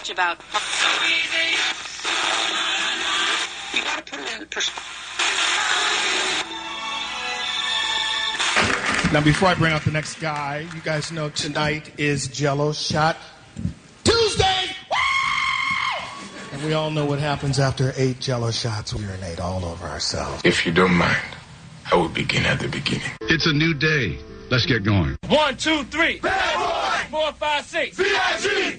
much about. So easy. You gotta put it in perspective. Now, before I bring out the next guy, you guys know tonight is Jell-O Shot Tuesday! Woo! And we all know what happens after 8 Jell-O shots. We urinate all over ourselves. If you don't mind, I will begin at the beginning. It's a new day. Let's get going. 1, 2, 3. Bad boy. 4, 5, 6. VIG.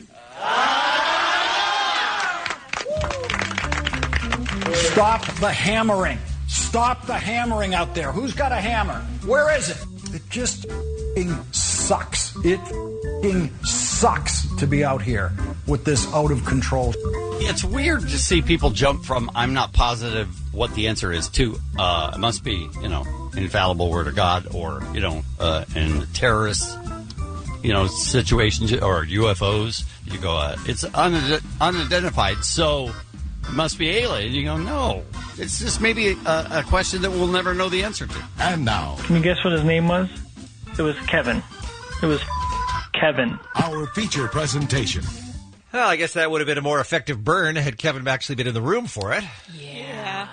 Stop the hammering. Stop the hammering out there. Who's got a hammer? Where is it? It just sucks. It sucks to be out here with this out of control. It's weird to see people jump from I'm not positive what the answer is to it must be, infallible word of God or, in terrorist, situations or UFOs. You go, it's unidentified, so it must be alien. You go, no. It's just maybe a question that we'll never know the answer to. And now, can you guess what his name was? It was Kevin. It was Kevin. Our feature presentation. Well, I guess that would have been a more effective burn had Kevin actually been in the room for it. Yeah.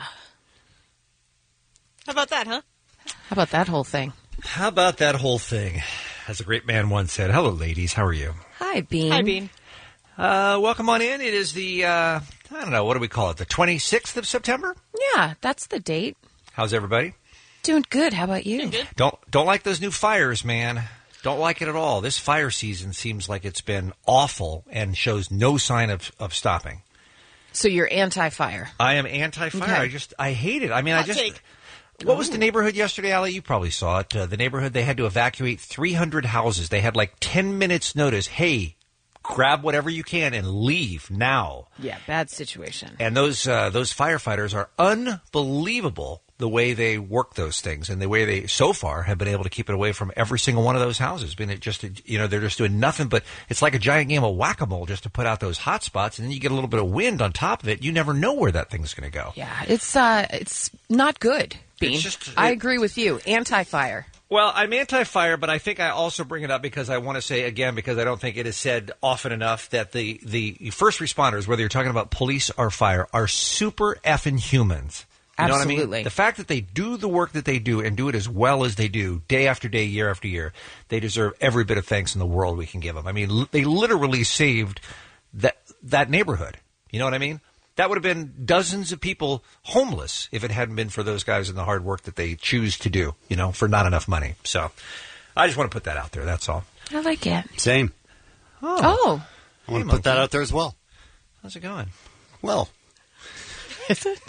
How about that, huh? How about that whole thing? How about that whole thing? As a great man once said, hello, ladies. How are you? Hi, Bean. Hi, Bean. Welcome on in. It is the, I don't know, what do we call it? The 26th of September? Yeah, that's the date. How's everybody? Doing good. How about you? Doing good. Don't like those new fires, man. Don't like it at all. This fire season seems like it's been awful and shows no sign of stopping. So you're anti-fire? I am anti-fire. Okay. I hate it. I mean, Take. What was the neighborhood yesterday, Allie? You probably saw it. The neighborhood, they had to evacuate 300 houses. They had like 10 minutes notice. Hey, grab whatever you can and leave now. Yeah, bad situation. And those firefighters are unbelievable the way they work those things and the way they so far have been able to keep it away from every single one of those houses. They're just doing nothing but it's like a giant game of whack-a-mole just to put out those hot spots, and then you get a little bit of wind on top of it. You never know where that thing's going to go. Yeah, it's not good, Bean. I agree with you. Anti-fire. Well, I'm anti-fire, but I think I also bring it up because I want to say again, because I don't think it is said often enough, that the first responders, whether you're talking about police or fire, are super effing humans. You know what I mean? Absolutely. The fact that they do the work that they do and do it as well as they do, day after day, year after year, they deserve every bit of thanks in the world we can give them. I mean, they literally saved that neighborhood. You know what I mean? That would have been dozens of people homeless if it hadn't been for those guys and the hard work that they choose to do, for not enough money. So I just want to put that out there. That's all. I like it. Same. Oh. I want to put that out there as well. How's it going? Well. Is it?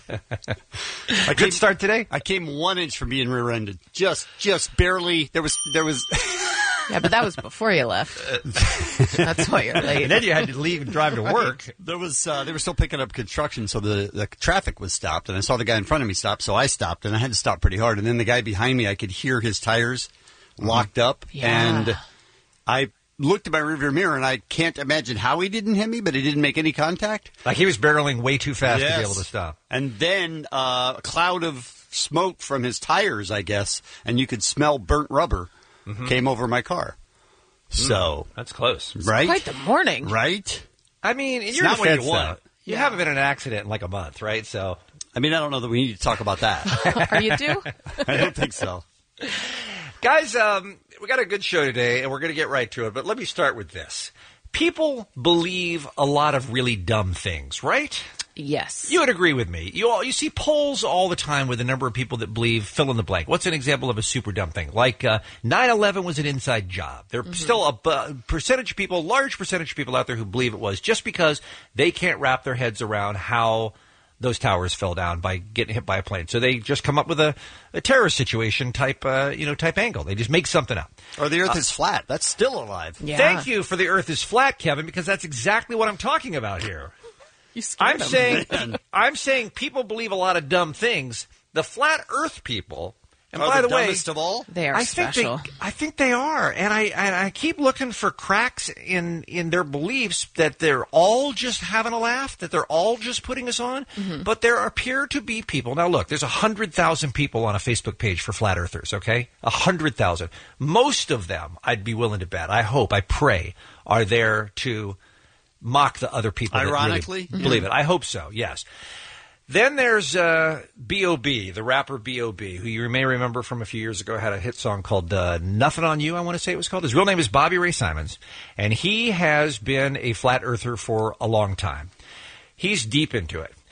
A good start today? I came 1 inch from being rear-ended. Just barely. There was. Yeah, but that was before you left. That's why you're late. And then you had to leave and drive to work. There was. They were still picking up construction, so the traffic was stopped, and I saw the guy in front of me stop, so I stopped, and I had to stop pretty hard. And then the guy behind me, I could hear his tires locked up, and I looked at my rearview mirror, and I can't imagine how he didn't hit me, but he didn't make any contact. Like he was barreling way too fast to be able to stop. And then a cloud of smoke from his tires, I guess, and you could smell burnt rubber, came over my car. So that's close. Right? Quite the morning. Right? I mean, It's you're not what defense, you want. You haven't been in an accident in like a month, right? So, I mean, I don't know that we need to talk about that. Are you due? I don't think so. Guys, we got a good show today, and we're going to get right to it. But let me start with this. People believe a lot of really dumb things, right? Yes. You would agree with me. You see polls all the time with the number of people that believe fill in the blank. What's an example of a super dumb thing? Like 9/11 was an inside job. There's still a percentage of people, large percentage of people out there who believe it was, just because they can't wrap their heads around how those towers fell down by getting hit by a plane. So they just come up with a terrorist situation type angle. They just make something up. Or the Earth is flat. That's still alive. Yeah. Thank you for the Earth is flat, Kevin, because that's exactly what I'm talking about here. I'm saying people believe a lot of dumb things. The flat Earth people, and by the way, dumbest of all, they are special. I think they are, and I keep looking for cracks in their beliefs that they're all just having a laugh, that they're all just putting us on. But there appear to be people. Now, look, there's 100,000 people on a Facebook page for flat earthers. Okay, 100,000. Most of them, I'd be willing to bet. I hope, I pray, are there to mock the other people that Ironically? really believe it. I hope so, yes. Then there's B.O.B., the rapper B.O.B., who you may remember from a few years ago, had a hit song called Nothing on You, I want to say it was called. His real name is Bobby Ray Simons, and he has been a flat earther for a long time. He's deep into it.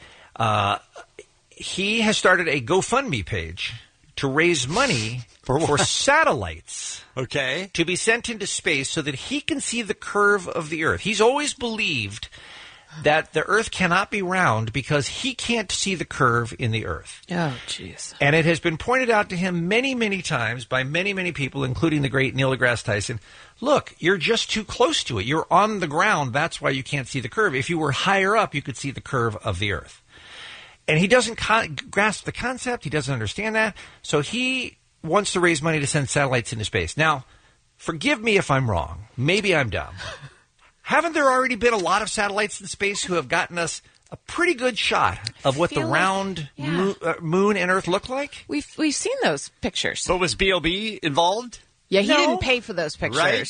He has started a GoFundMe page to raise money for satellites. Okay. To be sent into space so that he can see the curve of the Earth. He's always believed that the Earth cannot be round because he can't see the curve in the Earth. Oh, jeez. And it has been pointed out to him many, many times by many, many people, including the great Neil deGrasse Tyson. Look, you're just too close to it. You're on the ground. That's why you can't see the curve. If you were higher up, you could see the curve of the Earth. And he doesn't grasp the concept. He doesn't understand that. So he wants to raise money to send satellites into space. Now, forgive me if I'm wrong. Maybe I'm dumb. Haven't there already been a lot of satellites in space who have gotten us a pretty good shot of what the round moon and Earth look like? We've seen those pictures. But was B.O.B. involved? Yeah, he didn't pay for those pictures. Right?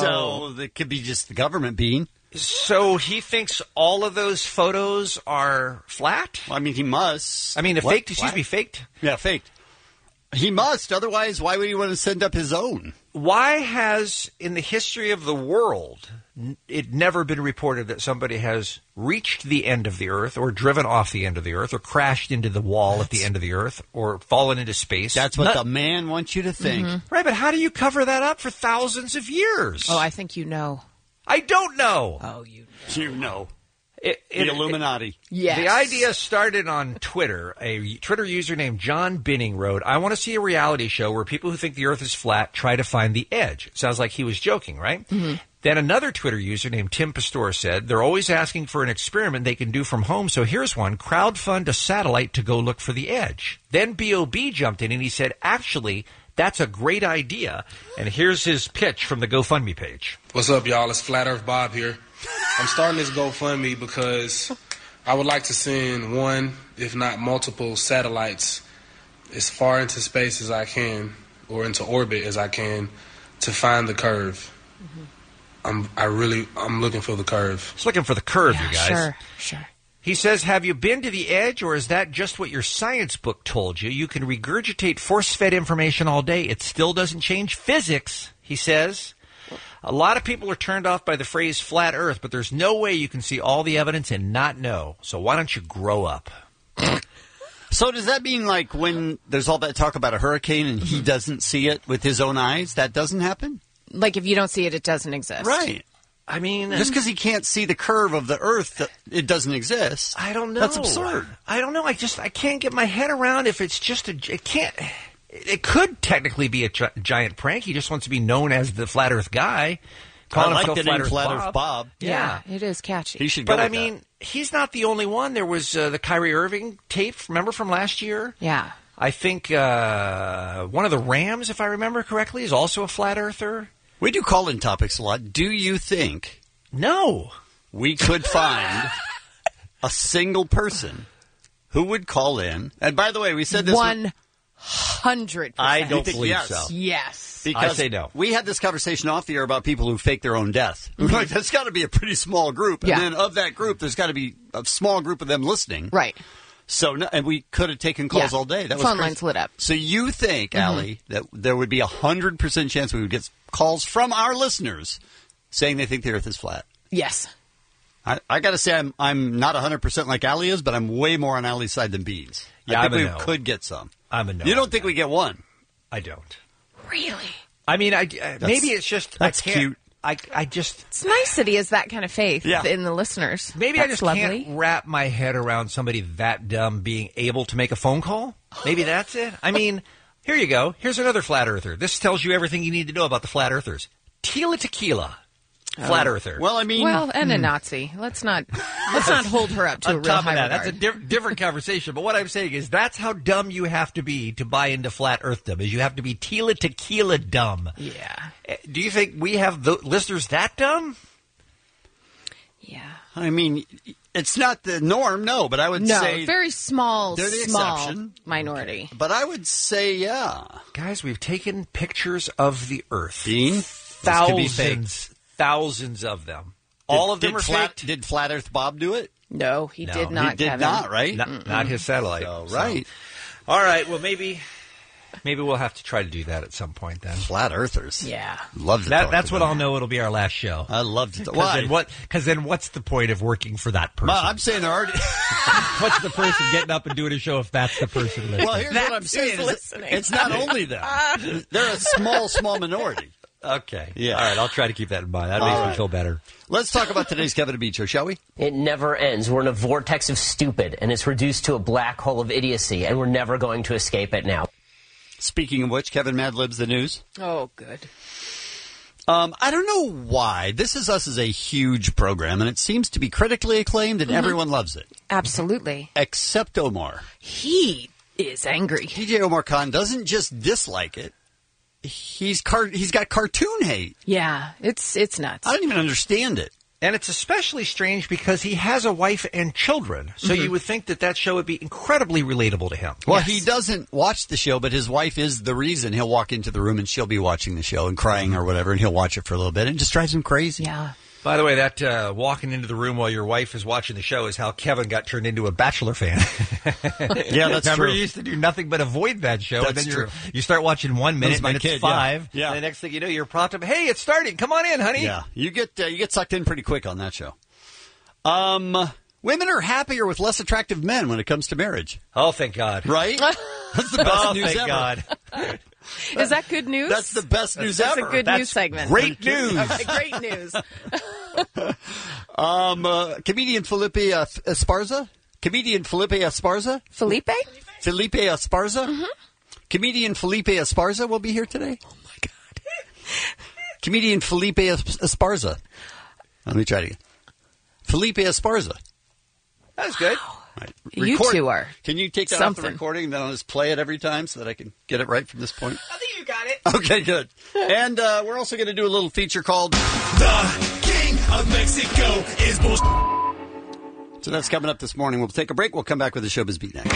So it could be just the government being. So he thinks all of those photos are flat? Well, I mean, he must. I mean, faked? Yeah, faked. He must. Otherwise, why would he want to send up his own? Why has, in the history of the world, it never been reported that somebody has reached the end of the Earth or driven off the end of the Earth or crashed into the wall at the end of the Earth or fallen into space? That's what the man wants you to think. Mm-hmm. Right, but how do you cover that up for thousands of years? Oh, I think you know. I don't know. Oh, you know. You know. The Illuminati. Yes. The idea started on Twitter. A Twitter user named John Binning wrote, I want to see a reality show where people who think the Earth is flat try to find the edge. Sounds like he was joking, right? Mm-hmm. Then another Twitter user named Tim Pastor said, they're always asking for an experiment they can do from home, so here's one. Crowdfund a satellite to go look for the edge. Then B.O.B. jumped in and he said, actually, that's a great idea. And here's his pitch from the GoFundMe page. What's up, y'all? It's Flat Earth Bob here. I'm starting this GoFundMe because I would like to send one, if not multiple, satellites as far into space as I can, or into orbit as I can, to find the curve. Mm-hmm. I'm looking for the curve. He's looking for the curve, you guys. Sure. He says, have you been to the edge, or is that just what your science book told you? You can regurgitate force-fed information all day. It still doesn't change physics, he says. A lot of people are turned off by the phrase flat Earth, but there's no way you can see all the evidence and not know. So why don't you grow up? So does that mean, like, when there's all that talk about a hurricane and he doesn't see it with his own eyes, that doesn't happen? Like, if you don't see it, it doesn't exist. Right. I mean, just because he can't see the curve of the Earth, it doesn't exist. I don't know. That's absurd. I don't know. I can't get my head around if it's just it could technically be a giant prank. He just wants to be known as the Flat Earth guy. I like the name Flat Earth Bob. Yeah, it is catchy. He should go But with I mean, he's not the only one. There was the Kyrie Irving tape, remember, from last year? Yeah. I think one of the Rams, if I remember correctly, is also a flat earther. We do call-in topics a lot. Do you think we could find a single person who would call in? And by the way, we said this 100%. I don't believe so. Yes. Because I say no. We had this conversation off the air about people who fake their own death. Mm-hmm. Like, that's got to be a pretty small group. Yeah. And then of that group, there's got to be a small group of them listening. Right. So, and we could have taken calls all day. That was phone crazy. lines lit up. So you think, Allie, that there would be 100% chance we would get calls from our listeners saying they think the Earth is flat? Yes. I got to say, I'm not 100% like Allie is, but I'm way more on Allie's side than Bean's. Yeah, I think we could get some. I'm a no. You don't think we get one? I don't. Really? I mean, maybe it's just that's cute. I just it's nice that he has that kind of faith in the listeners. Maybe that's I just lovely. can't wrap my head around somebody that dumb being able to make a phone call. Maybe that's it. I mean, here you go. Here's another flat earther. This tells you everything you need to know about the flat earthers. Tila Tequila, flat earther. Well, I mean, and a Nazi. Let's not hold her up to a on real top high of that, regard. that's a different conversation. But what I'm saying is that's how dumb you have to be to buy into flat earthdom. Is you have to be Tila Tequila dumb. Yeah. Do you think we have the listeners that dumb? Yeah. I mean, it's not the norm, no, but I would say very small, they're the small exception. Minority. But I would say, yeah. Guys, we've taken pictures of the Earth. Bean? Thousands of them. All of them are flat. faked? Did Flat Earth Bob do it? No, he did not. He did Kevin. not, right? Not his satellite. Right. All right. Well, maybe we'll have to try to do that at some point then. Flat Earthers. Yeah. Love to That, talk that's to what them. I'll know. It'll be our last show. I love to talk. Why? Because then what's the point of working for that person? I'm saying they're already. What's the person getting up and doing a show if that's the person listening? Well, here's what I'm saying. It's not only them. They're a small minority. Okay. Yeah. All right. I'll try to keep that in mind. That makes me feel better. Let's talk about today's Kevin and Bean Show, shall we? It never ends. We're in a vortex of stupid, and it's reduced to a black hole of idiocy, and we're never going to escape it now. Speaking of which, Kevin Mad Libs the news. Oh, good. I don't know why. This Is Us is a huge program, and it seems to be critically acclaimed, and everyone loves it. Absolutely. Except Omar. He is angry. TJ Omar Khan doesn't just dislike it. He's got cartoon hate. Yeah, it's nuts. I don't even understand it. And it's especially strange because he has a wife and children. So you would think that show would be incredibly relatable to him. Well, he doesn't watch the show, but his wife is the reason. He'll walk into the room and she'll be watching the show and crying or whatever, and he'll watch it for a little bit, and it just drives him crazy. Yeah. By the way, that walking into the room while your wife is watching the show is how Kevin got turned into a Bachelor fan. Yeah, that's Remember, true. he used to do nothing but avoid that show. That's and then true. You start watching 1 minute, my and it's kid, 5. yeah. And the next thing you know, you're prompted, hey, it's starting. Come on in, honey. Yeah, you get sucked in pretty quick on that show. Women are happier with less attractive men when it comes to marriage. Oh, thank God. Right? That's the best news thank ever. God. Is that good news? That's the best news That's ever. a good news segment. Great news. Great news. Comedian Felipe Esparza? Comedian Felipe Esparza? Felipe? Felipe Esparza? Comedian Felipe Esparza will be here today. Oh, my God. Comedian Felipe Esparza. Let me try it again. Felipe Esparza. That was good. Right. You two are Can you take that off the something. recording and then I'll just play it every time so that I can get it right from this point? I think you got it. Okay, good. And we're also going to do a little feature called The King of Mexico is bullshit. So that's coming up this morning. We'll take a break. We'll come back with the Showbiz Beat next.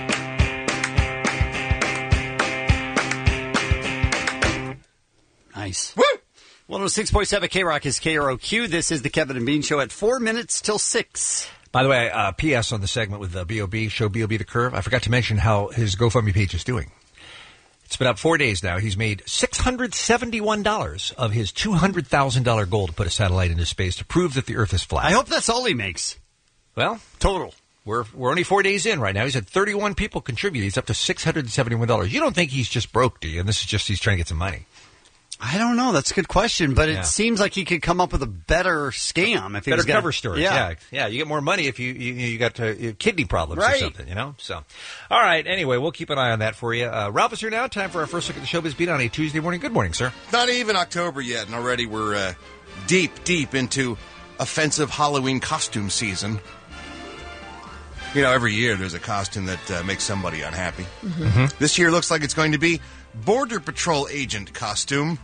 Nice. Woo! 106.7 K-Rock is KROQ. This is the Kevin and Bean Show at 4 minutes till 6. By the way, P.S. on the segment with B.O.B., show B.O.B. the Curve, I forgot to mention how his GoFundMe page is doing. It's been up 4 days now. He's made $671 of his $200,000 goal to put a satellite into space to prove that the Earth is flat. I hope that's all he makes. Well, Total. we're only 4 days in right now. He's had 31 people contribute. He's up to $671. You don't think he's just broke, do you? And this is just he's trying to get some money. I don't know. That's a good question, but Yeah. it seems like he could come up with a better scam if he Better was gonna- cover stories. Yeah. You get more money if you got kidney problems Right. or something, you know? So, all right. Anyway, we'll keep an eye on that for you. Ralph is here now. Time for our first look at the Showbiz Beat on a Tuesday morning. Good morning, sir. Not even October yet, and already we're deep into offensive Halloween costume season. You know, every year there's a costume that makes somebody unhappy. This year looks like it's going to be Border Patrol agent costume.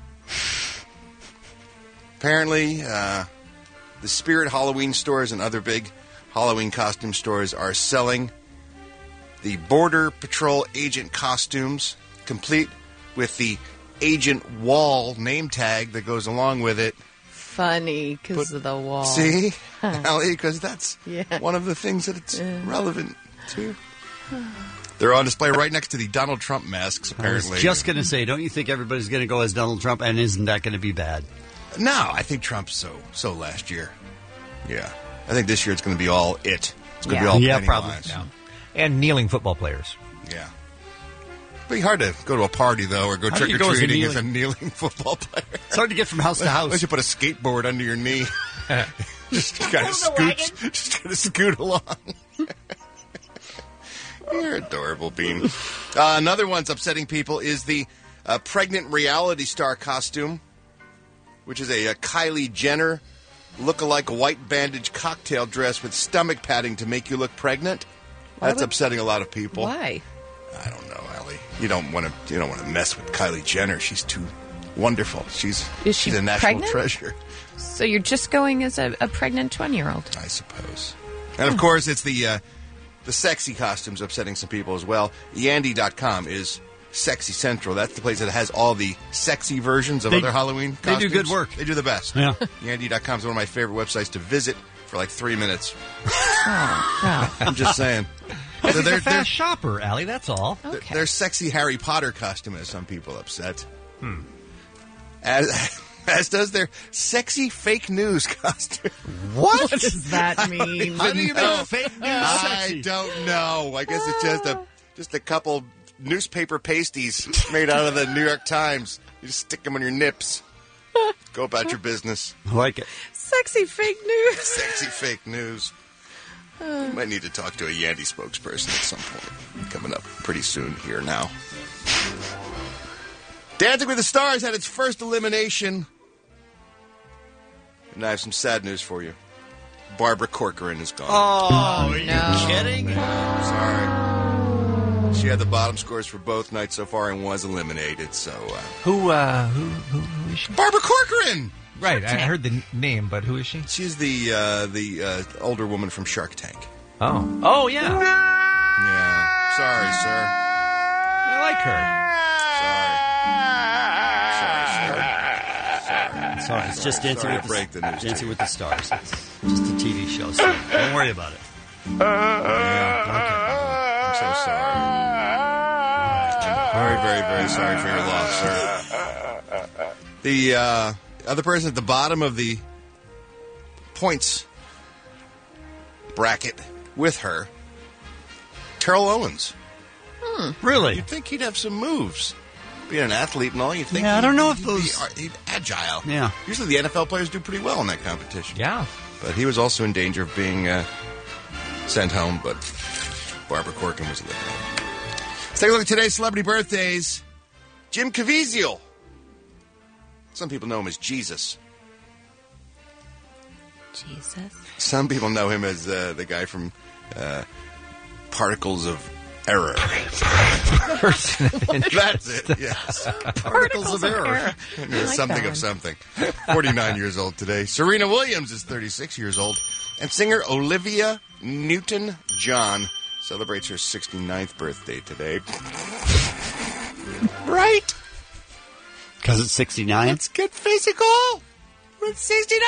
Apparently, the Spirit Halloween stores and other big Halloween costume stores are selling the Border Patrol agent costumes, complete with the Agent Wall name tag that goes along with it. Funny because of the wall. See, Allie, because that's Yeah. one of the things that it's relevant to. They're on display right next to the Donald Trump masks, apparently. I was just going to say, don't you think everybody's going to go as Donald Trump, and isn't that going to be bad? No, I think Trump's so last year. Yeah. I think this year it's going to be all it. It's going to be all Yeah, Pennywise. probably. And kneeling football players. Yeah. It'd be hard to go to a party, though, or go How do you go as a trick-or-treating as a kneeling- kneeling football player. It's hard to get from house to house. Unless you put a skateboard under your knee. Just kind of scoot along. You're adorable, Bean. Another one's upsetting people is the pregnant reality star costume, which is a Kylie Jenner look-alike white bandage cocktail dress with stomach padding to make you look pregnant. That's upsetting a lot of people. Why? I don't know, Allie. You don't want to mess with Kylie Jenner. She's too wonderful. She's a national pregnant? treasure. So you're just going as a pregnant 20-year-old. I suppose. And, of course, it's the sexy costumes upsetting some people as well. Yandy.com is Sexy Central. That's the place that has all the sexy versions of other Halloween costumes. They do good work. They do the best. Yeah. Yandy.com is one of my favorite websites to visit for like 3 minutes. Oh, I'm just saying. He's a fast shopper, Allie, that's all. Okay. Their sexy Harry Potter costume has some people upset. As does their sexy fake news costume. What does that mean? How do you know? Fake news I sexy. don't know. I guess it's just a couple newspaper pasties made out of the New York Times. You just stick them on your nips. Go about your business. I like it. Sexy fake news. Sexy fake news. You might need to talk to a Yandy spokesperson at some point. Coming up pretty soon here now. Dancing with the Stars had its first elimination. And I have some sad news for you. Barbara Corcoran is gone. Oh, are you kidding? Sorry. She had the bottom scores for both nights so far and was eliminated. So Who is she? Barbara Corcoran. Right, I heard the name, but who is she? She's the older woman from Shark Tank. Oh, yeah. Yeah. Sorry, sir. I like her. Sorry, it's just Dancing Sorry with to break the news. Dancing with the Stars. It's just a TV show, so don't worry about it. Yeah, okay. I'm so sorry. Very, very, very sorry for your loss, sir. The other person at the bottom of the points bracket with her, Terrell Owens. Really? You'd think he'd have some moves. Being an athlete and all, you'd think Yeah, I don't know if he'd those... be agile. Yeah. Usually the NFL players do pretty well in that competition. Yeah. But he was also in danger of being sent home, but Barbara Corcoran was eliminated. Let's take a look at today's celebrity birthdays. Jim Caviezel. Some people know him as Jesus. Jesus. Some people know him as the guy from Particles of Error. That's it, yes. Particles of Error. I like Something that of something. 49 years old today. Serena Williams is 36 years old. And singer Olivia Newton-John celebrates her 69th birthday today. Right? Because it's 69? Let's get physical. We're 69.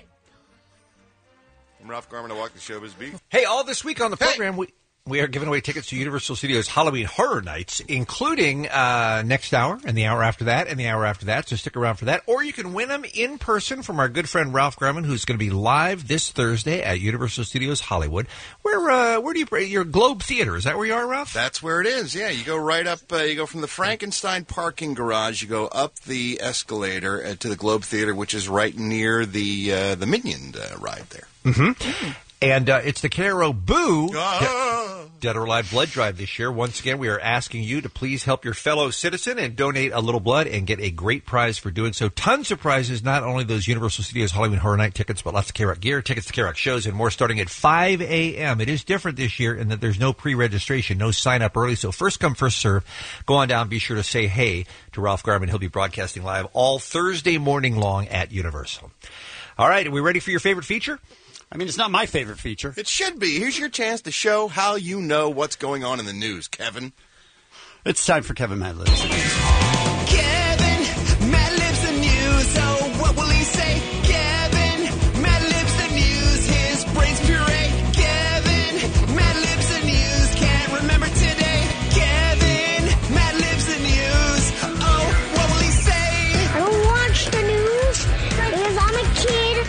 I'm Ralph Garman. I walk the showbiz beat. Hey, all this week on the program, we are giving away tickets to Universal Studios Halloween Horror Nights, including next hour and the hour after that and the hour after that. So stick around for that. Or you can win them in person from our good friend Ralph Garman, who's going to be live this Thursday at Universal Studios Hollywood. Where do you your Globe Theater? Is that where you are, Ralph? That's where it is. Yeah, you go right up. You go from the Frankenstein parking garage. You go up the escalator to the Globe Theater, which is right near the Minion ride there. Mm-hmm. And it's the Carol Boo Dead or Alive Blood Drive this year. Once again, we are asking you to please help your fellow citizen and donate a little blood and get a great prize for doing so. Tons of prizes, not only those Universal Studios Halloween Horror Night tickets, but lots of K-Rock gear, tickets to K-Rock shows, and more starting at 5 a.m. It is different this year in that there's no pre-registration, no sign-up early, so first come, first serve. Go on down, be sure to say hey to Ralph Garman. He'll be broadcasting live all Thursday morning long at Universal. All right, are we ready for your favorite feature? I mean, it's not my favorite feature. It should be. Here's your chance to show how you know what's going on in the news, Kevin. It's time for Kevin Madlibs. Kevin Madlibs the news. Oh, what will he say? Kevin Madlibs the news. His brain's puree. Kevin Madlibs the news. Can't remember today. Kevin Madlibs the news. Oh, what will he say? I don't watch the news because I'm a kid.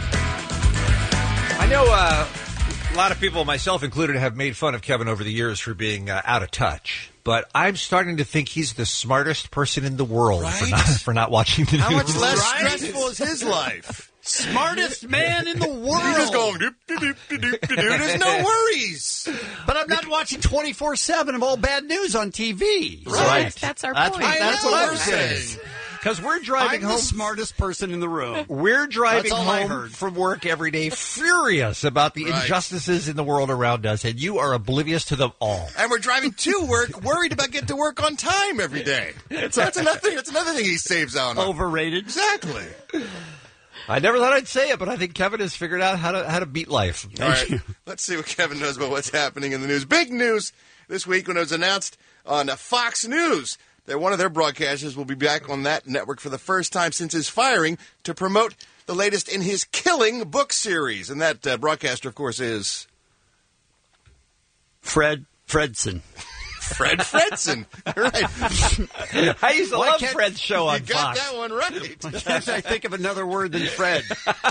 I know a lot of people, myself included, have made fun of Kevin over the years for being out of touch. But I'm starting to think he's the smartest person in the world for not watching the news. How much less stressful is his life? Smartest man in the world. You're just going, doop, doop, doop, doop, doop. There's no worries. But I'm not watching 24/7 of all bad news on TV. Right. That's our point. That's what I'm saying. Because we're driving home. I'm the smartest person in the room. We're driving home from work every day furious about the injustices in the world around us, and you are oblivious to them all. And we're driving to work, worried about getting to work on time every day. So that's another thing he saves out on. Overrated. Exactly. I never thought I'd say it, but I think Kevin has figured out how to beat life. All right, let's see what Kevin knows about what's happening in the news. Big news this week when it was announced on Fox News. One of their broadcasters will be back on that network for the first time since his firing to promote the latest in his Killing book series. And that broadcaster, of course, is... Fred Fredson. Fred Fredson. Right. I used to love Fred's show on Fox. You got Fox. that one right. Why can't I think of another word than Fred?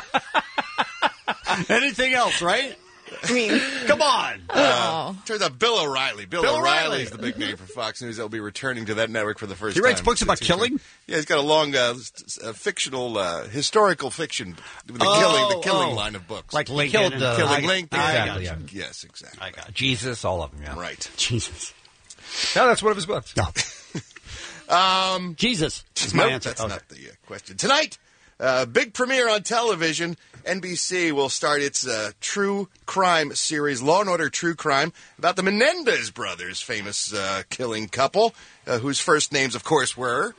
Anything else, right? I mean, come on. Turns out Bill O'Reilly. Bill O'Reilly is the big name for Fox News. They'll be returning to that network for the first time. He writes books about killing? Yeah, he's got a long fictional, historical fiction, the killing line of books. Like Lincoln. Killing Lincoln. Exactly, yeah. Yes, exactly. I got Jesus, all of them, yeah. Right. Jesus. No, that's one of his books. No. Jesus is my answer. That's not the question. Tonight, big premiere on television. NBC will start its true crime series, Law & Order True Crime, about the Menendez brothers, famous killing couple, whose first names, of course, were...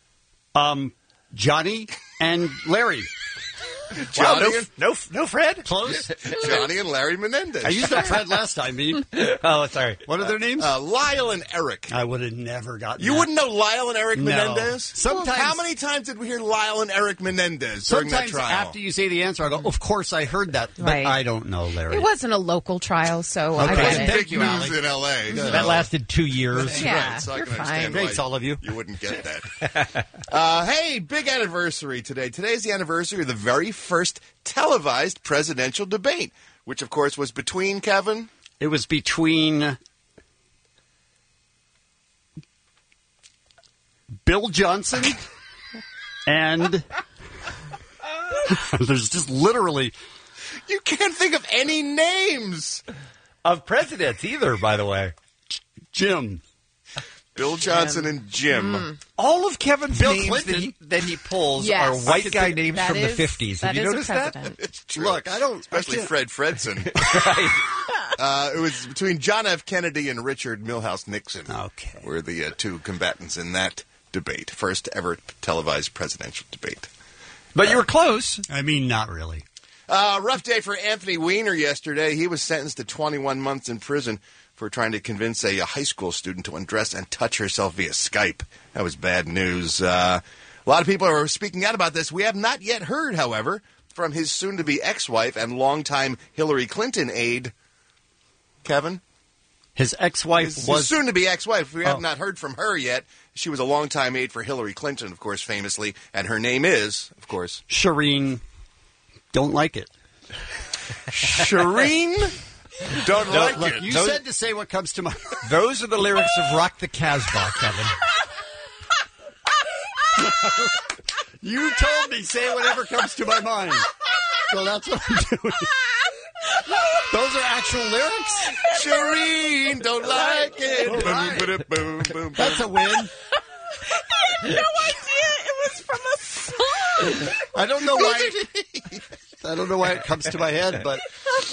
Johnny and Larry. Johnny no Fred? Close. Johnny and Larry Menendez. I used that Fred last time, Bean. Oh, sorry. What are their names? Lyle and Eric. I would have never gotten You that. wouldn't know Lyle and Eric No. Menendez? Sometimes- How many times did we hear Lyle and Eric Menendez during that Sometimes trial? after you say the answer, I go, of course I heard that, but Right. I don't know, Larry. It wasn't a local trial, so I Okay. get it. Big news in L.A. so- That lasted 2 years. Yeah, Right, so I you're can understand fine. Thanks, why all of you. You wouldn't get that. Hey, big anniversary today. Today's the anniversary of the very first televised presidential debate, which, of course, was between, Kevin? It was between Bill Johnson and there's just literally... You can't think of any names Of presidents either, by the way. Jim. Bill Johnson and Jim. All of Kevin's Bill names Clinton. that he pulls Yes. are white guy names That from is- the 50s. Have that you is a noticed that? president. It's true. Look, I don't... Especially I can't- Fred Fredson. It was between John F. Kennedy and Richard Milhouse Nixon. Okay. Were the two combatants in that debate. First ever televised presidential debate. But you were close. I mean, not really. Rough day for Anthony Weiner yesterday. He was sentenced to 21 months in prison for trying to convince a high school student to undress and touch herself via Skype. That was bad news. A lot of people are speaking out about this. We have not yet heard, however, from his soon-to-be ex-wife and longtime Hillary Clinton aide, Kevin. His ex-wife His was... soon-to-be ex-wife. We have not heard from her yet. She was a longtime aide for Hillary Clinton, of course, famously, and her name is, of course... Shireen. Don't like it. Shireen? Don't like Look, it. you said to say what comes to mind. Those are the lyrics of Rock the Casbah, Kevin. You told me say whatever comes to my mind. So that's what I'm doing. Those are actual lyrics? Shireen, don't like it. All right. Boom, boom, boom, boom. That's a win. I had no idea it was from a song. I don't know why. I don't know why it comes to my head, but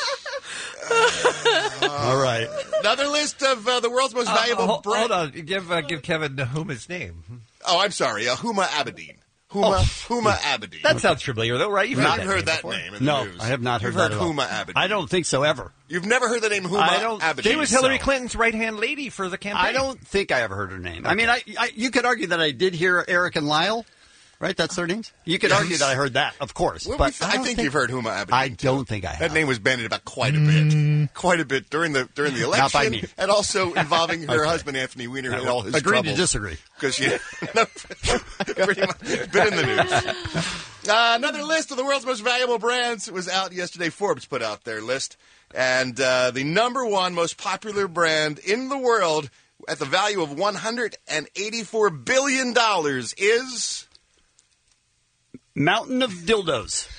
all right. Another list of the world's most valuable Hold brands. on. Give Kevin Nahuma's name. Oh, I'm sorry. Huma Abedin. Huma Abedin. That sounds familiar, though, right? You've I've heard heard that before. name in the No, news. I have not heard You've that heard at all. Huma Abedin. I don't think so ever. You've never heard the name Huma I don't Abedin. She was Hillary so. Clinton's right-hand lady for the campaign. I don't think I ever heard her name. I mean, you could argue that I did hear Eric and Lyle, right? That's their names. You could argue that I heard that, of course. Well, but I think you've heard Huma Abedin. I don't think I have. That name was bandied about quite a bit during the election, Not by me. and also involving her husband Anthony Weiner and all his Agree to troubles. disagree. Because she pretty much been in the news. Another list of the world's most valuable brands was out yesterday. Forbes put out their list, and the number one most popular brand in the world at the value of $184 billion is Mountain of Dildos.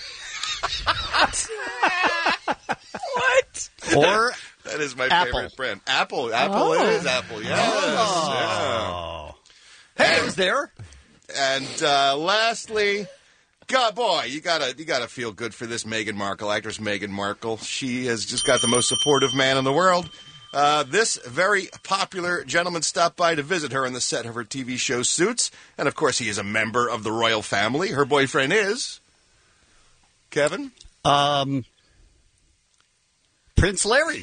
What? Or that is my Apple. favorite brand. Apple. Apple. It is Apple. Yes. Oh. Hey, it was there. And lastly, God, boy, you gotta feel good for this Meghan Markle, actress Meghan Markle. She has just got the most supportive man in the world. This very popular gentleman stopped by to visit her on the set of her TV show Suits, and of course he is a member of the royal family. Her boyfriend is Kevin. Prince Larry.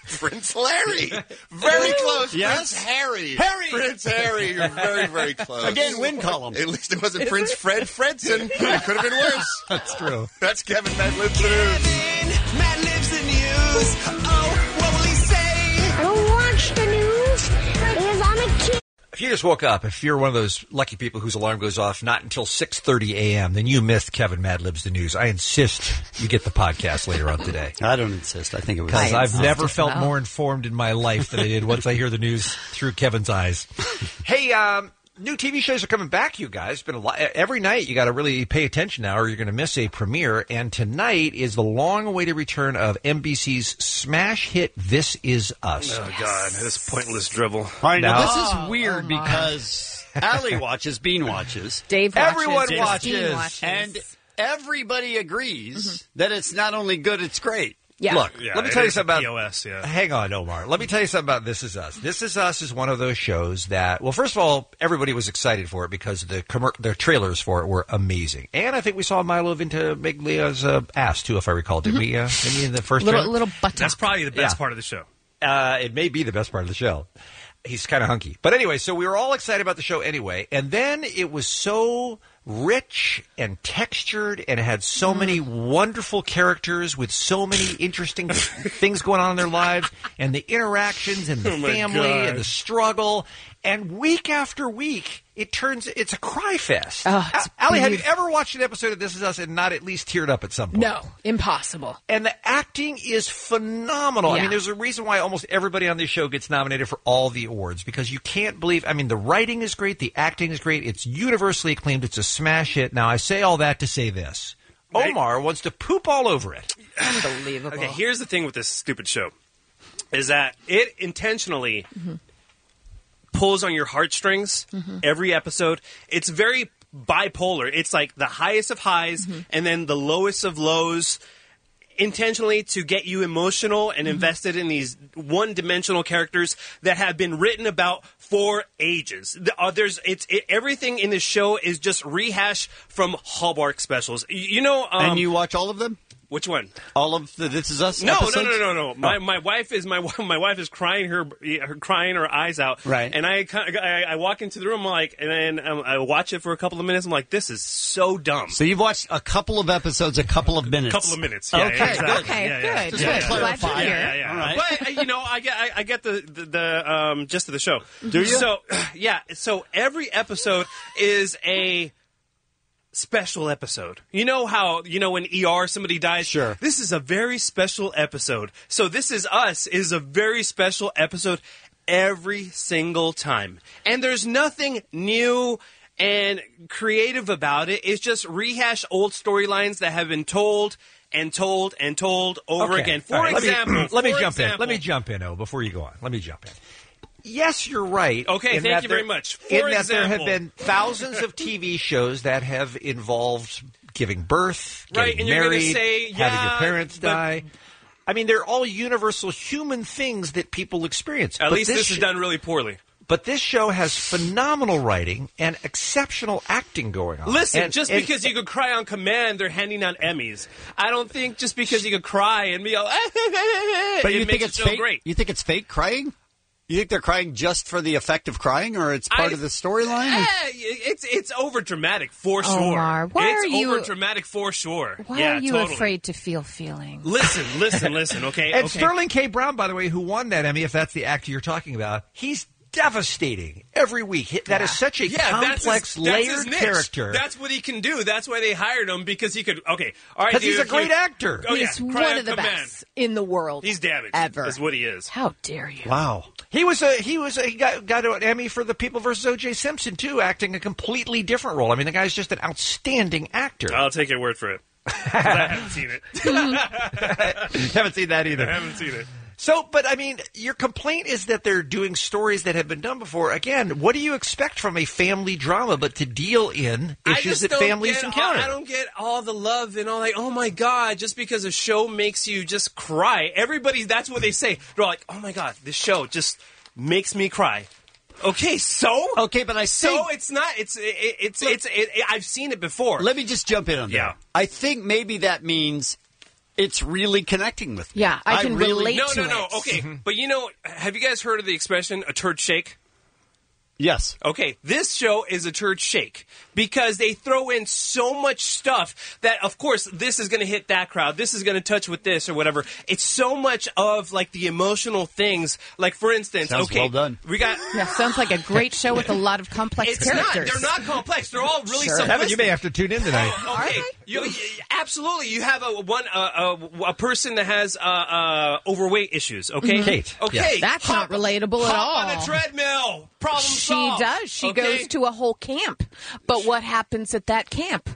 Prince Larry. Very close. Yes. Prince Harry. Harry. Prince Harry. You're very, very close. Again, win column. At least it wasn't Prince Fred Fredson. It could have been worse. That's true. That's Kevin Mad Libs the News. Mad Libs the News. Oh, what will he say? I don't watch the news because I'm a kid. If you just woke up, if you're one of those lucky people whose alarm goes off not until 6:30 a.m., then you missed Kevin Mad Libs the News. I insist you get the podcast later on today. I don't insist. I think it was. Because I've never felt more informed in my life than I did once I hear the news through Kevin's eyes. Hey, new TV shows are coming back, you guys. Been a lot. Every night you got to really pay attention now or you're going to miss a premiere. And tonight is the long-awaited return of NBC's smash hit This Is Us. Oh, God. This pointless drivel. I know. This is weird because Allie watches, Bean watches. Dave watches. Everyone Dean watches. watches. And everybody agrees that it's not only good, it's great. Yeah. Look, Yeah, let me it tell you is something about POS, yeah. Hang on, Omar. Let me tell you something about This Is Us. This Is Us is one of those shows that, well, first of all, everybody was excited for it because the trailers for it were amazing. And I think we saw Milo Ventimiglia's ass, too, if I recall. Did we in the first trailer? Little button. That's probably the best Yeah. part of the show. It may be the best part of the show. He's kind of hunky. But anyway, so we were all excited about the show anyway. And then it was so rich and textured and it had so many wonderful characters with so many interesting things going on in their lives and the interactions and the Oh, my family God. and the struggle. And week after week, it's a cry fest. Oh, it's Allie, have you beautiful. ever watched an episode of This Is Us and not at least teared up at some point? No, impossible. And the acting is phenomenal. I Yeah. mean, there's a reason why almost everybody on this show gets nominated for all the awards because you can't believe. I mean, the writing is great, the acting is great, it's universally acclaimed, it's a smash hit. Now, I say all that to say this: Omar wants to poop all over it. Unbelievable. Okay, here's the thing with this stupid show, is that it intentionally pulls on your heartstrings every episode. It's very bipolar. It's like the highest of highs and then the lowest of lows, intentionally to get you emotional and invested in these one-dimensional characters that have been written about for ages. Everything in this show is just rehash from Hallmark specials. You know, And you watch all of them? which one? All of the This Is Us No. episodes? No. My wife is crying her eyes out. Right. And I walk into the room and then I watch it for a couple of minutes. I'm like, this is so dumb. So you've watched a couple of episodes, a couple of minutes. Couple of minutes. Yeah, Okay, exactly. good. Okay, Yeah, yeah. good. Just Good. to Glad clarify. to hear. Yeah. All right. But I get the gist of the show. Do you? So so every episode is a special episode. You know how when ER somebody dies? Sure. This is a very special episode. So This Is Us is a very special episode every single time. And there's nothing new and creative about it. It's just rehash old storylines that have been told and told and told over Okay. again. All For right, example, let me jump in. Let me jump in, before you go on. Let me jump in. Yes, you're right. Okay, in thank that you very there- much. In For that there have example. been thousands of TV shows that have involved giving birth, Right, getting and you're gonna married, say, having yeah, your parents but- die. I mean, they're all universal human things that people experience. At But least this is done really poorly. But this show has phenomenal writing and exceptional acting going on. Listen, And- just and- because you could cry on command, they're handing out Emmys. I don't think just because you could cry and be all, But you it think makes it's the show fake? great. You think it's fake crying? You think they're crying just for the effect of crying, or it's part of the storyline? It's over dramatic for sure. Omar, why it's are you- over dramatic for sure. Why yeah, are you totally. afraid to feel feelings? Listen. Okay, And okay. Sterling K. Brown, by the way, who won that Emmy, if that's the actor you're talking about, he's devastating every week. That is such a complex, that's his layered niche. character. That's what he can do. That's why they hired him, because he could. Okay, all right. Because he's dude, a great actor. Oh, He's yeah, cry one on of the command. best in the world. He's damaged. Ever. Is what he is. How dare you? Wow. He got an Emmy for The People vs. O.J. Simpson too, acting a completely different role. I mean, the guy's just an outstanding actor. I'll take your word for it. 'Cause I haven't seen it. Haven't seen that either. I haven't seen it. So, but I mean, your complaint is that they're doing stories that have been done before. Again, what do you expect from a family drama but to deal in I issues just that don't families get encounter? I don't get all the love and all like, oh my God, just because a show makes you just cry. Everybody, that's what they say. They're like, oh my God, this show just makes me cry. Okay, so? Okay, but I So think... it's not, I've seen it before. Let me just jump in on that. Yeah. I think maybe that means it's really connecting with me. Yeah, I can relate to it. No. Okay, but have you guys heard of the expression "a turd shake"? Yes. Okay, this show is a turd shake because they throw in so much stuff that, of course, this is going to hit that crowd. This is going to touch with this or whatever. It's so much of like the emotional things. Like, for instance, Sounds well done. We got. Yeah, sounds like a great show with a lot of complex characters. They're not complex. They're all really simplistic. Kevin, you may have to tune in tonight. Okay, absolutely. You have a person that has overweight issues. Okay, Kate. Okay, Yes. That's not relatable at all. Hop on a treadmill. Problem She solved. does. She Okay? goes to a whole camp. But what happens at that camp?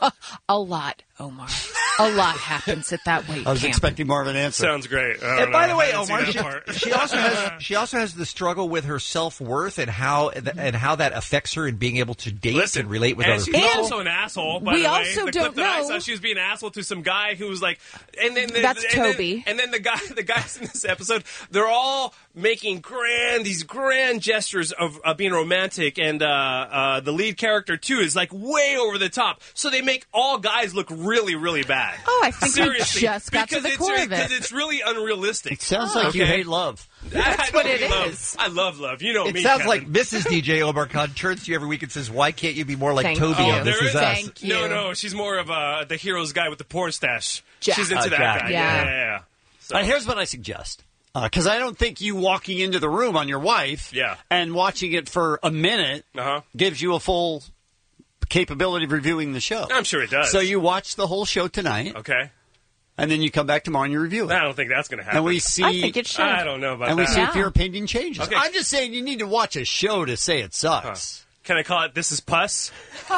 A lot, Omar. A lot happens at that weight I was camp. expecting more of an answer. Sounds great. And by the way, I didn't see Omar, that part. she also has the struggle with her self-worth and how that affects her in being able to date and relate with and other she's people. also an asshole. By we the way, also the don't clip that I know- saw, she was being an asshole to some guy who was like, and then That's and Toby. Then the guys in this episode, they're all making these grand gestures of being romantic, and the lead character too is like way over the top. So they make all guys look really, really bad. Oh, I think Seriously, we just got to because the it's core of because it. it's really unrealistic. It sounds like you hate love. That's what it is. I love love. You know It me. sounds Kevin. like Mrs. DJ Omar Khan turns to you every week and says, "Why can't you be more like Thank Toby you. on This there Is is- Us?" Thank you. No, she's more of the hero's guy with the porn stash. Jack. She's into that Jack. guy. Yeah. Yeah. So, Here's what I suggest. Because I don't think you walking into the room on your wife and watching it for a minute gives you a full capability of reviewing the show. I'm sure it does. So you watch the whole show tonight. Okay. And then you come back tomorrow and you review it. I don't think that's going to happen. And we see. I think it should. I don't know about And that. we see if your opinion changes. Okay. I'm just saying you need to watch a show to say it sucks. Can I call it "This Is Puss"?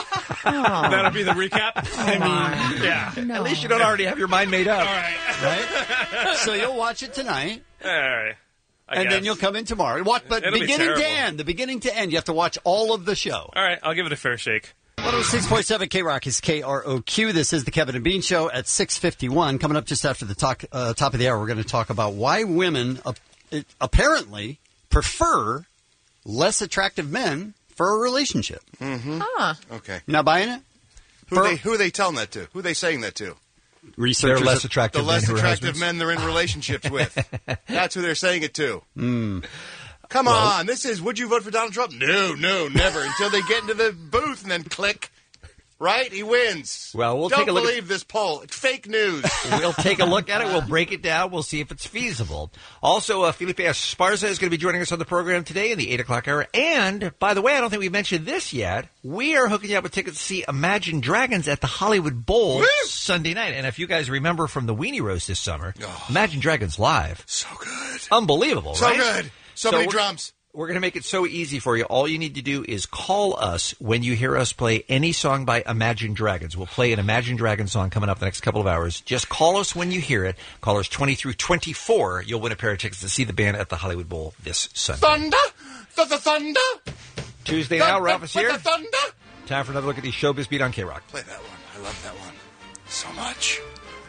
That'll be the recap. I mean, yeah. No. At least you don't already have your mind made up. All right. right? So you'll watch it tonight. All right. And then you'll come in tomorrow. Watch, but It'll be beginning to terrible. end, the beginning to end, you have to watch all of the show. All right. I'll give it a fair shake. 106.7 K-Rock is KROQ. This is the Kevin and Bean Show at 6:51. Coming up just after the top of the hour, we're going to talk about why women apparently prefer less attractive men for a relationship. Mm-hmm. Huh. Okay. Not buying it? Who are they telling that to? Who are they saying that to? Researchers. They're less attractive The less men who are attractive husbands. men they're in relationships with. That's who they're saying it to. Mm. Come on, this is, would you vote for Donald Trump? No, never. Until they get into the booth and then click. Right? He wins. Well, we'll Don't take a look at- believe this poll. It's fake news. We'll take a look at it. We'll break it down. We'll see if it's feasible. Also, Felipe Esparza is going to be joining us on the program today in the 8 o'clock hour. And, by the way, I don't think we mentioned this yet. We are hooking you up with tickets to see Imagine Dragons at the Hollywood Bowl Sunday night. And if you guys remember from the Weenie Roast this summer, Imagine Dragons live. So good. Unbelievable, So right? good. So many we're- drums. We're going to make it so easy for you. All you need to do is call us when you hear us play any song by Imagine Dragons. We'll play an Imagine Dragons song coming up the next couple of hours. Just call us when you hear it. Callers 20 through 24. You'll win a pair of tickets to see the band at the Hollywood Bowl this Sunday. Thunder? The thunder? Tuesday now, Ralph is here. The thunder? Time for another look at the Showbiz Beat on K-Rock. Play that one. I love that one. So much.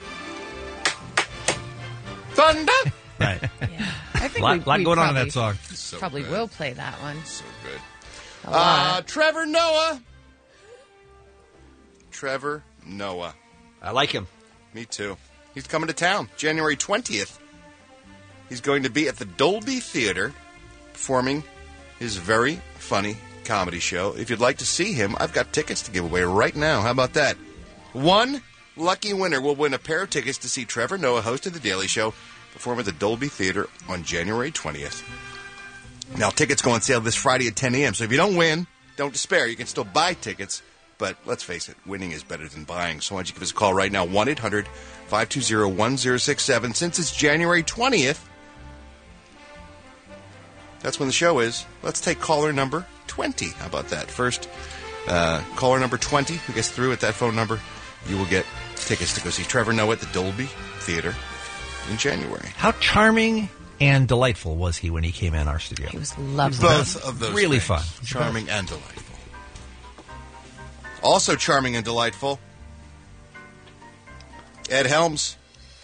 Thunder? Right. I think lot we going on in probably- that song. So Probably good. will play that one. So good. A lot. Trevor Noah. Trevor Noah. I like him. Me too. He's coming to town January 20th. He's going to be at the Dolby Theater performing his very funny comedy show. If you'd like to see him, I've got tickets to give away right now. How about that? One lucky winner will win a pair of tickets to see Trevor Noah, host of The Daily Show, perform at the Dolby Theater on January 20th. Now, tickets go on sale this Friday at 10 a.m., so if you don't win, don't despair. You can still buy tickets, but let's face it, winning is better than buying. So why don't you give us a call right now, 1-800-520-1067. Since it's January 20th, that's when the show is. Let's take caller number 20. How about that? First, caller number 20 who gets through at that phone number, you will get tickets to go see Trevor Noah at the Dolby Theater in January. How charming and delightful was he when he came in our studio? He was lovely. Both of those Really things. fun. Charming and delightful. Also charming and delightful, Ed Helms,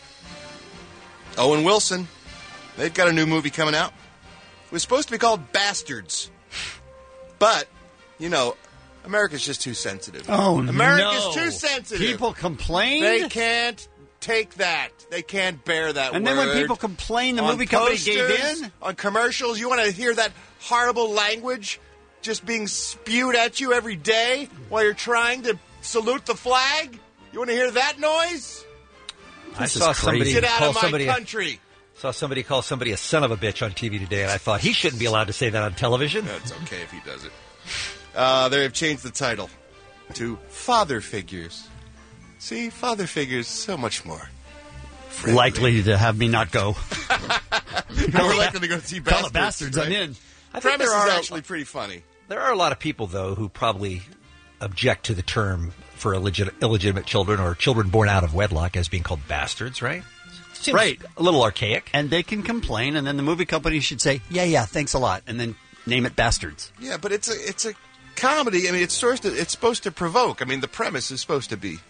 Owen Wilson. They've got a new movie coming out. It was supposed to be called Bastards. But, you know, America's just too sensitive. Oh, America's no. too sensitive. People complain? They can't take that. They can't bear that And word. then when people complain the On movie company gave posters, in? on commercials, you want to hear that horrible language just being spewed at you every day while you're trying to salute the flag? You want to hear that noise? I saw somebody Get out call of my somebody country. Saw somebody call somebody a son of a bitch on TV today, and I thought he shouldn't be allowed to say that on television. That's okay if he does it. They have changed the title to Father Figures. See, Father Figures, so much more friendly. Likely to have me not go. More likely to go see Tell Bastards. the bastards I'm in. I think Premise there are is actually pretty funny. There are a lot of people, though, who probably object to the term for illegitimate children or children born out of wedlock as being called bastards, right? Seems Right. a little archaic. And they can complain, and then the movie company should say, yeah, thanks a lot, and then name it Bastards. Yeah, but it's a comedy. I mean, it's supposed to provoke. I mean, the premise is supposed to be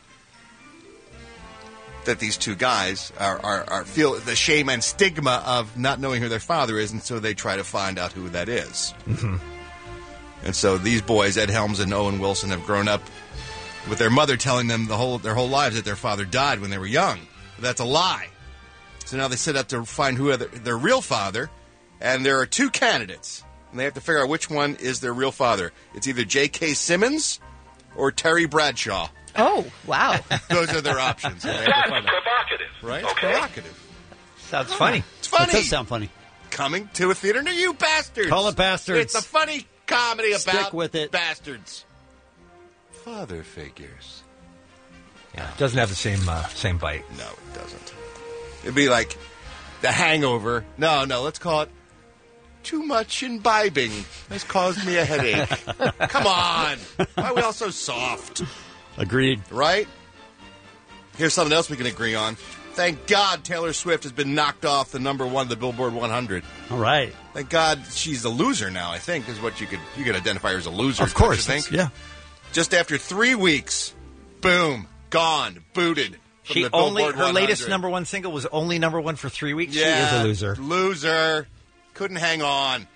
that these two guys are feel the shame and stigma of not knowing who their father is, and so they try to find out who that is. Mm-hmm. And so these boys, Ed Helms and Owen Wilson, have grown up with their mother telling them their whole lives that their father died when they were young. But that's a lie. So now they set out to find who their real father, and there are two candidates, and they have to figure out which one is their real father. It's either J.K. Simmons or Terry Bradshaw. Oh, wow. Those are their options. That's provocative. Right? It's provocative. Sounds funny. It's funny. That does sound funny. Coming to a theater near you, bastards. Call it Bastards. It's a funny comedy about Stick with it. bastards. Father Figures. Yeah, it doesn't have the same bite. No, it doesn't. It'd be like The Hangover. No, let's call it Too Much Imbibing has caused me a headache. Come on. Why are we all so soft? Agreed. Right? Here's something else we can agree on. Thank God Taylor Swift has been knocked off the number one of the Billboard 100. All right. Thank God she's a loser now, I think, is what you could identify her as a loser. Of course. don't you think? Yeah. Just after 3 weeks, boom, gone, booted. From She the only Billboard her 100. latest number one single was only number one for 3 weeks. Yeah, She is a loser. Loser. Couldn't hang on.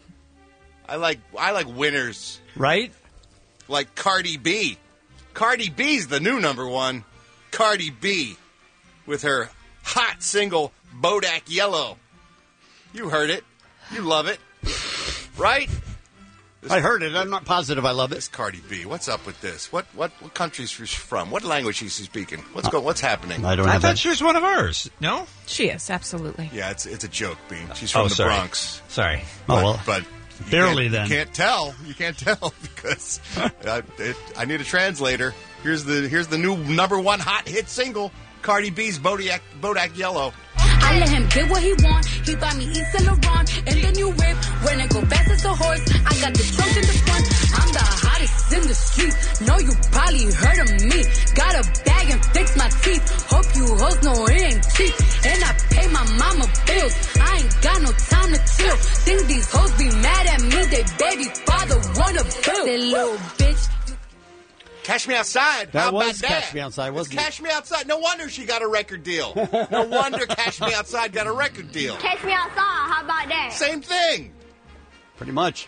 I like winners. Right? Like Cardi B. Cardi B's the new number one. Cardi B with her hot single Bodak Yellow. You heard it. You love it. Right? I heard it. I'm not positive I love it. This Cardi B. What's up with this? What country's she from? What language is she speaking? What's happening? I don't I have thought that. she was one of ours. No? She is, absolutely. Yeah, it's a joke, Bean. She's from the sorry. Bronx. Sorry. But you barely can't- then. You can't tell. You can't tell because I need a translator. Here's the new number one hot hit single, Cardi B's Bodak Yellow. I let him get what he want. He buy me East Saint Laurent and the new whip. When I go fast as a horse, I got the trunk in the front. I'm the hottest in the street. Know you probably heard of me. Got a bag and fix my teeth. Hope you hoes know it ain't cheap. And I pay my mama bills. I ain't got no time to chill. Think these hoes be mad at me. They baby father wanna bill. That little bitch. Cash Me Outside. That How was about that? Catch Me Outside, wasn't It's it? Cash Me Outside. No wonder she got a record deal. No wonder Cash Me Outside got a record deal. Catch me outside. How about that? Same thing. Pretty much.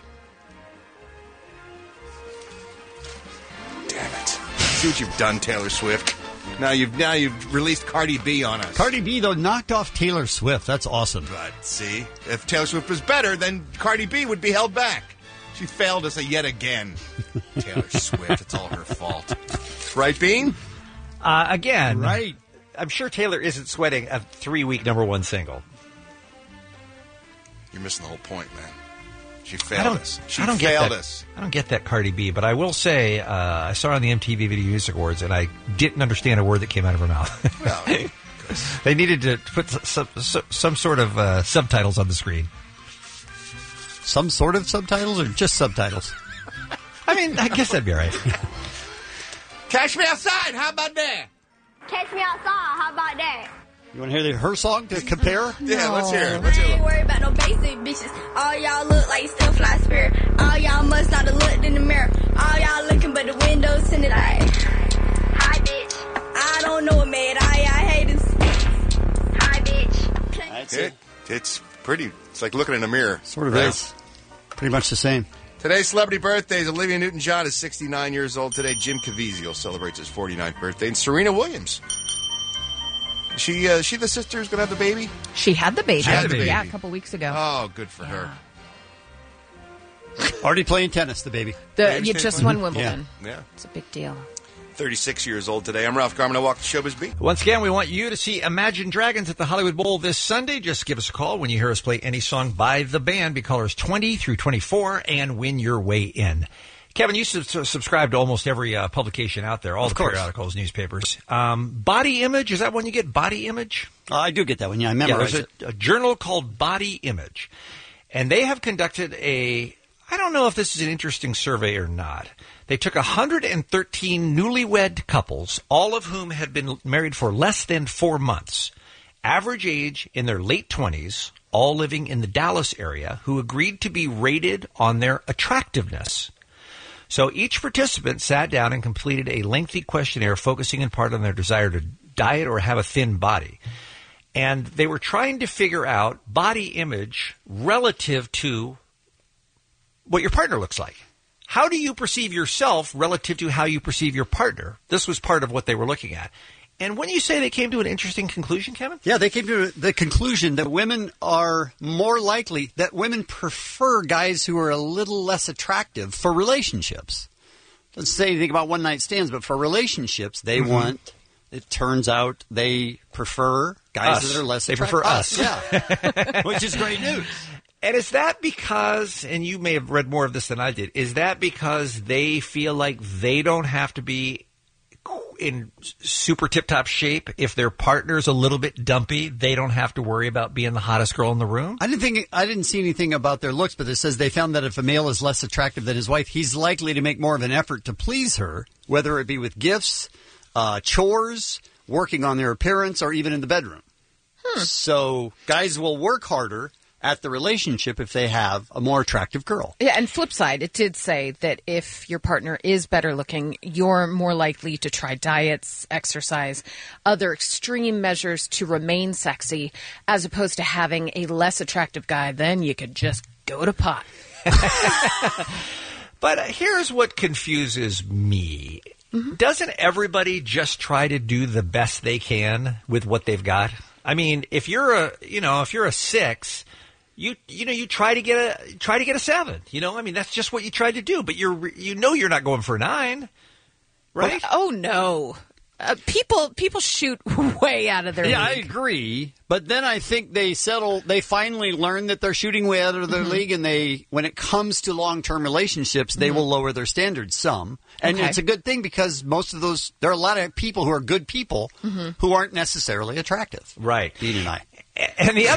Damn it. See what you've done, Taylor Swift. Now you've released Cardi B on us. Cardi B, though, knocked off Taylor Swift. That's awesome. But see, if Taylor Swift was better, then Cardi B would be held back. She failed us yet again. Taylor Swift, it's all her fault. Right, Bean? Again. Right. I'm sure Taylor isn't sweating a 3-week number one single. You're missing the whole point, man. She failed us. She I don't get failed that. us. I don't get that Cardi B, but I will say I saw her on the MTV Video Music Awards, and I didn't understand a word that came out of her mouth. Well, they needed to put some sort of subtitles on the screen. Some sort of subtitles or just subtitles? I mean, I guess that'd be all right. Cash Me Outside. How about that? Catch me outside. How about that? You want to hear her song to compare? Yeah, let's hear it. I ain't worried about no basic bitches. All y'all look like still fly spirit. All y'all must not have looked in the mirror. All y'all looking but the windows in the light. Hi, bitch. I don't know, man. I hate this. Hi, bitch. It's pretty. It's like looking in a mirror. Sort of right? is. Pretty much the same. Today's celebrity birthdays. Olivia Newton-John is 69 years old today. Jim Caviezel celebrates his 49th birthday. And Serena Williams She the sister who's going to have the baby? She had the baby. She had the baby. Yeah, a couple weeks ago. Oh, good for her. Already playing tennis, the baby. You just won Wimbledon. Yeah. It's a big deal. 36 years old today. I'm Ralph Garman. I walk the Showbiz Beat. Once again, we want you to see Imagine Dragons at the Hollywood Bowl this Sunday. Just give us a call when you hear us play any song by the band. Be callers 20 through 24 and win your way in. Kevin, you subscribe to almost every publication out there, all the periodicals, newspapers. Body Image, is that one you get? Body Image? I do get that one. Yeah, I memorize there's a journal called Body Image. And they have conducted I don't know if this is an interesting survey or not. They took 113 newlywed couples, all of whom had been married for less than 4 months, average age in their late 20s, all living in the Dallas area, who agreed to be rated on their attractiveness. So each participant sat down and completed a lengthy questionnaire focusing in part on their desire to diet or have a thin body. And they were trying to figure out body image relative to what your partner looks like. How do you perceive yourself relative to how you perceive your partner? This was part of what they were looking at. And when you say they came to an interesting conclusion, Kevin? Yeah, they came to the conclusion that women are more likely, that women prefer guys who are a little less attractive for relationships. Doesn't say anything about one-night stands, but for relationships, they want, it turns out, they prefer guys that are less attractive. They prefer us. Yeah, which is great news. And is that because, and you may have read more of this than I did, is that because they feel like they don't have to be in super tip-top shape? If their partner's a little bit dumpy, they don't have to worry about being the hottest girl in the room? I didn't see anything about their looks, but it says they found that if a male is less attractive than his wife, he's likely to make more of an effort to please her, whether it be with gifts, chores, working on their appearance, or even in the bedroom. So guys will work harder at the relationship if they have a more attractive girl. Yeah, and flip side, it did say that if your partner is better looking, you're more likely to try diets, exercise, other extreme measures to remain sexy, as opposed to having a less attractive guy. Then you could just go to pot. But here's what confuses me. Doesn't everybody just try to do the best they can with what they've got? I mean, if you're a 6, you try to get a 7. I mean, that's just what you try to do. But you're not going for a 9, right? Oh no. People shoot way out of their league. I agree. But then I think they finally learn that they're shooting way out of their league, and when it comes to long-term relationships, they will lower their standards some. And it's a good thing because there are a lot of people who are good people who aren't necessarily attractive. Right. Dean and I. And the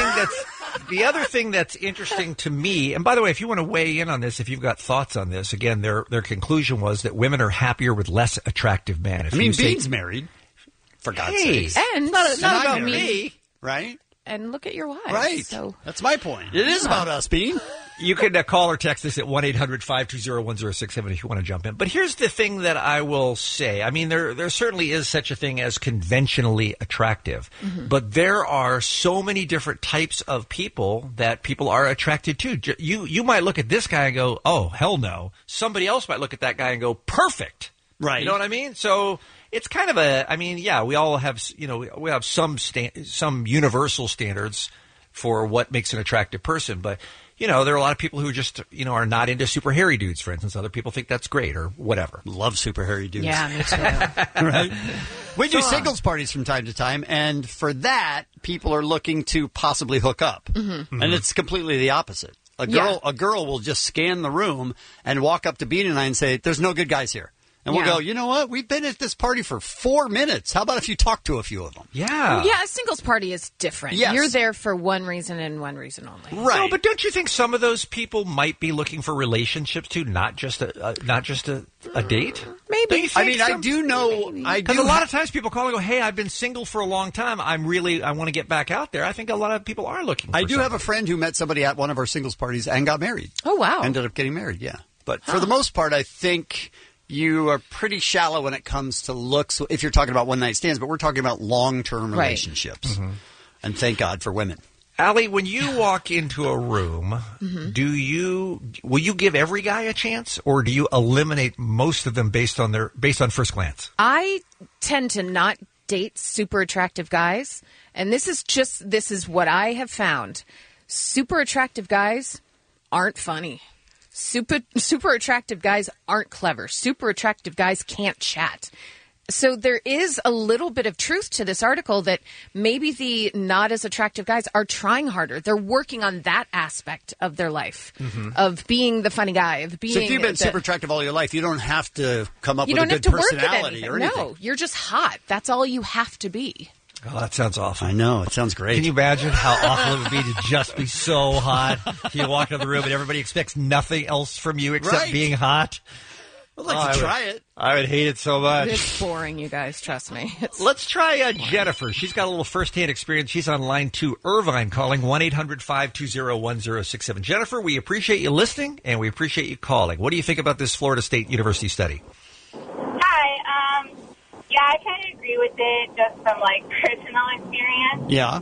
other thing that's interesting to me, and by the way, if you want to weigh in on this, if you've got thoughts on this, again, their conclusion was that women are happier with less attractive men. Bean's married, for God's sake. And not about me. Right? And look at your wife. Right. So. That's my point. It is about us, Bean. You can call or text us at 1-800-520-1067 if you want to jump in. But here's the thing that I will say. I mean, there certainly is such a thing as conventionally attractive. But there are so many different types of people that people are attracted to. You might look at this guy and go, oh, hell no. Somebody else might look at that guy and go, perfect. Right. You know what I mean? So it's kind of we all have, we have some universal standards for what makes an attractive person. But, there are a lot of people who just, are not into super hairy dudes, for instance. Other people think that's great or whatever. Love super hairy dudes. Yeah, me too. Right? We do singles parties from time to time, and for that, people are looking to possibly hook up. And it's completely the opposite. A girl will just scan the room and walk up to Bean and I and say, there's no good guys here. And we'll go, you know what? We've been at this party for 4 minutes. How about if you talk to a few of them? Yeah. Yeah, a singles party is different. Yes. You're there for one reason and one reason only. Right. No, but don't you think some of those people might be looking for relationships too, not just a date? Maybe. Don't you think I do know. Because a lot of times people call and go, hey, I've been single for a long time. I want to get back out there. I think a lot of people are looking for have a friend who met somebody at one of our singles parties and got married. Oh, wow. Ended up getting married, yeah. But for the most part, I think you are pretty shallow when it comes to looks if you're talking about one-night stands, but we're talking about long-term relationships. And thank God for women. Allie, when you walk into a room, will you give every guy a chance, or do you eliminate most of them based on first glance? I tend to not date super attractive guys, and this is what I have found. Super attractive guys aren't funny. Super attractive guys aren't clever. Super attractive guys can't chat. So there is a little bit of truth to this article that maybe the not as attractive guys are trying harder. They're working on that aspect of their life, of being the funny guy, of being. So if you've been super attractive all your life, you don't have to come up with a good personality or anything. No, you're just hot. That's all you have to be. Oh, that sounds awful. I know. It sounds great. Can you imagine how awful it would be to just be so hot? You walk into the room and everybody expects nothing else from you except being hot. I'd like to try it. I would hate it so much. It's boring, you guys. Trust me. Let's try Jennifer. She's got a little first-hand experience. She's on line 2. Irvine calling 1-800-520-1067. Jennifer, we appreciate you listening, and we appreciate you calling. What do you think about this Florida State University study? Hi. Yeah, I kind of agree with it, just from, personal experience. Yeah.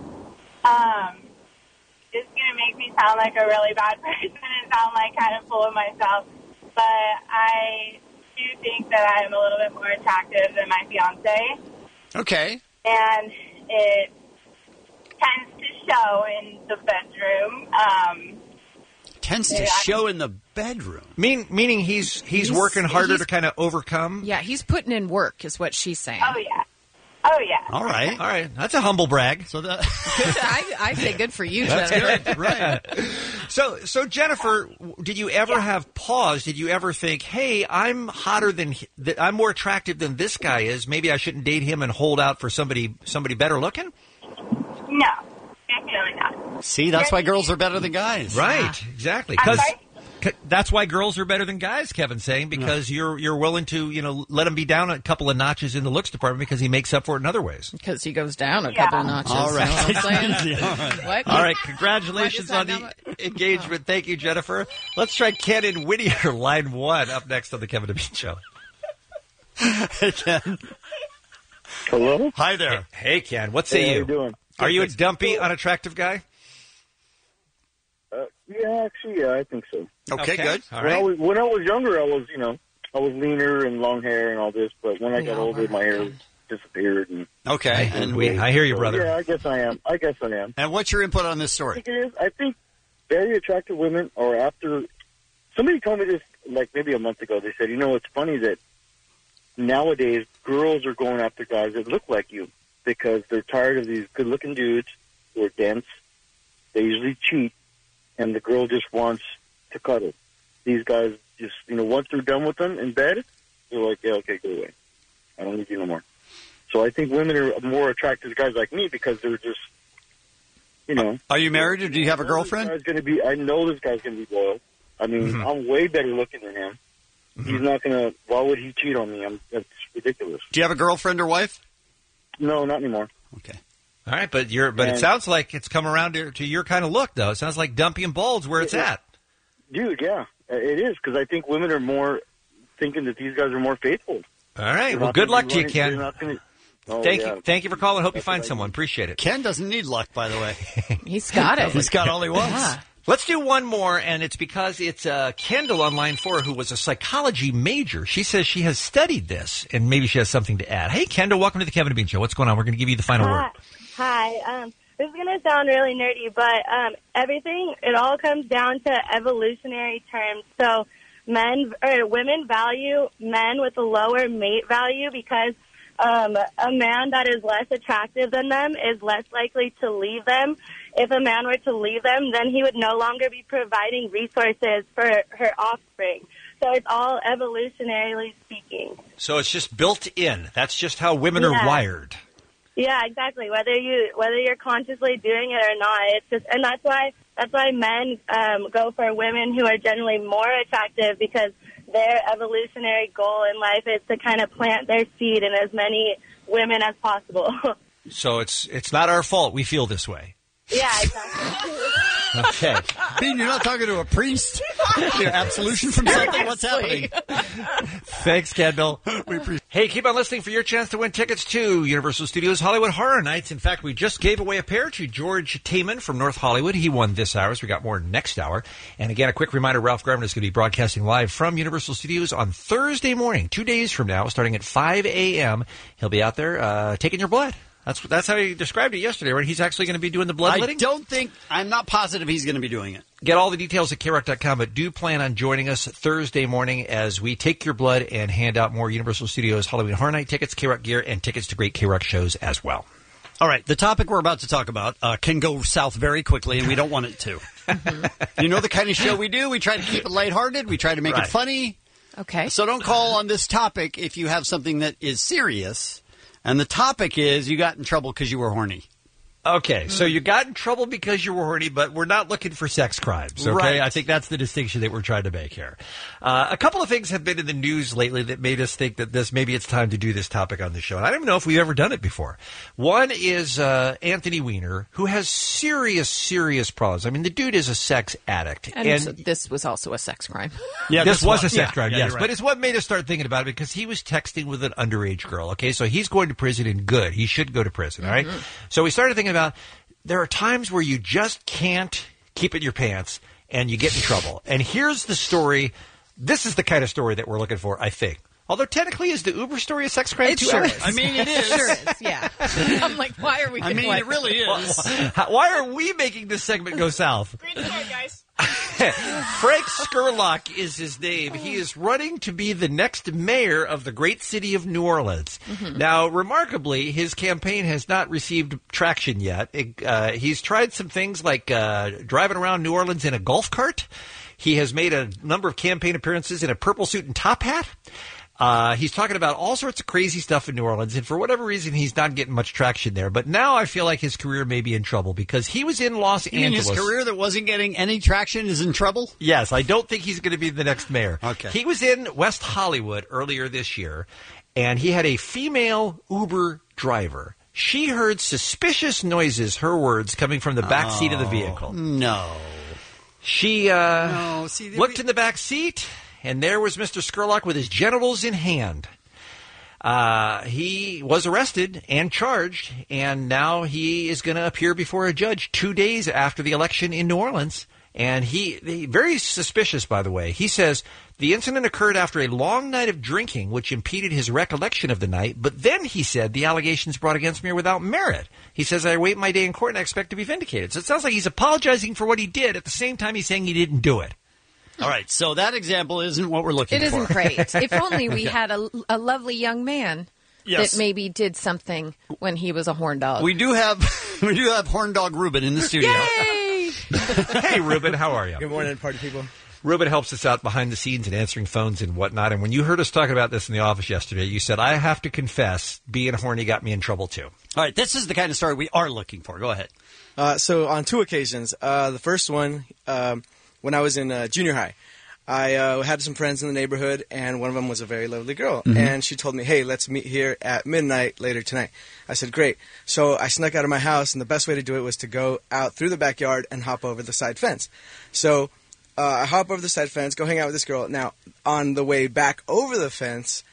It's going to make me sound like a really bad person and sound kind of full of myself. But I do think that I'm a little bit more attractive than my fiance. Okay. And it tends to show in the bedroom. Tends to show in the bedroom. Meaning he's working harder to kind of overcome? Yeah, he's putting in work, is what she's saying. Oh, yeah. Oh, yeah. All right. That's a humble brag. So that I say good for you, That's Jennifer. good. Right. So Jennifer, did you ever have pause? Did you ever think, hey, I'm I'm more attractive than this guy is. Maybe I shouldn't date him and hold out for somebody better looking? No, definitely not. See, that's why girls are better than guys. Right, exactly. That's why girls are better than guys, Kevin's saying, because you're willing to, let him be down a couple of notches in the looks department because he makes up for it in other ways. Because he goes down a couple of notches. All right. You know what I'm saying? What? All right. Congratulations on the engagement. Thank you, Jennifer. Let's try Ken in Whittier, line 1, up next on the Kevin and Bean Show. Hey, Ken. Hello? Hi there. Hey, Ken. What say Hey, how you? you doing? Are you a dumpy, unattractive guy? Yeah, actually, yeah, I think so. Okay, good. All when right. when I was younger, I was leaner and long hair and all this, but when I got older, my hair disappeared. And Okay. I hear you, brother. Yeah, I guess I am. And what's your input on this story? I think very attractive women are after. Somebody told me this maybe a month ago. They said, it's funny that nowadays girls are going after guys that look like you because they're tired of these good-looking dudes who are dense. They usually cheat. And the girl just wants to cuddle. These guys just, once they're done with them in bed, they're like, yeah, okay, go away. I don't need you no more. So I think women are more attracted to guys like me because they're just, Are you married or do you have a girlfriend? I know this guy's going to be loyal. I mean, I'm way better looking than him. He's not going to, why would he cheat on me? That's ridiculous. Do you have a girlfriend or wife? No, not anymore. Okay. All right, but it sounds like it's come around to your kind of look, though. It sounds like dumpy and bald's where it's at. Dude, yeah, it is, because I think women are more thinking that these guys are more faithful. All right, well, good luck to you, Ken. Thank you for calling. Hope you find someone. Appreciate it. Ken doesn't need luck, by the way. He's got it. He's got all he wants. Yeah. Let's do one more, and it's because it's Kendall on line 4 who was a psychology major. She says she has studied this, and maybe she has something to add. Hey, Kendall, welcome to the Kevin and Bean Show. What's going on? We're going to give you the final word. Hi. This is going to sound really nerdy, but it all comes down to evolutionary terms. So women value men with a lower mate value because a man that is less attractive than them is less likely to leave them. If a man were to leave them, then he would no longer be providing resources for her offspring. So it's all evolutionarily speaking. So it's just built in. That's just how women are wired. Yeah, exactly. Whether you're consciously doing it or not, it's just, and that's why men go for women who are generally more attractive because their evolutionary goal in life is to kind of plant their seed in as many women as possible. So it's not our fault. We feel this way. Yeah, exactly. Okay. Bean, you're not talking to a priest? Your absolution from something? What's happening? Thanks, Kendall. Hey, keep on listening for your chance to win tickets to Universal Studios Hollywood Horror Nights. In fact, we just gave away a pair to George Taman from North Hollywood. He won this hour, so we got more next hour. And again, a quick reminder, Ralph Garman is going to be broadcasting live from Universal Studios on Thursday morning, 2 days from now, starting at 5 a.m. He'll be out there taking your blood. That's how he described it yesterday, right? He's actually going to be doing the bloodletting? I'm not positive he's going to be doing it. Get all the details at KROC.com, but do plan on joining us Thursday morning as we take your blood and hand out more Universal Studios Halloween Horror Night tickets, KROC gear, and tickets to great KROC shows as well. All right, the topic we're about to talk about can go south very quickly, and we don't want it to. You know the kind of show we do? We try to keep it lighthearted. We try to make it funny. Okay. So don't call on this topic if you have something that is serious. And the topic is you got in trouble because you were horny. Okay, so you got in trouble because you were horny, but we're not looking for sex crimes, okay? Right. I think that's the distinction that we're trying to make here. A couple of things have been in the news lately that made us think that maybe it's time to do this topic on the show. And I don't even know if we've ever done it before. One is Anthony Weiner, who has serious, serious problems. I mean, the dude is a sex addict. And this was also a sex crime. Yeah, this was a sex crime, yeah, yes. you're right. But it's what made us start thinking about it because he was texting with an underage girl, okay? So he's going to prison and good. He should go to prison, all right? So we started thinking about there are times where you just can't keep it in your pants and you get in trouble. And here's the story. This is the kind of story that we're looking for, I think. Although technically, is the Uber story a sex crime? It sure is. I mean, it is. It sure is, yeah. I'm like, why are we I mean, it really is. Why are we making this segment go south? Green story, guys. Frank Skurlock is his name. He is running to be the next mayor of the great city of New Orleans. Now, remarkably, his campaign has not received traction yet. He's tried some things like driving around New Orleans in a golf cart. He has made a number of campaign appearances in a purple suit and top hat. He's talking about all sorts of crazy stuff in New Orleans, and for whatever reason, he's not getting much traction there. But now I feel like his career may be in trouble because he was in Los Angeles. His career that wasn't getting any traction is in trouble? Yes, I don't think he's going to be the next mayor. Okay. He was in West Hollywood earlier this year, and he had a female Uber driver. She heard suspicious noises, her words, coming from the back seat of the vehicle. No. She looked in the back seat, and there was Mr. Skurlock with his genitals in hand. He was arrested and charged, and now he is going to appear before a judge 2 days after the election in New Orleans. And he very suspicious, by the way. He says the incident occurred after a long night of drinking, which impeded his recollection of the night. But then he said the allegations brought against me are without merit. He says, I await my day in court and I expect to be vindicated. So it sounds like he's apologizing for what he did. At the same time, he's saying he didn't do it. All right, so that example isn't what we're looking for. It isn't great. If only we had a lovely young man that maybe did something when he was a horn dog. We do have horn dog Ruben in the studio. Yay! Hey, Ruben, how are you? Good morning, party people. Ruben helps us out behind the scenes and answering phones and whatnot. And when you heard us talking about this in the office yesterday, you said, I have to confess, being horny got me in trouble too. All right, this is the kind of story we are looking for. Go ahead. So on two occasions, the first one, when I was in junior high, I had some friends in the neighborhood, and one of them was a very lovely girl. Mm-hmm. And she told me, hey, let's meet here at midnight later tonight. I said, great. So I snuck out of my house, and the best way to do it was to go out through the backyard and hop over the side fence. So I hop over the side fence, go hang out with this girl. Now, on the way back over the fence,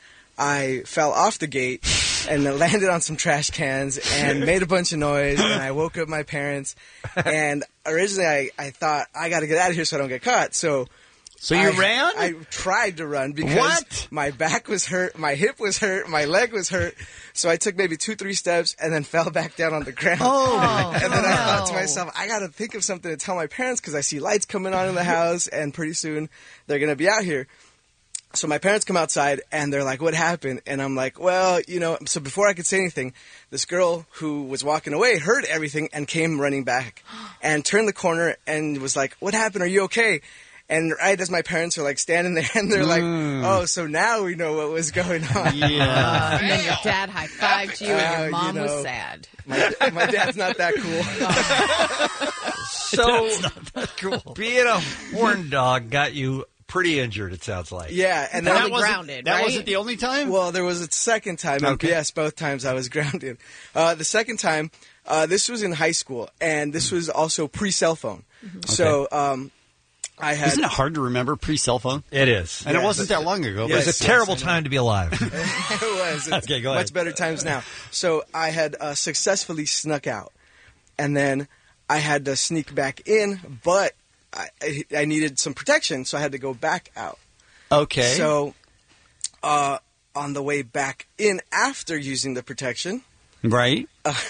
I fell off the gate and landed on some trash cans and made a bunch of noise, and I woke up my parents. And originally I thought, I got to get out of here so I don't get caught. So you ran? I tried to run because my back was hurt, my hip was hurt, my leg was hurt. So I took maybe 2-3 steps and then fell back down on the ground. And then I thought to myself, I got to think of something to tell my parents because I see lights coming on in the house and pretty soon they're going to be out here. So my parents come outside and they're like, what happened? And I'm like, well, so before I could say anything, this girl who was walking away heard everything and came running back and turned the corner and was like, what happened? Are you okay? And right as my parents are like standing there and they're like, oh, so now we know what was going on. Yeah. And then your dad high-fived you and your mom was sad. My dad's not that cool. So That's not that cool. Being a horn dog got you pretty injured, it sounds like. Yeah. And Probably grounded, That right? wasn't the only time? Well, there was a second time. Okay. Yes, both times I was grounded. The second time, This was in high school, and this was also pre-cell phone. So I had. Isn't it hard to remember pre-cell phone? It is. And it wasn't that long ago. Yes, It was a terrible time to be alive. It was. It's Okay, go ahead. much better times now. So I had successfully snuck out, and then I had to sneak back in, but I needed some protection, so I had to go back out. Okay. So on the way back in after using the protection, right?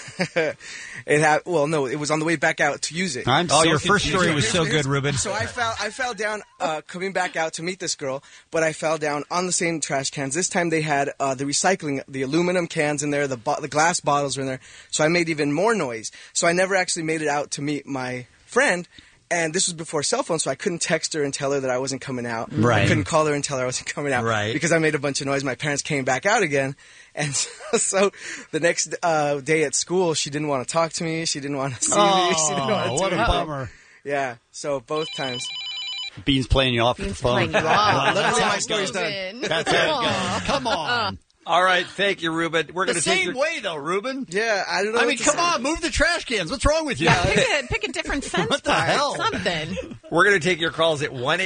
It was on the way back out to use it. Your first story was so good, Ruben. So I fell down coming back out to meet this girl, but I fell down on the same trash cans. This time they had the recycling, the aluminum cans in there, the glass bottles were in there. So I made even more noise. So I never actually made it out to meet my friend. And this was before cell phone, so I couldn't text her and tell her that I wasn't coming out. Right. I couldn't call her and tell her I wasn't coming out. Right. Because I made a bunch of noise. My parents came back out again. And so the next day at school, she didn't want to talk to me. She didn't want to see me. She didn't want to what do a anything. bummer. Yeah, so both times. Beans playing you off with the phone. Luckily, my story's done. That's it. Come on. All right, thank you, Ruben. We're going The to take same way, though, Ruben. Yeah, I don't know. I mean, come on, move the trash cans. What's wrong with you? Yeah, pick a different fence What the part, hell? something. We're going to take your calls at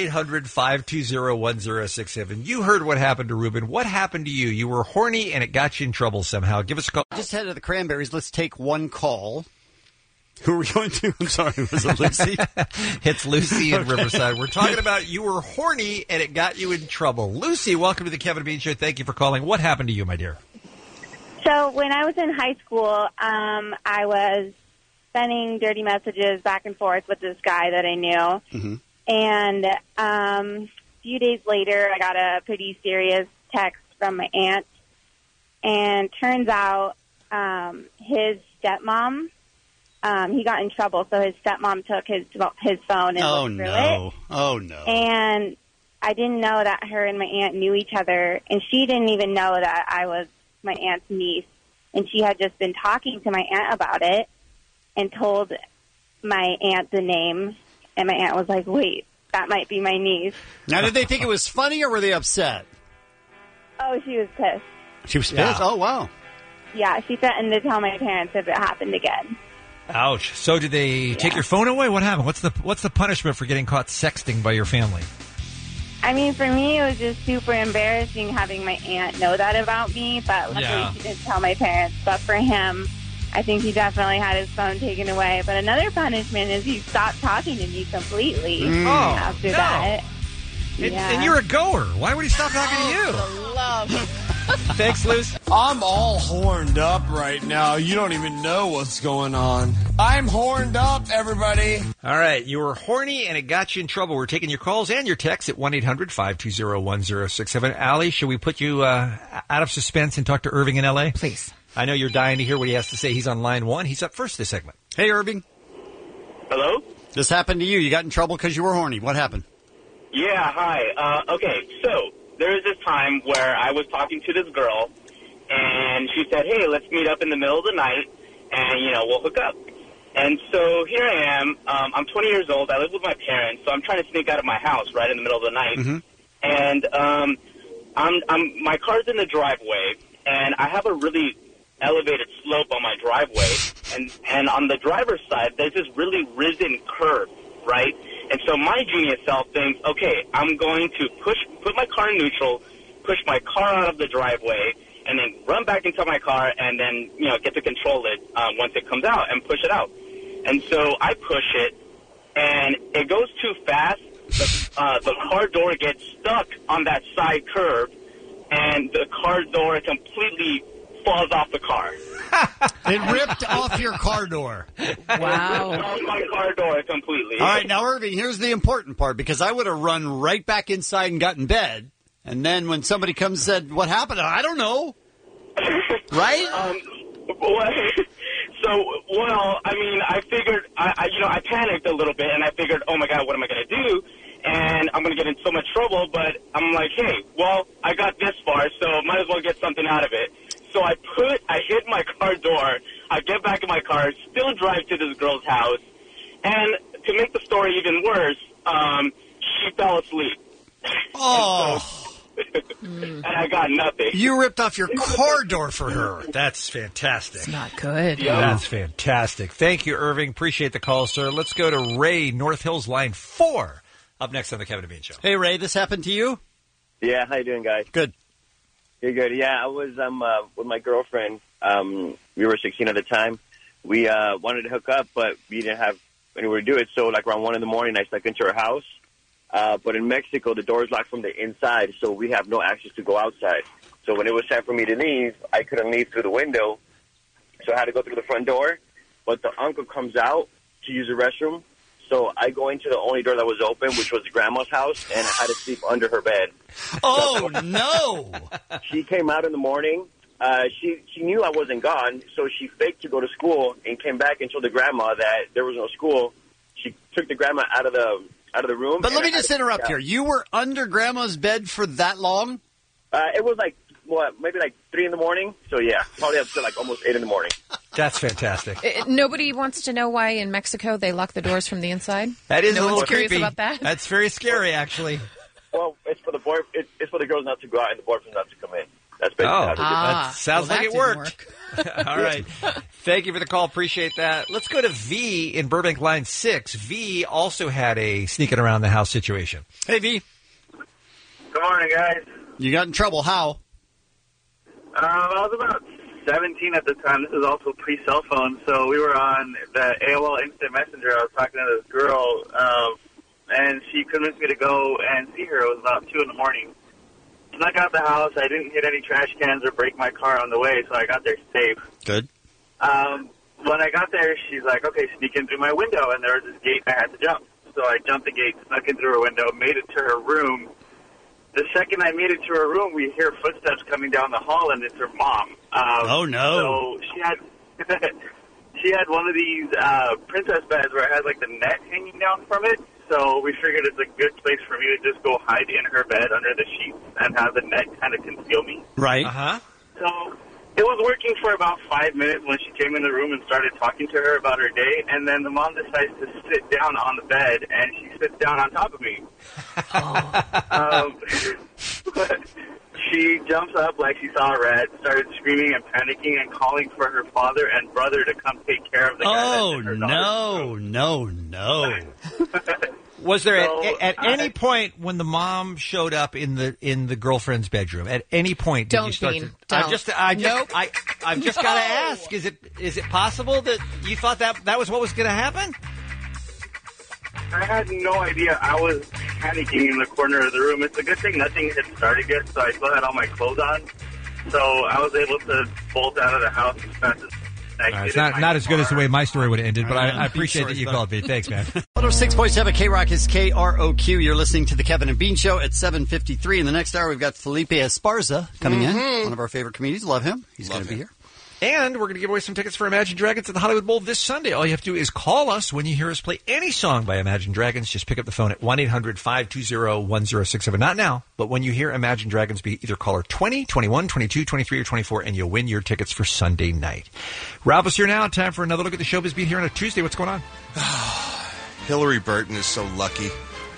1-800-520-1067. You heard what happened to Ruben. What happened to you? You were horny and it got you in trouble somehow. Give us a call. Just head to the Cranberries. Let's take one call. Who are we going to? I'm sorry, was it Lucy? It's Lucy in Riverside. We're talking about you were horny and it got you in trouble. Lucy, welcome to the Kevin and Bean Show. Thank you for calling. What happened to you, my dear? So when I was in high school, I was sending dirty messages back and forth with this guy that I knew. Mm-hmm. And a few days later, I got a pretty serious text from my aunt. And turns out his stepmom, he got in trouble, so his stepmom took his phone and looked through it. Oh, no. And I didn't know that her and my aunt knew each other, and she didn't even know that I was my aunt's niece. And she had just been talking to my aunt about it and told my aunt the name, and my aunt was like, wait, that might be my niece. Now, did they think it was funny or were they upset? Oh, she was pissed. She was pissed? Yeah. Oh, wow. Yeah, she threatened to tell my parents if it happened again. Ouch. So did they take your phone away? What happened? What's the punishment for getting caught sexting by your family? I mean, for me, it was just super embarrassing having my aunt know that about me, but luckily she didn't tell my parents. But for him, I think he definitely had his phone taken away. But another punishment is he stopped talking to me completely after that. And you're a goer. Why would he stop talking to you? The love. Thanks, Luce. I'm all horned up right now. You don't even know what's going on. I'm horned up, everybody. All right, you were horny and it got you in trouble. We're taking your calls and your texts at 1-800-520-1067. Allie, should we put you out of suspense and talk to Irving in L.A.? Please. I know you're dying to hear what he has to say. He's on line one. He's up first this segment. Hey, Irving. Hello? This happened to you. You got in trouble because you were horny. What happened? Yeah, hi. Okay, so there was this time where I was talking to this girl, and she said, hey, let's meet up in the middle of the night, and, we'll hook up. And so here I am. I'm 20 years old. I live with my parents, so I'm trying to sneak out of my house right in the middle of the night. Mm-hmm. And my car's in the driveway, and I have a really elevated slope on my driveway, and on the driver's side, there's this really risen curve, right? And so my genius self thinks, okay, I'm going to put my car in neutral, push my car out of the driveway, and then run back into my car and then, get to control it once it comes out and push it out. And so I push it, and it goes too fast. The car door gets stuck on that side curve, and the car door completely falls off the car. It ripped off your car door. Wow. Off my car door completely. All right, now, Irving, here's the important part, because I would have run right back inside and got in bed, and then when somebody comes and said, what happened? I don't know. Right? I figured, I panicked a little bit, and I figured, oh, my God, what am I going to do? And I'm going to get in so much trouble, but I'm like, hey, well, I got this far, so might as well get something out of it. So I hit my car door, I get back in my car, still drive to this girl's house, and to make the story even worse, she fell asleep. Oh. and I got nothing. You ripped off your car door for her. That's fantastic. It's not good. Yeah. That's fantastic. Thank you, Irving. Appreciate the call, sir. Let's go to Ray, North Hills, line 4. Up next on the Kevin and Bean Show. Hey, Ray, this happened to you? Yeah, how you doing, guys? Good. You're good. Yeah, I was with my girlfriend. We were 16 at the time. We wanted to hook up, but we didn't have anywhere to do it. So, like, around 1 in the morning, I snuck into her house. But in Mexico, the door is locked from the inside, so we have no access to go outside. So when it was time for me to leave, I couldn't leave through the window. So I had to go through the front door. But the uncle comes out to use the restroom. So I go into the only door that was open, which was grandma's house, and I had to sleep under her bed. Oh, no! She came out in the morning. She knew I wasn't gone, so she faked to go to school and came back and told the grandma that there was no school. She took the grandma out of the room. But let me just interrupt here. You were under Grandma's bed for that long? It was like, maybe like 3 in the morning. So, yeah, probably up to like almost 8 in the morning. That's fantastic. Nobody wants to know why in Mexico they lock the doors from the inside? That is no a little one's curious creepy. about that? That's very scary, actually. Well, it's for the boy. It's for the girls not to go out and the boyfriends not to come in. That's basically how it is. That sounds like it worked. All right. Thank you for the call. Appreciate that. Let's go to V in Burbank, line 6. V also had a sneaking around the house situation. Hey, V. Good morning, guys. You got in trouble. How? I was about 17 at the time. This is also pre-cell phone, so we were on the AOL Instant Messenger. I was talking to this girl, and she convinced me to go and see her. It was about 2 in the morning. Snuck out the house. I didn't hit any trash cans or break my car on the way, so I got there safe. Good. When I got there, she's like, okay, sneak in through my window, and there was this gate I had to jump. So I jumped the gate, snuck in through her window, made it to her room. The second I made it to her room, we hear footsteps coming down the hall, and it's her mom. Oh, no. So she had one of these princess beds where it has, like, the net hanging down from it. So we figured it's a good place for me to just go hide in her bed under the sheets and have the net kind of conceal me. Right. Uh-huh. So it was working for about 5 minutes when she came in the room and started talking to her about her day, and then the mom decides to sit down on the bed, and she sits down on top of me. She jumps up like she saw a rat, started screaming and panicking and calling for her father and brother to come take care of the guy. Oh, no. Was there at any point when the mom showed up in the girlfriend's bedroom? At any point did you start to? I've just got to ask: is it possible that you thought that was what was going to happen? I had no idea. I was panicking in the corner of the room. It's a good thing nothing had started yet, so I still had all my clothes on. So I was able to bolt out of the house as fast as I could. It's not as good as the way my story would have ended, but I appreciate that you called me. Thanks, man. 106.7 K-Rock is KROQ. You're listening to the Kevin and Bean Show at 7:53. In the next hour, we've got Felipe Esparza coming in. One of our favorite comedians. Love him. He's going to be here. And we're going to give away some tickets for Imagine Dragons at the Hollywood Bowl this Sunday. All you have to do is call us when you hear us play any song by Imagine Dragons. Just pick up the phone at 1-800-520-1067. Not now, but when you hear Imagine Dragons, be either caller 20, 21, 22, 23, or 24, and you'll win your tickets for Sunday night. Rob is here now. Time for another look at the showbiz beat here on a Tuesday. What's going on? Hillary Burton is so lucky.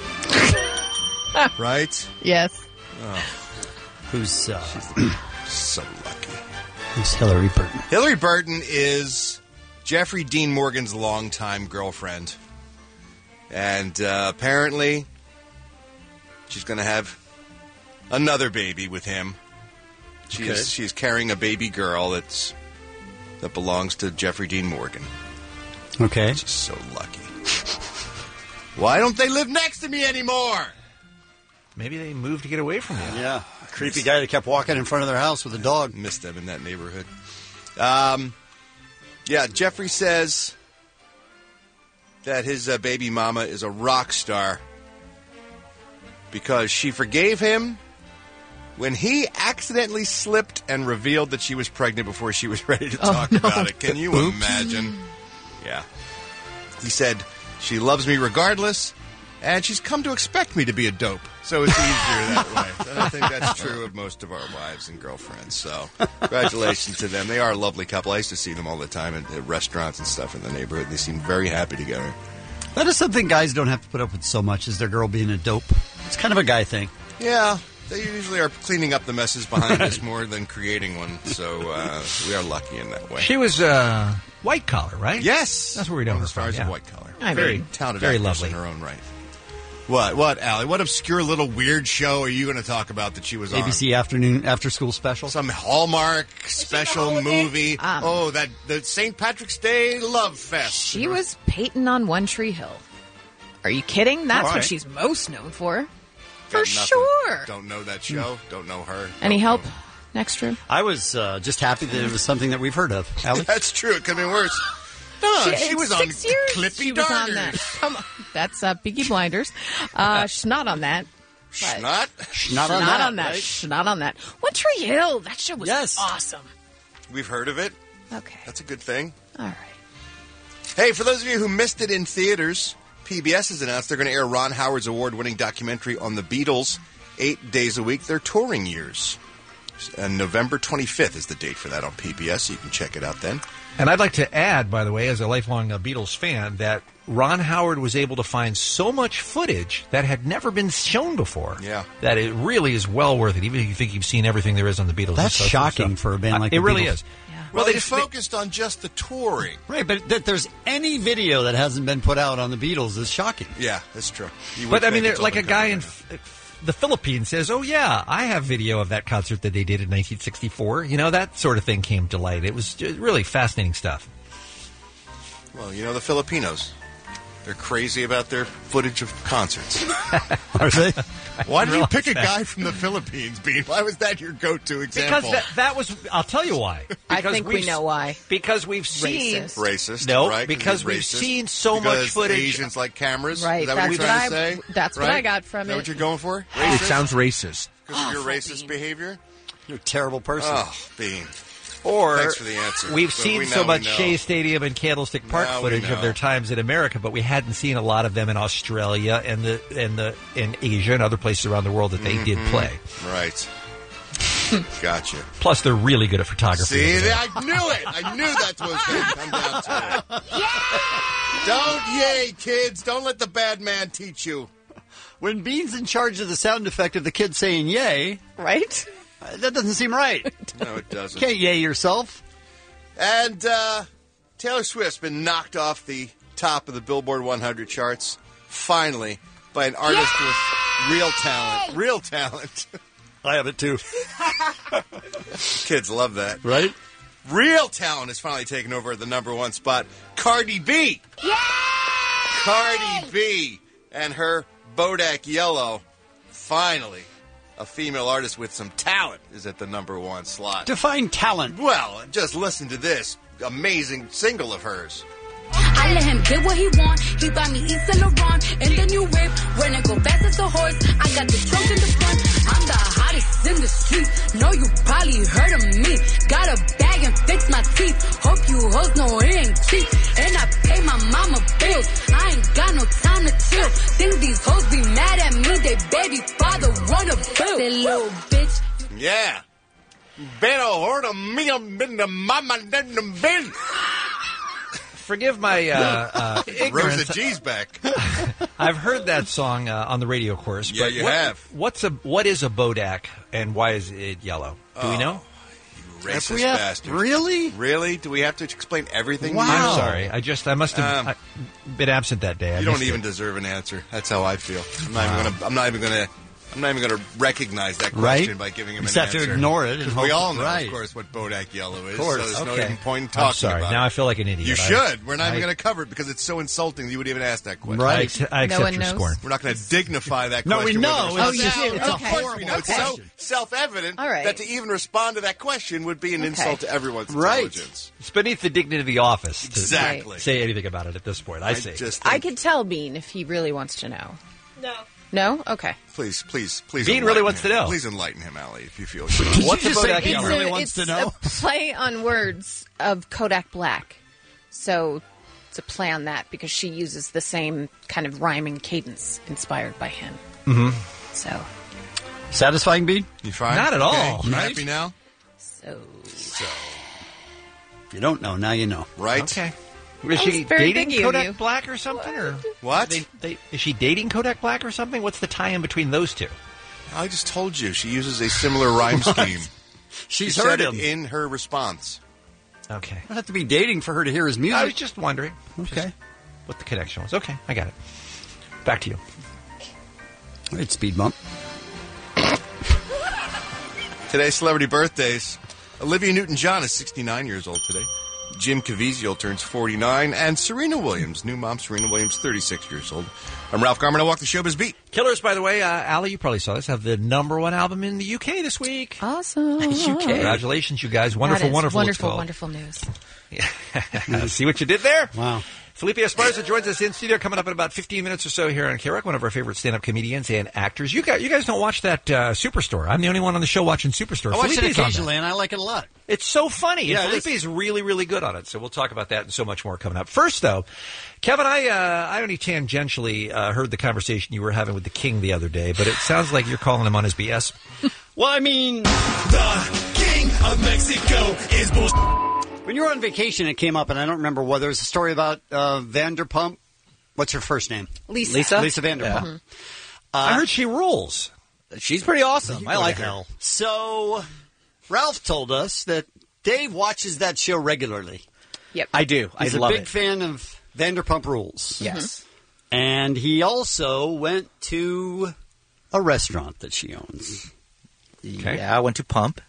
Right? Yes. Oh. Who's so lucky. Who's Hillary Burton? Hillary Burton is Jeffrey Dean Morgan's longtime girlfriend. And apparently she's going to have another baby with him. She's carrying a baby girl that belongs to Jeffrey Dean Morgan. Okay. She's so lucky. Why don't they live next to me anymore? Maybe they moved to get away from you. Yeah. Creepy guy that kept walking in front of their house with a dog. Missed them in that neighborhood. Jeffrey says that his baby mama is a rock star because she forgave him when he accidentally slipped and revealed that she was pregnant before she was ready to talk about it. Can you imagine? Yeah. He said, she loves me regardless, and she's come to expect me to be a dope. So it's easier that way. And I think that's true of most of our wives and girlfriends. So congratulations to them. They are a lovely couple. I used to see them all the time at restaurants and stuff in the neighborhood. They seem very happy together. That is something guys don't have to put up with so much as their girl being a dope. It's kind of a guy thing. Yeah. They usually are cleaning up the messes behind us more than creating one, so we are lucky in that way. She was white collar, right? Yes. That's where we know One her of the stars from. of Yeah. White Collar. Very talented very actress lovely. in her own right. What, Allie? What obscure little weird show are you going to talk about that she was on? ABC afternoon after school special. Some Hallmark special movie. The St. Patrick's Day Love Fest. She was Peyton on One Tree Hill. Are you kidding? That's All right. what she's most known for. Got For nothing. sure. Don't know that show. Don't know her. Any help? Next room. I was just happy that it was something that we've heard of. Allie? That's true. It could have been worse. No, she was on 6 years. Clippy She was on Darners. that. Come on. That's Peaky Blinders. She's not on that. but- Not on Not that, on that. right? Shh, not on that. One Tree Hill. That show was awesome. We've heard of it. Okay. That's a good thing. All right. Hey, for those of you who missed it in theaters, PBS has announced they're going to air Ron Howard's award-winning documentary on the Beatles 8 days a week, their touring years. And November 25th is the date for that on PBS, so you can check it out then. And I'd like to add, by the way, as a lifelong Beatles fan, that Ron Howard was able to find so much footage that had never been shown before. Yeah. That it really is well worth it, even if you think you've seen everything there is on the Beatles. That's and so shocking stuff. for a band like It the really Beatles. is. Well, they they just focused on just the touring. Right, but that there's any video that hasn't been put out on the Beatles is shocking. Yeah, that's true. But I mean, they're like a guy in the Philippines says, "Oh yeah, I have video of that concert that they did in 1964." You know, that sort of thing came to light. It was just really fascinating stuff. Well, you know the Filipinos. They're crazy about their footage of concerts. Are they? Why did you realize pick a that. guy from the Philippines, Bean? Why was that your go-to Because example? that was, I'll tell you why. I Because think we we've- know why. Because we've seen Racist, No, right? because he's we've racist. seen so Because much footage. Asians like cameras. Right, Is that what that's you're what trying I- to say? that's what Right? I got from Is that it. what you're going for? It sounds racist. Because of your racist behavior? You're a terrible person. Oh, Bean. Or Thanks for the answer. we've But seen we so know, much we know. Shea Stadium and Candlestick Park Now we footage of know. their times in America, but we hadn't seen a lot of them in Australia and in Asia and other places around the world that they did play. Right. Gotcha. Plus, they're really good at photography. See, over there. I knew it. I knew that's what was going to come down to it. Don't yay, kids. Don't let the bad man teach you. When Bean's in charge of the sound effect of the kid saying yay, right? That doesn't seem right. No, it doesn't. Can't yay yourself. And Taylor Swift's been knocked off the top of the Billboard 100 charts, finally, by an artist with real talent. Real talent. I have it too. Kids love that. Right? Real talent is finally taken over at the number one spot. Cardi B. Cardi B and her Bodak Yellow. Finally, a female artist with some talent is at the number one slot. Define talent. Well, just listen to this amazing single of hers. I let him get what he want. He buy me East Saint Laurent and the new whip. When I go fast as a horse, I got the trunk in the front. I'm the hottest in the street. Know you probably heard of me. Got a bag and fix my teeth. Hope you hoes know it ain't cheap. And I pay my mama bills. I ain't got no time to chill. Think these hoes be mad at me. They baby father wanna bill. That little bitch. Yeah. Better order me a been the mama than the bin. Forgive my ignorance. Rosa G's back. I've heard that song on the radio, of course. Yeah, but you what, have. What is a Bodak, and why is it yellow? Do we know? Racist Yeah, bastard. really? Really? Do we have to explain everything? Wow. to you? I'm sorry. I must have been absent that day. I You don't missed even it. deserve an answer. That's how I feel. I'm not even gonna recognize that question Right? by giving him You just an have to answer. ignore it and Because we hope- all know, right. of course, what Bodak Yellow is. Of course. So there's no Okay. even point in talking I'm sorry. about Now it. I feel like an idiot. You should. We're not even going to cover it because it's so insulting that you would even ask that question. Right. I accept one your knows. scorn. We're not going to dignify that No, we question. know. with a Oh, you response. do? Of Okay. course we know. It's Okay. so self-evident All right. that to even respond to that question would be an Okay. insult to everyone's Right. intelligence. It's beneath the dignity of the office to Exactly. say anything about it at this point. I see. just I think- could tell Bean if he really wants to know. No. No? Okay. Please. Bean really enlighten wants to him. know. Please enlighten him, Allie, if you feel. What's a just say Bodak Bean Yellow? really wants to it's know? a play on words of Kodak Black. So it's a play on that because she uses the same kind of rhyming cadence inspired by him. Mm-hmm. So, Satisfying, Bean? You fine? Not at all. You Right? happy now? so If you don't know, now you know. Right? Okay. That Is she was very dating biggy of you. Kodak Black or something? Or What? is she dating Kodak Black or something? What's the tie-in between those two? I just told you she uses a similar rhyme scheme. She's She heard said it him. in her response. Okay. I'd have to be dating for her to hear his music. I was just wondering. Okay. What the connection was. Okay, I got it. Back to you. All right, speed bump. Today's celebrity birthdays. Olivia Newton-John is 69 years old today. Jim Caviezel turns 49. And Serena Williams, new mom Serena Williams, 36 years old. I'm Ralph Garman. I walk the showbiz beat. Killers, by the way, Allie, you probably saw this, have the #1 album in the UK this week. Awesome. UK. Congratulations, you guys. Wonderful, That is wonderful. it's wonderful, called. wonderful news. See what you did there? Wow. Felipe Esparza joins us in studio coming up in about 15 minutes or so here on KROC, one of our favorite stand-up comedians and actors. You guys don't watch that Superstore. I'm the only one on the show watching Superstore. I watch it Felipe's on occasionally, that. and I like it a lot. It's so funny. Yeah, and it Felipe's really, really good on it. So we'll talk about that and so much more coming up. First, though, Kevin, I only tangentially heard the conversation you were having with the King the other day, but it sounds like you're calling him on his BS. Well, I mean, The King of Mexico is bullshit. when you were on vacation, it came up, and I don't remember whether there was a story about Vanderpump. What's her first name? Lisa. Lisa Vanderpump. Mhm. I heard she rules. She's pretty awesome. I like her. So, Ralph told us that Dave watches that show regularly. Yep. I do. He's I love a big it. fan of Vanderpump Rules. Yes. And he also went to a restaurant that she owns. Yeah, I went to Pump.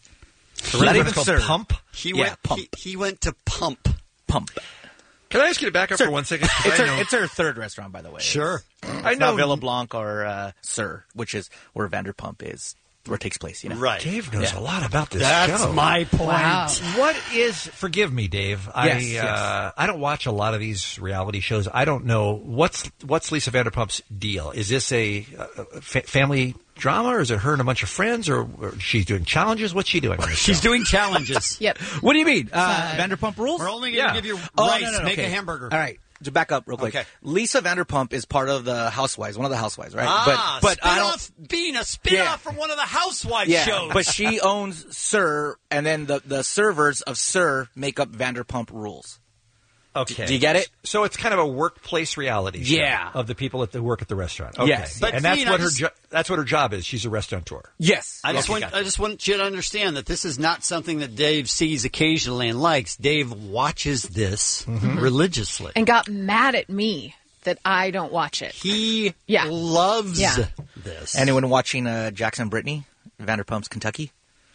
Not even Sir. Pump? He Yeah, went. Pump. He went to Pump. Pump. Can I ask you to back up for 1 second? It's her third restaurant, by the way. Sure. I It's know not Villa Blanc or Sir, which is where Vanderpump is, where it takes place. You know, Right. Dave knows a lot about this That's show. my point. Wow. What is? Forgive me, Dave. Yes, I don't watch a lot of these reality shows. I don't know what's Lisa Vanderpump's deal. Is this a family drama, or is it her and a bunch of friends, or she's doing challenges? What's she doing? On this She's show? doing challenges. Yep. What do you mean? Vanderpump Rules? We're only going to give you Oh, rice. no, Make okay. a hamburger. All right. To back up real quick. Okay. Lisa Vanderpump is part of the Housewives, one of the Housewives, right? But I don't. being a spin-off from one of the Housewives Yeah, shows. but she owns Sir, and then the servers of Sir make up Vanderpump Rules. Okay. Do you get it? So it's kind of a workplace reality show Yeah. of the people that work at the restaurant. Okay. Yes. But and that's Dean, what I her just- that's what her job is. She's a restaurateur. Yes. I just want you to understand that this is not something that Dave sees occasionally and likes. Dave watches this religiously. And got mad at me that I don't watch it. He Yeah. loves Yeah. this. Anyone watching Jackson Brittany, Vanderpump's Kentucky?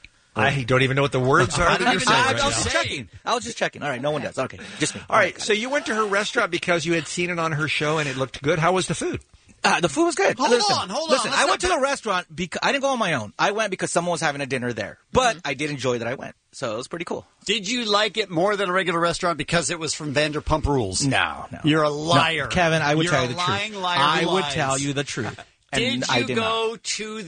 I don't even know what the words are I that don't you're even know saying what right I was now. just checking. I was just checking. All right, no one does. Okay, just me. All right, so you went to her restaurant because you had seen it on her show and it looked good. How was the food? The food was good. Hold on. Listen, Let's I not went to the restaurant because I didn't go on my own. I went because someone was having a dinner there. But I did enjoy that I went, so it was pretty cool. Did you like it more than a regular restaurant because it was from Vanderpump Rules? No. You're a liar. No, Kevin, I would You're tell a you the truth. lying liar I who would lies. tell you the truth. And Did I you did go to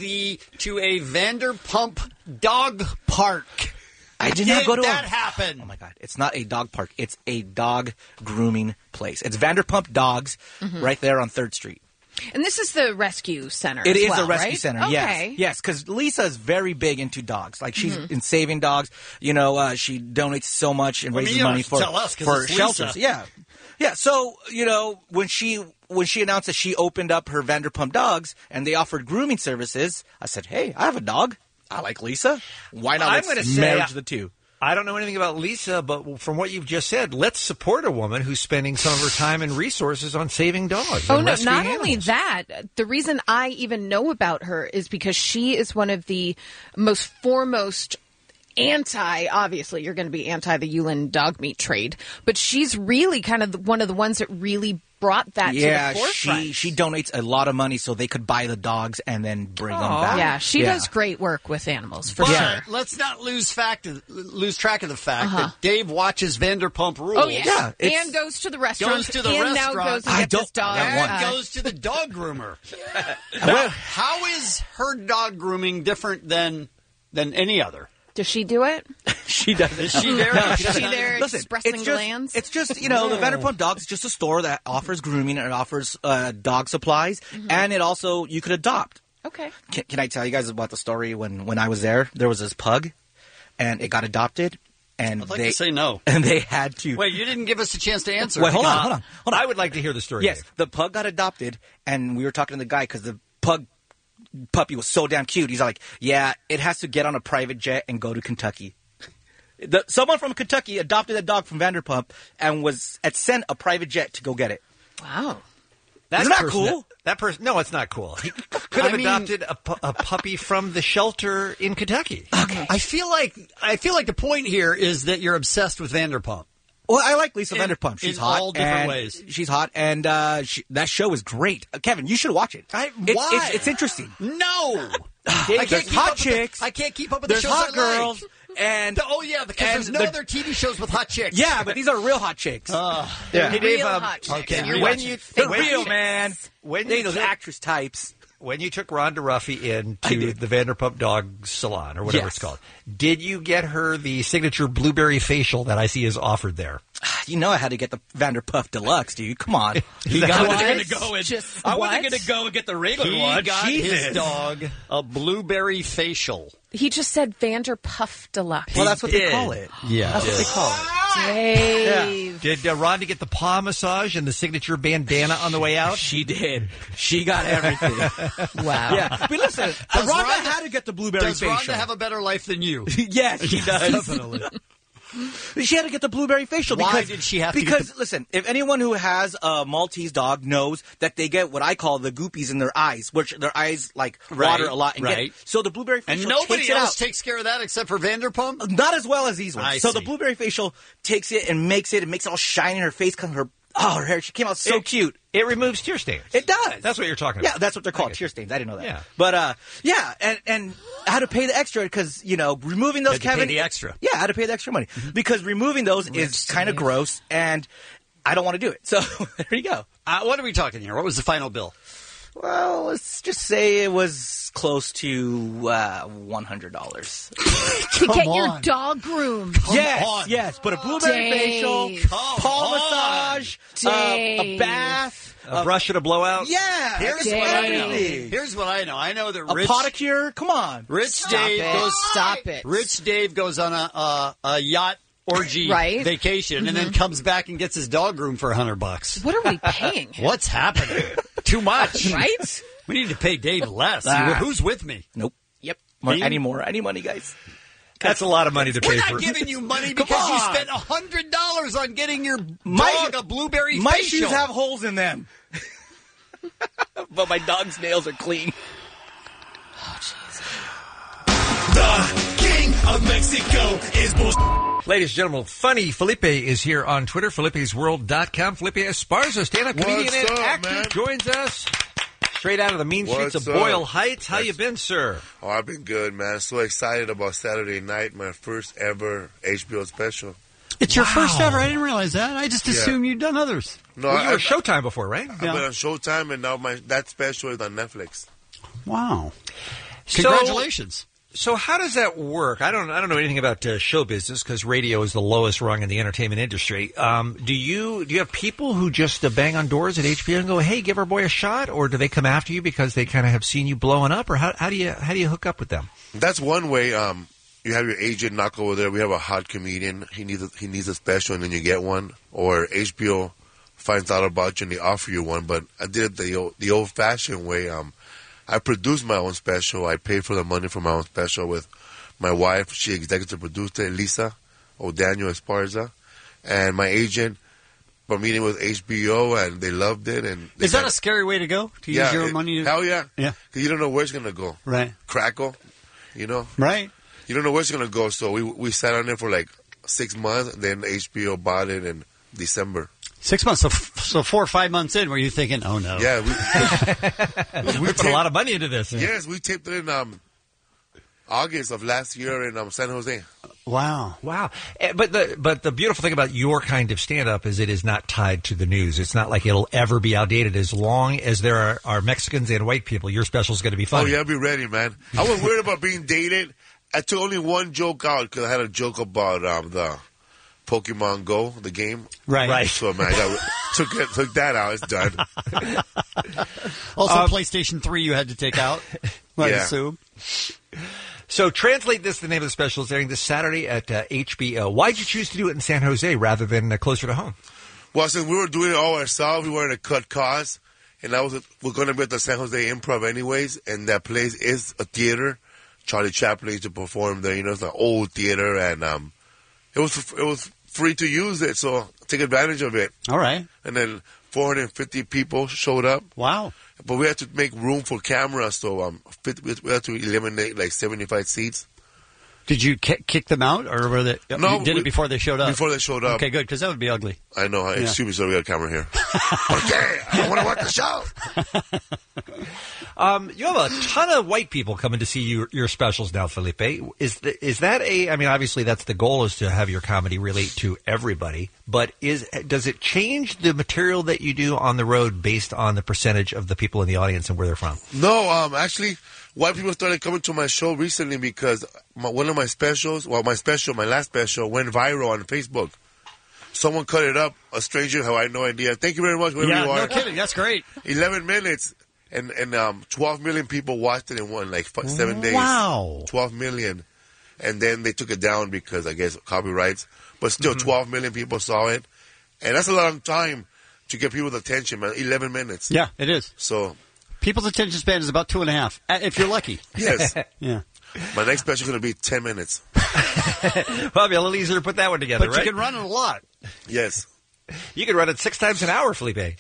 a Vanderpump dog park? I did not go to that a... happen? Oh my God! It's not a dog park. It's a dog grooming place. It's Vanderpump Dogs, right there on 3rd Street. And this is the rescue center. It as is well, a rescue right? center. Okay. Yes, because Lisa is very big into dogs. Like she's in saving dogs. You know, she donates so much and Well, raises you don't money have to tell us 'cause for it's shelters. Lisa. Yeah. So you know, when she announced that she opened up her Vanderpump Dogs and they offered grooming services, I said, "Hey, I have a dog. I like Lisa. Why not? I'm gonna Let's say- marriage the two." I don't know anything about Lisa, but from what you've just said, let's support a woman who's spending some of her time and resources on saving dogs. Oh, and no, rescuing not only animals. that, the reason I even know about her is because she is one of the most foremost obviously you're going to be anti the Yulin dog meat trade, but she's really kind of one of the ones that really brought that to the forefront. she donates a lot of money so they could buy the dogs and then bring them back. Yeah, she does great work with animals, for But sure. let's not lose track of the fact that Dave watches Vanderpump Rules. Oh, yeah. And goes to the restaurant. Goes to the and restaurant. now goes and gets his dog. And goes to the dog groomer. How is her dog grooming different than any other? Does she do it? She does. Is she there? No, Is she there Listen, expressing it's just, glands? It's just, you know, the Vanderpump Dogs is just a store that offers grooming and it offers dog supplies, and it also, you could adopt. Okay. Can I tell you guys about the story when I was there? There was this pug, and it got adopted, and I'd like to say no. And they had to... Wait, you didn't give us a chance to answer. Wait, hold on. I would like to hear the story. Yes, Dave. the pug got adopted, and we were talking to the guy because the pug puppy was so damn cute. He's like, yeah, it has to get on a private jet and go to Kentucky. Someone from Kentucky adopted a dog from Vanderpump and sent a private jet to go get it. Wow. Isn't that cool? That person, no, it's not cool. He could have adopted a puppy from the shelter in Kentucky. Okay. I feel like the point here is that you're obsessed with Vanderpump. Well, I like Lisa Vanderpump. She's in hot. all different and ways. She's hot, and that show is great. Kevin, you should watch it. Why? It's interesting. No. There's hot chicks. I can't keep up with the There's shows hot I girls. like. And because there's no other TV shows with hot chicks. Yeah, but these are real hot chicks. Yeah. Hey, Dave, hot chicks. Okay, they're real, man. They those actress types. When you took Rhonda Ruffy into the Vanderpump Dog Salon, or whatever it's called, did you get her the signature blueberry facial that I see is offered there? You know I had to get the Vanderpuff Deluxe, dude. Come on. I wasn't wasn't going to go and get the regular He one. got Jesus. his dog a blueberry facial. He just said Vanderpuff Deluxe. Well, that's what they call it. Yeah. That's what they call it. Dave. Did Rhonda get the paw massage and the signature bandana on the way out? She did. She got everything. Wow. Yeah. But listen, Rhonda had to get the blueberry Does facial. Rhonda have a better life than you? Yes, she does. Definitely. She had to get the blueberry facial. Why because, did she have to Because, get listen, if anyone who has a Maltese dog knows that they get what I call the goopies in their eyes, which their eyes, like, water a lot. And right. So the blueberry facial And nobody takes it else out. takes care of that except for Vanderpump? Not as well as these ones. I So see. the blueberry facial takes it and makes it all shiny in her face. Her hair, she came out so cute. It removes tear stains. It does. That's what you're talking Yeah, about. that's what they're called, tear stains. I didn't know that. Yeah. But, and I had to pay the extra because, removing those, Had to pay Kevin. the extra. Yeah, I had to pay the extra money because removing those is kind of gross and I don't want to do it. So there you go. What are we talking here? What was the final bill? Well, let's just say it was close to $100. To get your dog groomed. Yes. But a blueberry facial, paw massage, a bath, A brush and a blowout? Yeah. Here's what I know. Here's what I know. I know that a podicure? Come on. Stop it. Rich Dave goes on a yacht orgy Right. vacation and then comes back and gets his dog groomed for $100. What are we paying? What's happening? Too much. Right? We need to pay Dave less. Who's with me? Nope. Yep. Me? Any money, guys? That's a lot of money to pay We're for. not giving you money because you spent $100 on getting your My- dog a blueberry My facial. shoes have holes in them. But my dog's nails are clean. The king of Mexico is bull. Ladies and gentlemen, Funny Felipe is here on Twitter, Felipe'sWorld.com. Felipe Esparza, stand-up comedian What's and up, actor, man? joins us straight out of the mean streets What's of up? Boyle Heights. How you been, sir? Oh, I've been good, man. So excited about Saturday night, my first ever HBO special. It's your first ever. I didn't realize that. I just assumed you'd done others. No, Well, you were Showtime before, right? I've been on Showtime, and now that special is on Netflix. Wow. So- Congratulations. So how does that work? I don't know anything about show business because radio is the lowest rung in the entertainment industry. Do you have people who just bang on doors at HBO and go, "Hey, give our boy a shot," or do they come after you because they kind of have seen you blowing up, or how do you hook up with them? That's one way. You have your agent knock over there. We have a hot comedian. He needs a special, and then you get one. Or HBO finds out about you and they offer you one. But I did it the old-fashioned way. I produced my own special. I paid for the money for my own special with my wife. She executive produced it, Lisa O'Daniel Esparza, and my agent. We're meeting with HBO, and they loved it. And Is that a scary way to go? To use your money? Hell yeah. Yeah. Because you don't know where it's going to go. Right. Crackle, you know? Right. You don't know where it's going to go. So we sat on it for like 6 months, and then HBO bought it in December. 6 months. So 4 or 5 months in, were you thinking, oh no? Yeah. We put a lot of money into this. Yes, we taped it in August of last year in San Jose. Wow. But the beautiful thing about your kind of stand-up is it is not tied to the news. It's not like it'll ever be outdated. As long as there are Mexicans and white people, your special is going to be Oh, funny. yeah, be ready, man. I was worried about being dated. I took only one joke out because I had a joke about the Pokemon Go, the game. Right. So, man, took that out. It's done. Also, PlayStation 3 you had to take out, I assume. So translate this. The name of the special is airing this Saturday at HBO. Why did you choose to do it in San Jose rather than closer to home? Well, since we were doing it all ourselves, we wanted to cut costs. And we're going to be at the San Jose Improv anyways, and that place is a theater. Charlie Chaplin used to perform there. You know, it's an old theater, and it was free to use it, so take advantage of it. All right. And then 450 people showed up. Wow. But we had to make room for cameras, so we had to eliminate like 75 seats. Did you kick them out, or were they? No, you did it before they showed up. Before they showed up. Okay, good, because that would be ugly. I know. Yeah. Excuse me, sir. We got a camera here. Okay, I want to watch the show. You have a ton of white people coming to see your specials now, Felipe. Is that I mean, obviously that's the goal, is to have your comedy relate to everybody. But does it change the material that you do on the road based on the percentage of the people in the audience and where they're from? No, actually, white people started coming to my show recently because one of my specials, my last special, went viral on Facebook. Someone cut it up. A stranger who I had no idea. Thank you very much, wherever you are. No kidding. That's great. 11 minutes. And 12 million people watched it in 7 days. Wow. 12 million. And then they took it down because, I guess, copyrights. But still, 12 million people saw it. And that's a long time to get people's attention, man. 11 minutes. Yeah, it is. So people's attention span is about 2.5, if you're lucky. Yes. Yeah. My next special is going to be 10 minutes. Probably a little easier to put that one together, But right? you can run it a lot. Yes. You can run it 6 times an hour, Felipe.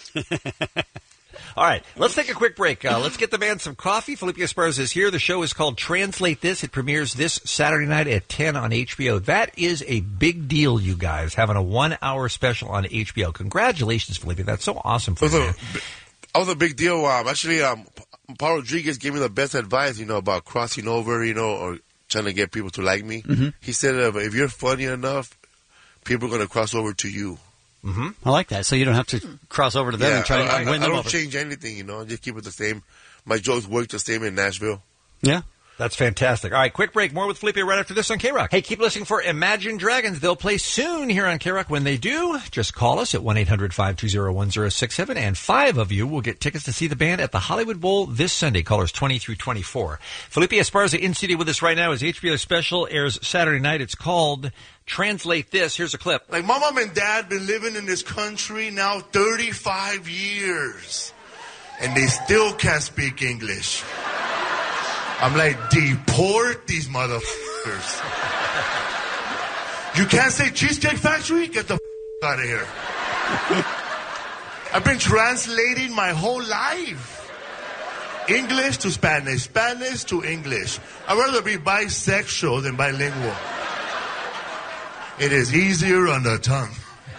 All right, let's take a quick break. Let's get the man some coffee. Felipe Esparza is here. The show is called Translate This. It premieres this Saturday night at 10 on HBO. That is a big deal, you guys, having a 1-hour special on HBO. Congratulations, Felipe. That's so awesome for you. That was a big deal. Actually, Paul Rodriguez gave me the best advice, about crossing over, or trying to get people to like me. Mm-hmm. He said, if you're funny enough, people are going to cross over to you. Mm-hmm. I like that. So you don't have to cross over to them and try to win them I don't over. change anything, I just keep it the same. My jokes work the same in Nashville. Yeah. That's fantastic. All right, quick break. More with Felipe right after this on K-Rock. Hey, keep listening for Imagine Dragons. They'll play soon here on K-Rock. When they do, just call us at 1-800-520-1067, and 5 of you will get tickets to see the band at the Hollywood Bowl this Sunday, callers 20 through 24. Felipe Esparza in studio with us right now. His HBO special airs Saturday night. It's called Translate This. Here's a clip. Like, my mom and dad been living in this country now 35 years, and they still can't speak English. I'm like, deport these motherfuckers. You can't say Cheesecake Factory? Get the out of here. I've been translating my whole life. English to Spanish, Spanish to English. I'd rather be bisexual than bilingual. It is easier on the tongue.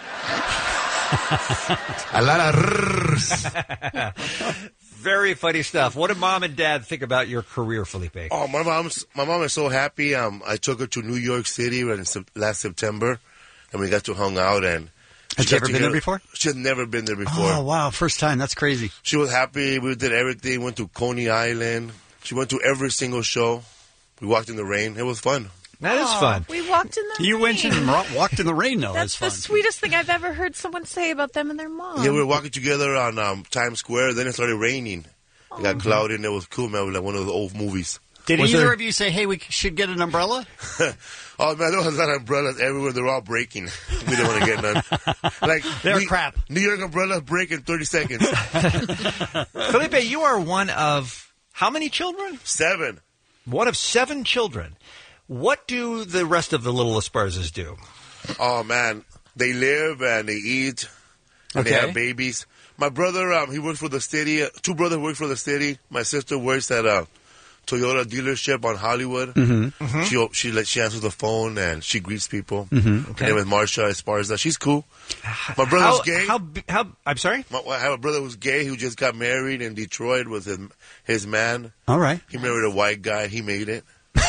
A lot of rrrs. Very funny stuff. What did mom and dad think about your career, Felipe? Oh, my mom is so happy. I took her to New York City last September, and we got to hang out. And Has she ever been there before? She had never been there before. Oh, wow. First time. That's crazy. She was happy. We did everything. Went to Coney Island. She went to every single show. We walked in the rain. It was fun. That is fun. We walked in the rain. You went and walked in the rain, though. That's That's the fun. sweetest thing I've ever heard someone say about them and their mom. Yeah, we were walking together on Times Square. Then it started raining. It got cloudy, and it was cool, man. Like one of the old movies. Did either of you say, hey, we should get an umbrella? Oh, man, there was a lot of umbrellas everywhere. They're all breaking. We didn't want to get none. Like, They're crap. New York umbrellas break in 30 seconds. Felipe, you are one of how many children? 7. One of 7 children. What do the rest of the little Esparzas do? Oh, man. They live and they eat and they have babies. My brother, he works for the city. 2 brothers work for the city. My sister works at a Toyota dealership on Hollywood. Mm-hmm. Mm-hmm. She answers the phone and she greets people. Mm-hmm. Her name is Marsha Esparza. She's cool. My brother's gay. How? I'm sorry? I have a brother who's gay who just got married in Detroit with his man. All right. He married a white guy. He made it.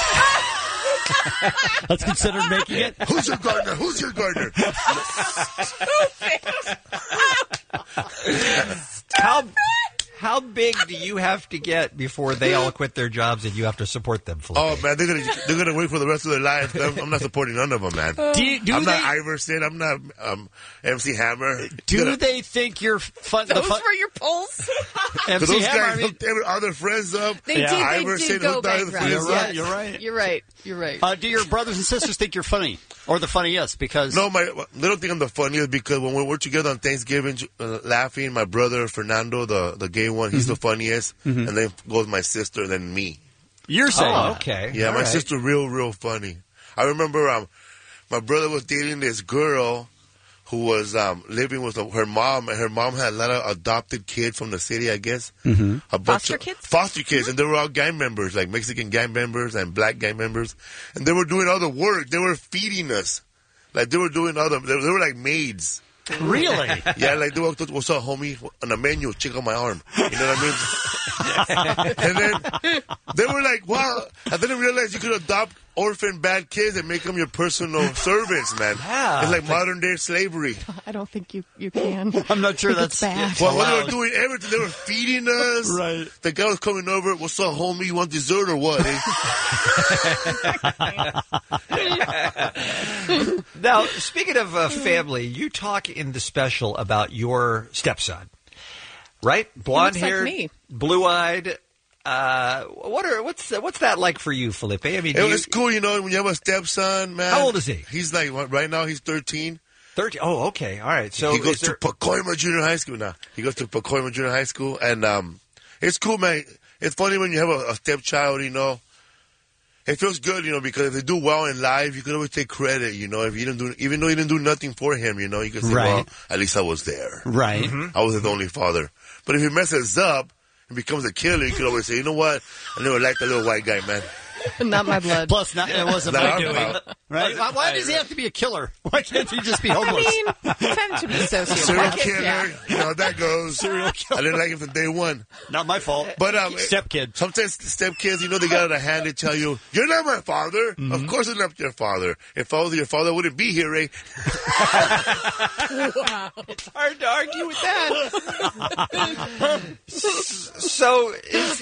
That's considered making it. Who's your gardener? Who's your gardener? How big do you have to get before they all quit their jobs and you have to support them? Felipe? Oh man, they're gonna wait for the rest of their life. I'm not supporting none of them, man. I'm not Iverson. I'm not MC Hammer. Do they think you're fun? Those were your polls? So those guys hooked all their friends up. They did. Iverson They did go hooked all their bankrupt. friends You're up. right. You're right. You're right. Do your brothers and sisters think you're funny or the funniest? Because No, they don't think I'm the funniest because when we're together on Thanksgiving laughing, my brother Fernando, the gay one, he's the funniest, and then goes my sister, then me. You're saying that. okay. Yeah, All my right. sister real funny. I remember my brother was dating this girl who was living with her mom, and her mom had a lot of adopted kids from the city, I guess. Mm-hmm. A bunch Foster of kids? Foster kids, and they were all gang members, like Mexican gang members and black gang members. And they were doing all the work. They were feeding us. Like, they were doing all the... They were like maids. Really? Yeah, like, they walked up, what's up, homie? On the menu, check on my arm. You know what I mean? And then they were like, wow. I didn't realize you could adopt orphan bad kids and make them your personal servants, man. Yeah. It's like modern-day slavery. I don't think you can. I'm not sure I think it's that's bad. Well, when they were doing everything, they were feeding us. Right. The guy was coming over. What's up, homie? You want dessert or what? Now, speaking of family, you talk in the special about your stepson, right? Blonde looks like hair, me. blue-eyed. What's that like for you, Felipe? I mean, It's cool, you know, when you have a stepson, man. How old is he? He's like, right now, he's 13. 13. Oh, okay. All right. So he goes to Pacoima Junior High School now. He goes to Pacoima Junior High School, and it's cool, man. It's funny when you have a stepchild, you know. It feels good, you know, because if they do well in life, you can always take credit, you know. If you didn't do, even though you didn't do nothing for him, you know, you can say, Right. well, at least I was there. Right. I was his only father. But if he messes up and becomes a killer, you can always say, you know what? I never liked that little white guy, man. Not my blood. Plus, it wasn't Not my our doing. fault. Right? Why does he have to be a killer? Why can't he just be homeless? I mean, tend to be Serial sociopaths. killer, Yeah. you know how that goes. Serial killer. I didn't like him from day one. Not my fault. But Stepkid. sometimes stepkids, you know, they got out of hand. They tell you, "You're not my father." Mm-hmm. Of course, I'm not your father. If I was your father, I wouldn't be here, eh? Wow. it's hard to argue with that. So,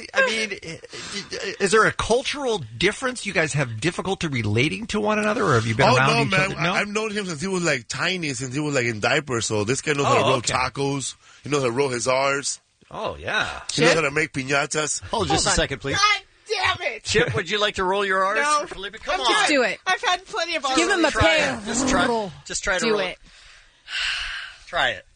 is there a cultural difference? You guys have difficulty relating to one another, or have you been Oh around no, each man! other? No? I've known him since he was like tiny, since he was like in diapers. So this guy knows how to roll tacos. He knows how to roll his R's. Oh yeah. He knows how to make piñatas. Hold just a second, please. Damn it! Chip, would you like to roll your R's? No. Felipe, come I'm on. Just do it. I've had plenty of Give him a Try pair. it. Just try to Do roll. it. Try it.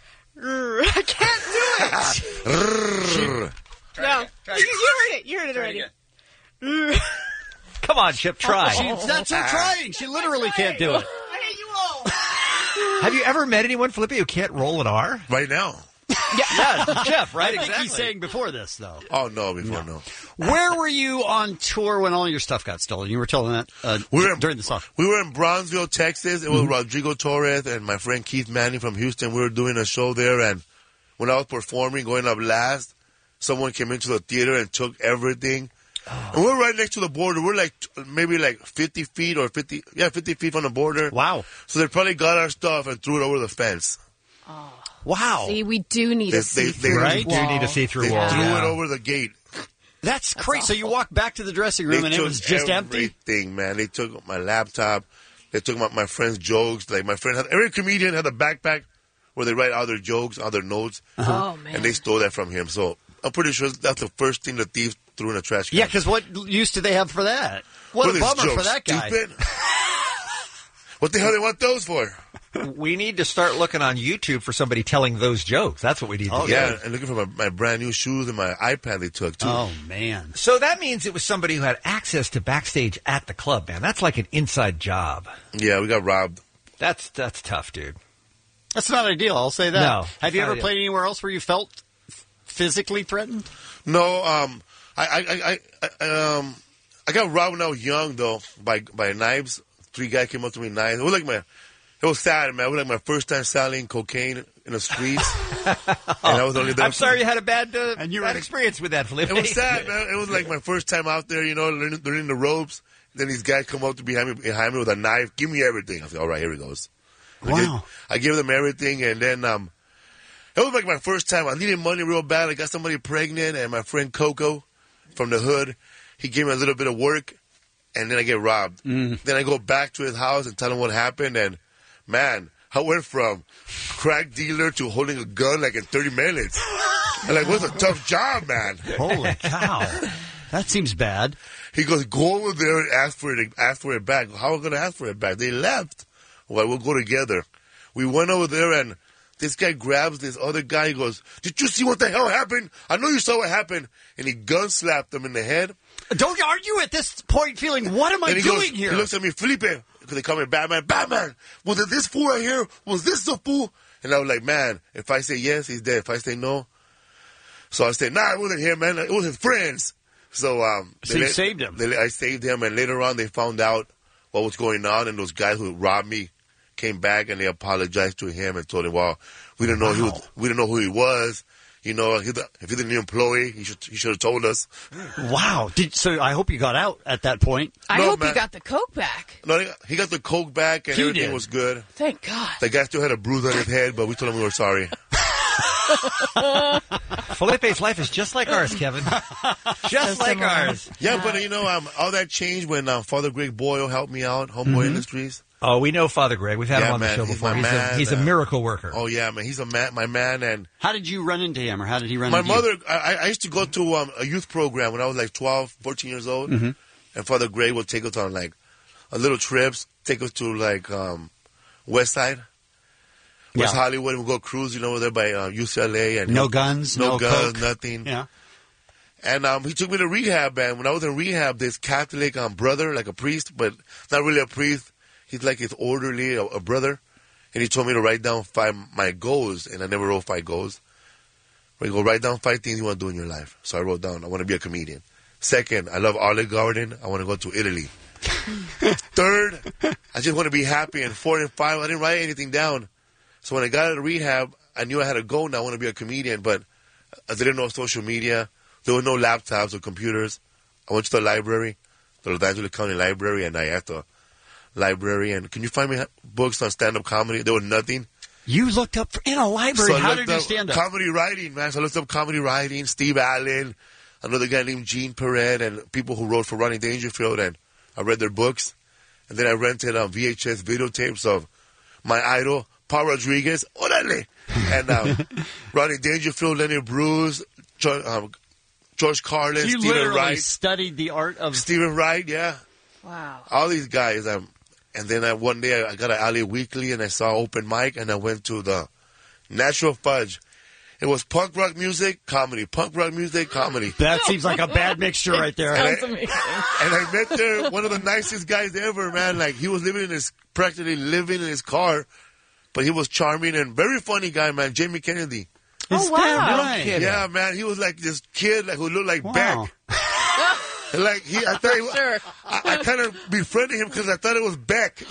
I can't do it. No, Try you heard it. You heard it Try already. again. Come on, Chip, try. That's her trying. She literally can't do it. I hate you all. Have you ever met anyone, Felipe, who can't roll an R? Right now. Yeah, Jeff, right? I think Exactly. he's saying before this, though. Oh no, before no. Where were you on tour when all your stuff got stolen? You were telling that during the song. We were in Bronzeville, Texas. It was Rodrigo Torres and my friend Keith Manning from Houston. We were doing a show there, and when I was performing, going up last, someone came into the theater and took everything. And we're right next to the border. We're like maybe like 50 feet or 50 feet from the border. Wow. So they probably got our stuff and threw it over the fence. Wow. See, we do need a see-through Right? wall. You need a see-through They wall. threw yeah. it over the gate. That's crazy. So you walked back to the dressing room They and it took was just empty? everything, man. They took my laptop. They took my friend's jokes. Like my friend had, every comedian had a backpack where they write all their jokes, all their notes. Oh, man. And they stole that from him. So I'm pretty sure that's the first thing the thief threw in a trash can. Yeah, because what use do they have for that? What a his bummer for jokes, that guy. Stupid? What the hell they want those for? We need to start looking on YouTube for somebody telling those jokes. That's what we need to do. Yeah, and looking for my brand new shoes and my iPad they took, too. Oh, man. So that means it was somebody who had access to backstage at the club, man. That's like an inside job. Yeah, we got robbed. That's tough, dude. That's not ideal, I'll say that. No, Have you not ever ideal. played anywhere else where you felt physically threatened? No, I got robbed when I was young, though, by knives. 3 guys came up to me with knives. It was sad, man. It was like my first time selling cocaine in the streets. And I was only there. I'm sorry you had a bad experience with that, Felipe. It was sad, man. It was like my first time out there, you know, learning the ropes. Then these guys come up to behind me with a knife. Give me everything. I said, all right, here he goes. Wow. I gave them everything, and then it That was like my first time. I needed money real bad. I got somebody pregnant, and my friend Coco from the hood, he gave me a little bit of work, and then I get robbed. Then I go back to his house and tell him what happened, and man, I went from crack dealer to holding a gun like in 30 minutes. I'm like, what's a tough job, man? Holy cow. That seems bad. He goes, go over there and ask for it back. How am I going to ask for it back? They left. Well, we'll go together. We went over there, and this guy grabs this other guy. He goes, did you see what the hell happened? I know you saw what happened. And he gun slapped him in the head. Don't argue at this point feeling, what am I doing here? He looks at me, Felipe, because they call me Batman. Was it this fool right here? Was this the fool? And I was like, man, if I say yes, he's dead. If I say no. So I said, nah, it wasn't him, man. It was his friends. So you saved him. I saved him, and later on they found out what was going on, and those guys who robbed me came back and they apologized to him and told him, well, we didn't know we didn't know who he was. You know, if he's a new employee, he should have told us. Wow. So I hope you got out at that point. I hope you got the Coke back. No, he got the Coke back and everything was good. Thank God. The guy still had a bruise on his head, but we told him we were sorry. Felipe's life is just like ours, Kevin. Just like ours. Yeah, but you know, all that changed when Father Greg Boyle helped me out, Homeboy Industries. Oh, we know Father Greg. We've had him on the show before. He's a miracle worker. Oh, yeah, man. He's my man. And how did you run into him, or how did he run into you? My mother, I used to go to a youth program when I was like 12, 14 years old. And Father Greg would take us on like a little trips, take us to like West Side. West Hollywood, and we'll go cruise, over there by UCLA. And no guns, no guns, coke. Nothing. Yeah. And he took me to rehab, and when I was in rehab, this Catholic brother, like a priest, but not really a priest. He's like his orderly, a brother. And he told me to write down 5 my goals, and I never wrote 5 goals. I go, write down 5 things you want to do in your life. So I wrote down, I want to be a comedian. Second, I love Olive Garden. I want to go to Italy. Third, I just want to be happy. And 4 and 5, I didn't write anything down. So when I got out of rehab, I knew I had a goal now. I want to be a comedian, but I didn't know social media. There were no laptops or computers. I went to the library, the Los Angeles County Library, and I asked the library, and can you find me books on stand-up comedy? There was nothing. You looked up in a library. How did you stand up? Comedy writing, man. So I looked up comedy writing, Steve Allen, another guy named Gene Perret, and people who wrote for Rodney Dangerfield, and I read their books. And then I rented VHS videotapes of my idol, Paul Rodriguez, orale, and Rodney Dangerfield, Lenny Bruce, George Carlin, you Stephen literally Wright. Studied the art of Stephen Wright, yeah. Wow. All these guys. And then one day I got an Alley Weekly and I saw open mic and I went to the Natural Fudge. It was punk rock music, comedy. Punk rock music, comedy. That seems like a bad mixture right there. Sounds amazing. And I met there one of the nicest guys ever, man. Like he was practically living in his car, but he was charming and very funny guy, man. Jamie Kennedy. Oh, wow. Right? Yeah, man. He was like this kid who looked like Beck. Like I thought I kind of befriended him because I thought it was Beck,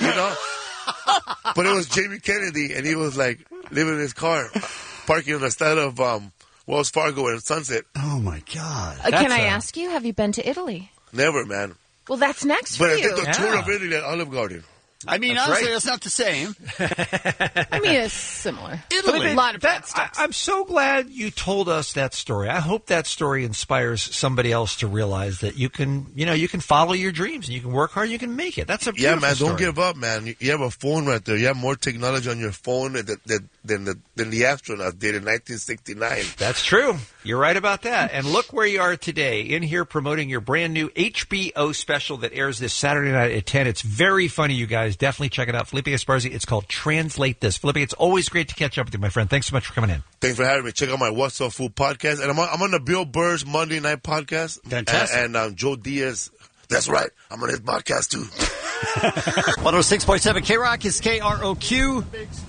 but it was Jamie Kennedy, and he was like living in his car, parking on the side of Wells Fargo and Sunset. Oh my God! Can I ask you? Have you been to Italy? Never, man. Well, that's next but for I you. did the tour of Italy at Olive Garden. I mean, honestly, that's not the same. I mean, it's similar. Italy. A lot of bad stuff. I'm so glad you told us that story. I hope that story inspires somebody else to realize that you can follow your dreams and you can work hard, you can make it. That's a beautiful man. story. Don't give up, man. You have a phone right there. You have more technology on your phone than the astronauts did in 1969. That's true. You're right about that. And look where you are today, in here promoting your brand new HBO special that airs this Saturday night at 10. It's very funny, you guys. Definitely check it out. Felipe Esparza. It's called Translate This. Felipe, it's always great to catch up with you, my friend. Thanks so much for coming in. Thanks for having me. Check out my What's Up Food podcast. And I'm on the Bill Burr's Monday Night podcast. Fantastic. And Joe Diaz. That's right. I'm on his podcast, too. 106.7 K-Rock is KROQ.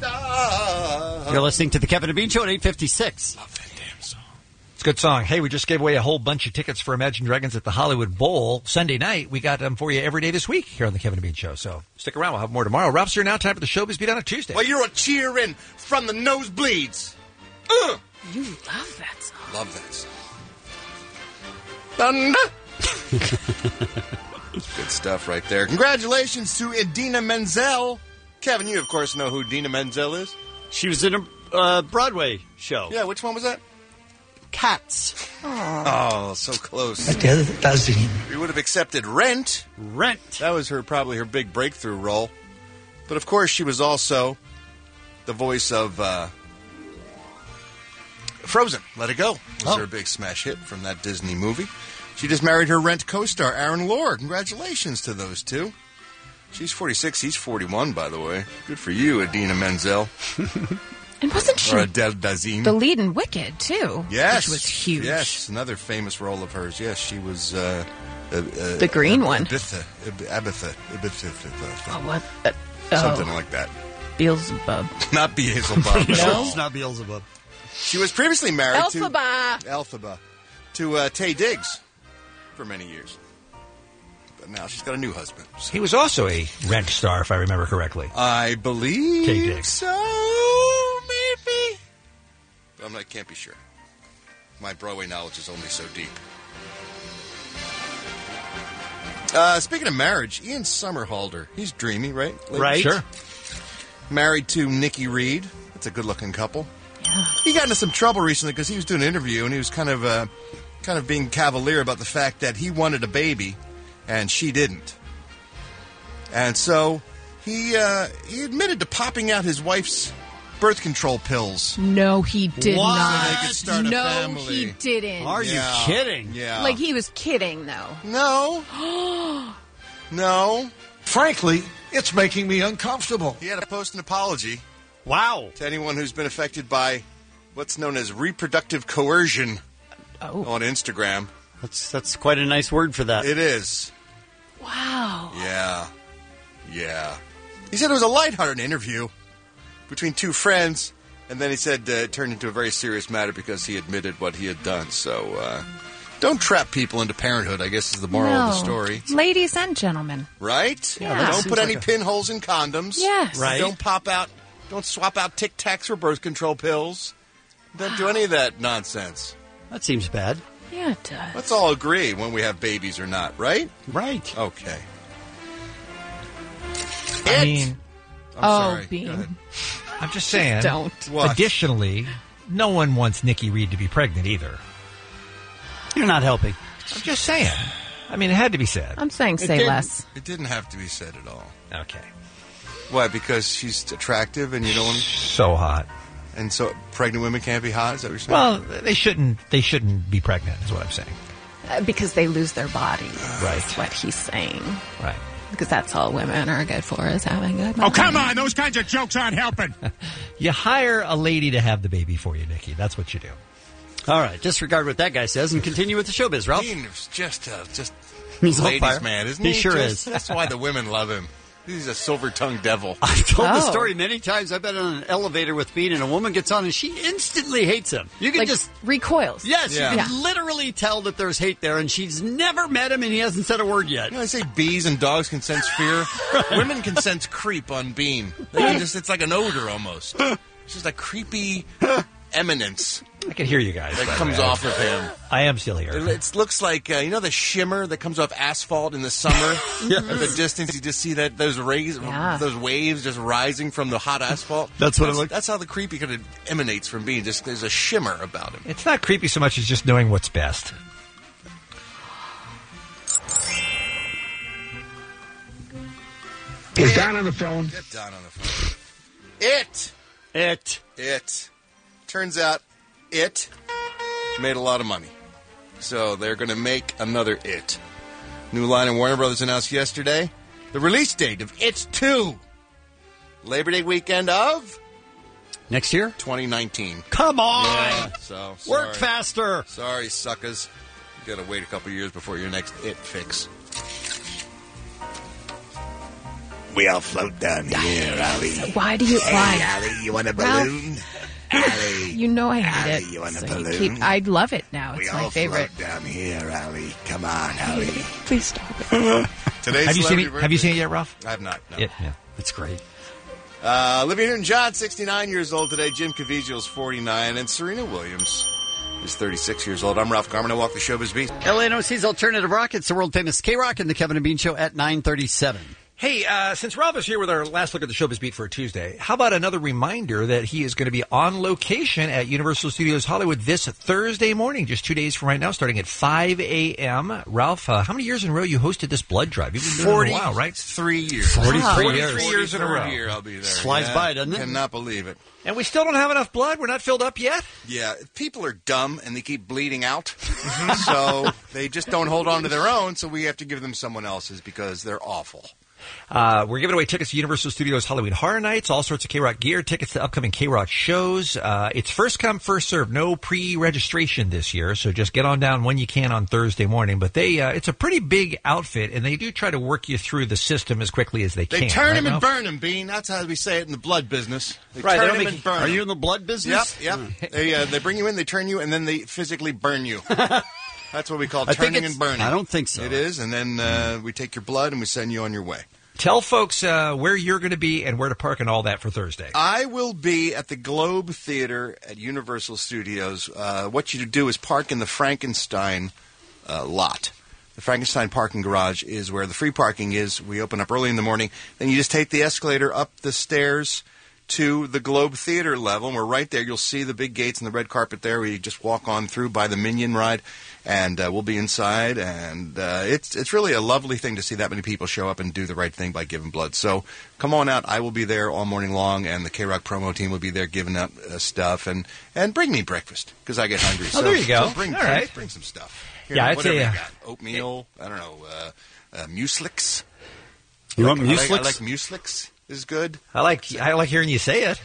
You're listening to the Kevin and Bean Show at 8:56. It's a good song. Hey, we just gave away a whole bunch of tickets for Imagine Dragons at the Hollywood Bowl Sunday night. We got them for you every day this week here on the Kevin and Bean Show. So stick around. We'll have more tomorrow. Rob's here now. Time for the Showbiz Beat on a Tuesday. Well, you're a cheering from the nosebleeds. You love that song. Love that song. Good stuff right there. Congratulations to Idina Menzel. Kevin, you, of course, know who Idina Menzel is. She was in Broadway show. Yeah, which one was that? Cats. Oh, so close. We would have accepted Rent. Rent. That was probably her big breakthrough role. But of course, she was also the voice of Frozen. Let It Go was her big smash hit from that Disney movie. She just married her Rent co-star, Aaron Lord. Congratulations to those two. She's 46. He's 41, by the way. Good for you, Idina Menzel. And wasn't she Or Adele Dazeem. the lead in Wicked, too? Yes. Which was huge. Yes, another famous role of hers. Yes, she was... the green one. Abitha. Oh, what? Something like that. Beelzebub. Not Beelzebub. No? It's not Beelzebub. She was previously married Elphaba. to Taye Diggs for many years. But now she's got a new husband. So. He was also a Rent star, if I remember correctly. I believe Taye Diggs. so, maybe. But I can't be sure. My Broadway knowledge is only so deep. Speaking of marriage, Ian Somerhalder. He's dreamy, right? Ladies? Right. Sure. Married to Nikki Reed. That's a good-looking couple. Yeah. He got into some trouble recently because he was doing an interview and he was kind of being cavalier about the fact that he wanted a baby and she didn't. And so he admitted to popping out his wife's birth control pills. No, he did What? not. So they could start a no, family. he didn't. Are you kidding? Yeah. Like, he was kidding, though. No. No. Frankly, it's making me uncomfortable. He had to post an apology. Wow. To anyone who's been affected by what's known as reproductive coercion on Instagram. That's quite a nice word for that. It is. Wow. Yeah. Yeah. He said it was a lighthearted interview between two friends, and then he said it turned into a very serious matter because he admitted what he had done. So don't trap people into parenthood, I guess is the moral of the story. Ladies and gentlemen. Right? Yeah. Don't put any pinholes in condoms. Yes. Right. Don't swap out Tic Tacs for birth control pills. Don't do any of that nonsense. That seems bad. Yeah, it does. Let's all agree when we have babies or not, right? Right. Okay. I mean, I'm sorry. Bean. Go ahead. I'm just saying. Don't. What? Additionally, no one wants Nikki Reed to be pregnant either. You're not helping. I'm just saying. I mean, it had to be said. I'm saying say less. It didn't have to be said at all. Okay. Why? Because she's attractive and you don't want... So hot. And so pregnant women can't be hot? Is that what you're saying? Well, they shouldn't be pregnant, is what I'm saying. Because they lose their bodies. Right. That's what he's saying. Right. Because that's all women are good for, is having good Oh, come on. Those kinds of jokes aren't helping. You hire a lady to have the baby for you, Nikki. That's what you do. All right. Disregard what that guy says and continue with the showbiz, Ralph. Dean is just He's on ladies' fire. man, isn't He he? sure Just- is. That's why the women love him. He's a silver-tongued devil. I've told the story many times. I've been on an elevator with Bean, and a woman gets on, and she instantly hates him. You can Like, just recoils. Yes, Yeah. you can literally tell that there's hate there, and she's never met him, and he hasn't said a word yet. You know, they say bees and dogs can sense fear. Women can sense creep on Bean. They can it's like an odor almost. It's just a creepy eminence I can hear you guys. that by the comes way. off of him. I am still here. It looks like, you know the shimmer that comes off asphalt in the summer? Yes. At the distance, you just see those waves just rising from the hot asphalt. That's what it looks- That's how the creepy kind of emanates from Bean. Just there's a shimmer about him. It's not creepy so much as just knowing what's best. Is Don on the phone? Get Don on the phone. It. Turns out it made a lot of money. So they're going to make another It. New line in Warner Brothers announced yesterday the release date of It 2. Labor Day weekend of Next year? 2019. Come on! Yeah, so Work faster! Sorry, suckers. You got to wait a couple years before your next It fix. We all float down here, Allie. Why do you... Why? Allie, you want a Ralph, balloon? Allie. You know I hate Allie, it. you want a So balloon? I love it now. We It's all my favorite. float down here, Allie. Come on, Allie. Please stop it. Today's Have you seen celebrity it? Have you seen it yet, Ralph? I have not. No. Yeah. It's great. Olivia Newton-John, 69 years old today. Jim Caviezel's 49. And Serena Williams is 36 years old. I'm Ralph Garman. I walk the showbiz beat. LANOC's Alternative Rock. It's the world-famous K-Rock and the Kevin and Bean Show at 9:37. Hey, since Ralph is here with our last look at the Showbiz Beat for a Tuesday, how about another reminder that he is going to be on location at Universal Studios Hollywood this Thursday morning, just 2 days from right now, starting at 5 a.m. Ralph, how many years in a row you hosted this blood drive? You've been doing it a while, right? 43 years. 43 years in a row. Year I'll be there. Flies by, doesn't it? Cannot believe it. And we still don't have enough blood? We're not filled up yet? Yeah, people are dumb and they keep bleeding out, so they just don't hold on to their own, so we have to give them someone else's because they're awful. We're giving away tickets to Universal Studios Halloween Horror Nights, all sorts of K-Rock gear, tickets to upcoming K-Rock shows. It's first come, first served. No pre-registration this year, so just get on down when you can on Thursday morning. But it's a pretty big outfit, and they do try to work you through the system as quickly as they can. They turn him right, and Ralph? burn him, Bean. That's how we say it in the blood business. They Right, they turn don't him make and burn Are him. you in the blood business? Yep. They bring you in, they turn you, and then they physically burn you. That's what we call I think turning it's- and burning. I don't think so. It is, and then we take your blood and we send you on your way. Tell folks where you're going to be and where to park and all that for Thursday. I will be at the Globe Theater at Universal Studios. What you do is park in the Frankenstein lot. The Frankenstein parking garage is where the free parking is. We open up early in the morning. Then you just take the escalator up the stairs to the Globe Theater level, and we're right there. You'll see the big gates and the red carpet there. We just walk on through by the Minion ride, and we'll be inside. And it's really a lovely thing to see that many people show up and do the right thing by giving blood. So come on out. I will be there all morning long, and the K-Rock promo team will be there giving out stuff. And bring me breakfast, because I get hungry. Oh, there you go. So bring, all right. bring some stuff. Here, Yeah, I'd whatever say, you got. Oatmeal, I don't know, Mueslix. You want I Mueslix? like Mueslix. Is good. I like hearing you say it.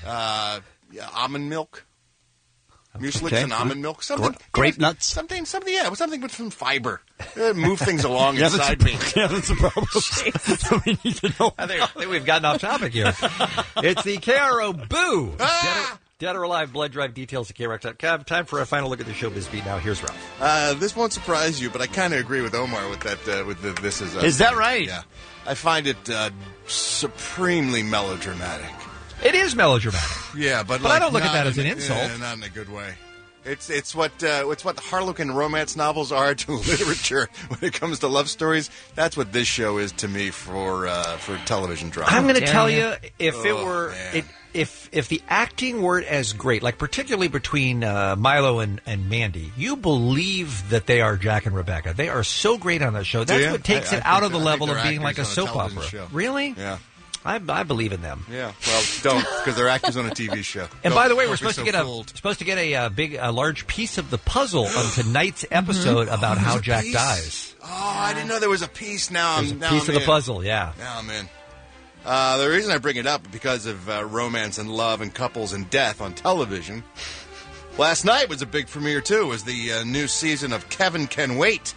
Almond milk. Mueslix Okay. and almond milk. Something. Grape nuts? Something with some fiber. Move things along Yeah, inside that's me. Yeah, that's the problem. We need to know. I think we've gotten off topic here. It's the KRO Boo. Dead or Alive blood drive. Details at KROC.com. Time for a final look at the Showbiz Beat. Now here's Ralph. This won't surprise you, but I kind of agree with Omar with that. This Is that right? Yeah, I find it supremely melodramatic. It is melodramatic. Yeah, but I don't look at that as an insult. Yeah, not in a good way. It's what the Harlequin romance novels are to literature when it comes to love stories. That's what this show is to me for television drama. I'm going to tell you, if it Oh, were, man. if the acting weren't as great, like particularly between Milo and Mandy, you believe that they are Jack and Rebecca. They are so great on that show. That's Do you? what takes I it out think of the I level think of they're being like a actors on a soap television opera. show. Really? Yeah. I believe in them. Yeah, well, don't, because they're actors on a TV show. And by the way, we're Don't be supposed so to get a large piece of the puzzle on tonight's episode about how There's a Jack piece? dies. Oh, I didn't know there was a piece. Now There's a I'm now piece I'm of the in. puzzle, yeah. Now I'm in. The reason I bring it up is because of romance and love and couples and death on television. Last night was a big premiere too. Was the new season of Kevin Can Wait,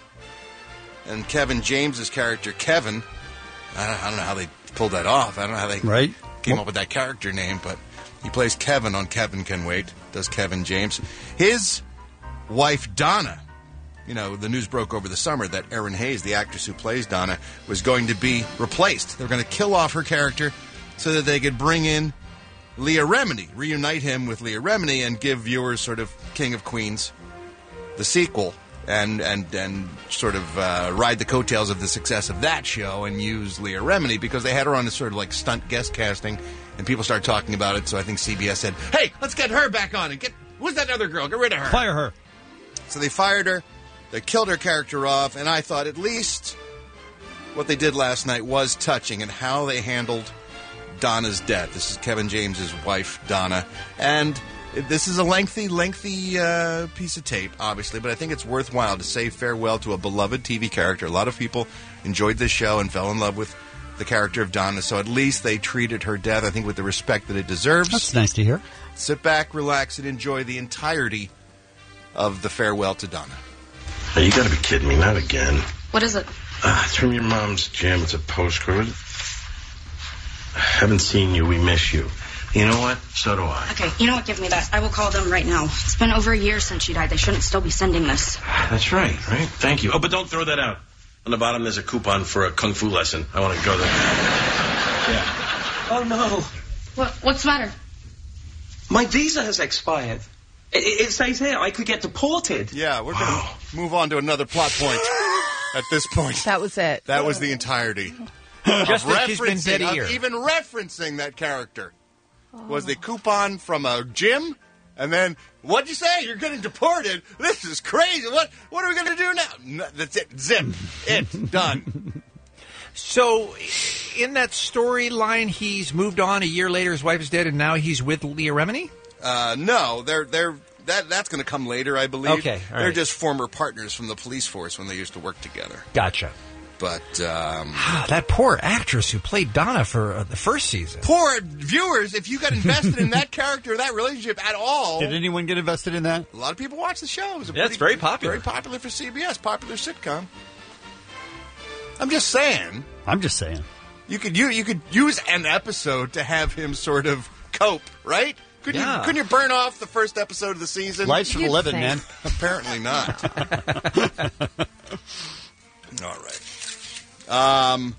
and Kevin James's character Kevin. I don't know how they pulled that off. I don't know how they came up with that character name, but he plays Kevin on Kevin Can Wait. Does Kevin James? His wife Donna. You know, the news broke over the summer that Erin Hayes, the actress who plays Donna, was going to be replaced. They were going to kill off her character so that they could bring in Leah Remini, reunite him with Leah Remini, and give viewers sort of King of Queens, the sequel, and sort of ride the coattails of the success of that show and use Leah Remini because they had her on this sort of like stunt guest casting, and people started talking about it. So I think CBS said, "Hey, let's get her back on and who's that other girl? Get rid of her. Fire her." So they fired her. They killed her character off, and I thought at least what they did last night was touching and how they handled Donna's death. This is Kevin James's wife, Donna, and this is a lengthy piece of tape, obviously, but I think it's worthwhile to say farewell to a beloved TV character. A lot of people enjoyed this show and fell in love with the character of Donna, so at least they treated her death, I think, with the respect that it deserves. That's nice to hear. Sit back, relax, and enjoy the entirety of the farewell to Donna. Oh, you gotta be kidding me, not again. What is it? It's from your mom's gym. It's a postcard. Haven't seen you. We miss you. You know what? So do I. Okay, you know what? Give me that. I will call them right now. It's been over a year since she died. They shouldn't still be sending this. That's right. Thank you. Oh, but don't throw that out. On the bottom, there's a coupon for a kung fu lesson. I want to go there. Yeah. Oh, no. What's the matter? My visa has expired. It says here I could get deported. Yeah, we're going to move on to another plot point at this point. That was it. That was the entirety. Just that she's been dead a Referencing- year. Even referencing that character was the coupon from a gym. And then, what'd you say? You're getting deported? This is crazy. What are we going to do now? No, that's it. Zip. It. Done. So, in that storyline, he's moved on. A year later, his wife is dead, and now he's with Leah Remini? No, that's going to come later, I believe. Okay, all They're right. just former partners from the police force when they used to work together. Gotcha. But That poor actress who played Donna for the first season. poor viewers, if you got invested in that character, that relationship at all. Did anyone get invested in that? A lot of people watch the show. It was Yeah, it's very popular. Very popular for CBS. Popular sitcom. I'm just saying. You could use an episode to have him sort of cope, right? Couldn't you burn off the first episode of the season? Life's for the living, man. Apparently not. All right.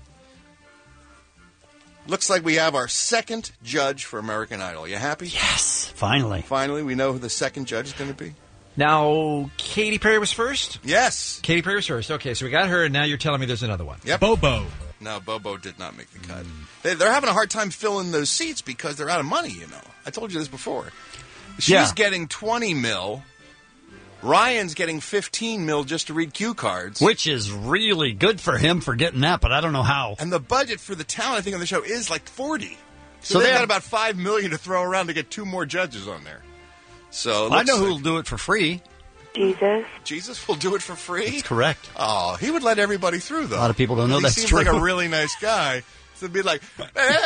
Looks like we have our second judge for American Idol. You happy? Yes. Finally. Finally, we know who the second judge is going to be. Now, Katy Perry was first? Yes. Katy Perry was first. Okay, so we got her, and now you're telling me there's another one. Yep. Bobo. No, Bobo did not make the cut. They're having a hard time filling those seats because they're out of money, you know. I told you this before. She's getting 20 mil. Ryan's getting 15 mil just to read cue cards. Which is really good for him for getting that, but I don't know how. And the budget for the talent, I think, on the show is like 40. So So they've they got have- about $5 million to throw around to get 2 more judges on there. So it I looks know like who'll do it for free. Jesus will do it for free? That's correct. Oh, he would let everybody through, though. A lot of people don't know he that's seems true. like a really nice guy. So it'd be like, and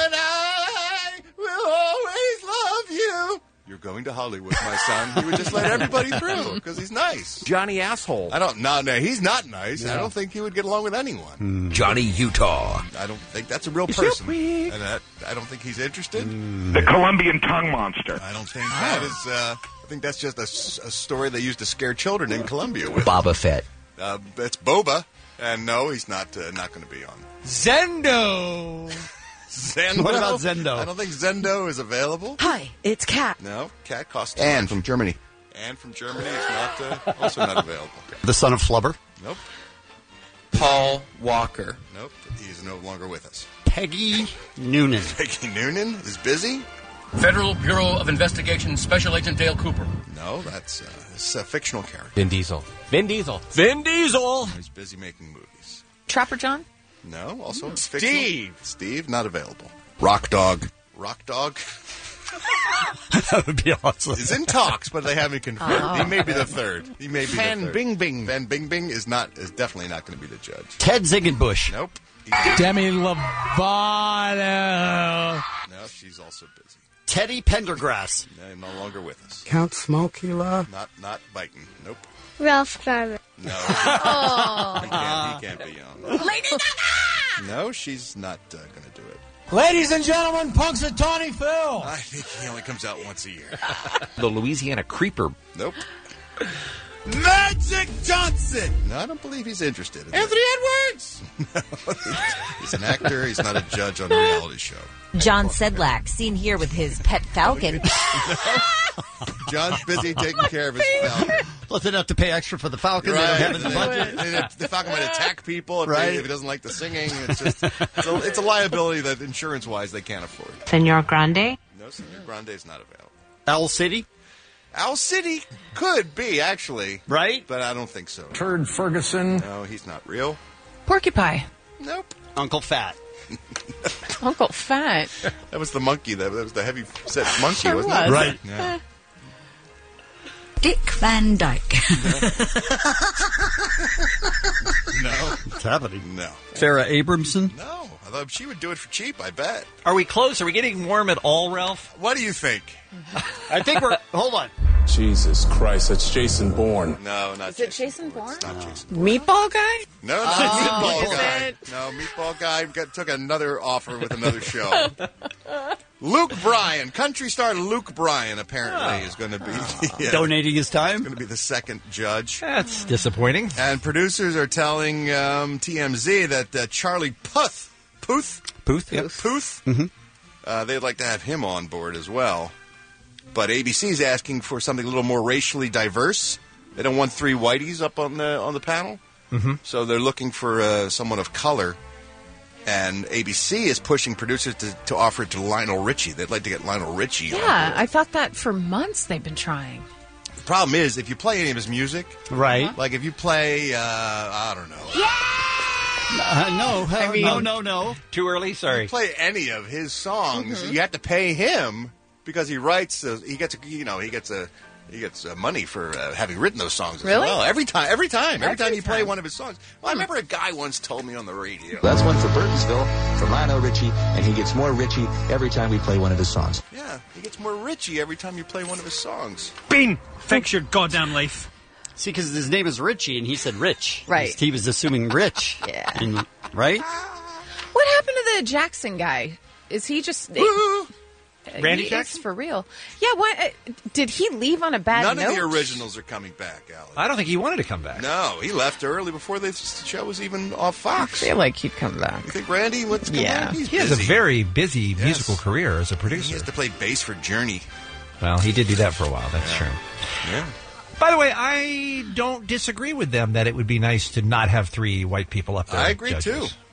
I will always love you. You're going to Hollywood, my son. He would just let everybody through because he's nice. Johnny Asshole. No, he's not nice. I don't think he would get along with anyone. Johnny Utah. I don't think that's a real person. And I don't think he's interested. The Colombian tongue monster. I don't think that is. I think that's just a story they used to scare children in Colombia with. Boba Fett. It's Boba, and no, he's not going to be on. Zendo. Zendo. What about Zendo? I don't think Zendo is available. Hi, it's Kat. No, Cat costs. And from Germany. And from Germany is not also not available. The son of Flubber. Nope. Paul Walker. Nope. He's no longer with us. Peggy Noonan. Peggy Noonan is busy. Federal Bureau of Investigation Special Agent Dale Cooper. No, that's it's a fictional character. Vin Diesel. Vin Diesel. He's busy making movies. Trapper John? No, also fictional. Steve, not available. Rock Dog. Rock Dog That would be awesome. is in talks, but they haven't confirmed. Oh. He may be the third. He may be Van the third. Bing Bing. Van Bing Bing is definitely not going to be the judge. Ted Ziegenbusch. Nope. Demi Lovato. No, she's also busy. Teddy Pendergrass. No longer with us. Count Smokey Love. Not biting. Nope. Ralph Garman. No. Oh. He can't be on. Lady Gaga! No, she's not going to do it. Ladies and gentlemen, Punxsutawney Phil. I think he only comes out once a year. The Louisiana Creeper. Nope. Magic Johnson. No, I don't believe he's interested in Anthony Edwards. He's an actor. He's not a judge on a reality show. John Sedlak, seen here with his pet falcon. John's busy taking care of his falcon. Plus, they'd have to pay extra for the Falcon. They don't have it in the budget. And the falcon might attack people if, Right. if he doesn't like the singing. It's just it's a liability that insurance-wise they can't afford. Senor Grande. No, Senor Grande is not available. Owl City. Owl City could be, actually. Right? But I don't think so. Turd Ferguson. No, he's not real. Porcupine. Nope. Uncle Fat. Uncle Fat. That was the monkey. That was the heavy-set monkey, Sure wasn't was. it? Right. Yeah. Dick Van Dyke. No. What's happening? No. Farrah Abramson. No. Although she would do it for cheap, I bet. Are we close? Are we getting warm at all, Ralph? What do you think? I think we're. Hold on. Jesus Christ, that's Jason Bourne. No, not Is it Jason Bourne? Not Jason. Meatball guy? No, not Meatball Guy. No, Meatball Guy took another offer with another show. Luke Bryan, country star Luke Bryan, apparently is going to be Donating his time. going to be the second judge. That's disappointing. And producers are telling TMZ that Charlie Puth, they'd like to have him on board as well. But ABC's asking for something a little more racially diverse. They don't want 3 whiteys up on the panel, so they're looking for someone of color. And ABC is pushing producers to offer it to Lionel Richie. They'd like to get Lionel Richie on Yeah, board. I thought that for months they've been trying. The problem is, if you play any of his music, right? Like if you play, I don't know. No. Too early. Sorry. If you play any of his songs, you have to pay him because he writes. He gets money for having written those songs as Really? well. Every time you play one of his songs. Well, I remember a guy once told me on the radio. That's one for Burtonsville from Lionel Richie, and he gets more Richie every time we play one of his songs. Yeah, he gets more Richie every time you play one of his songs. Bean, fix your goddamn life. See, because his name is Richie, and he said Rich. Right. He was assuming Rich. Yeah. And, right? What happened to the Jackson guy? Is he just... Randy he Jackson? is for real. Yeah, what? Did he leave on a bad None note? of the originals are coming back, Alex. I don't think he wanted to come back. No, he left early before the show was even off Fox. I feel like he'd come back. You think Randy? What's going on? He's He has a busy. very busy musical career as a producer. He has to play bass for Journey. Well, he did do that for a while. That's true. Yeah. By the way, I don't disagree with them that it would be nice to not have 3 white people up there. I as agree, judges. too.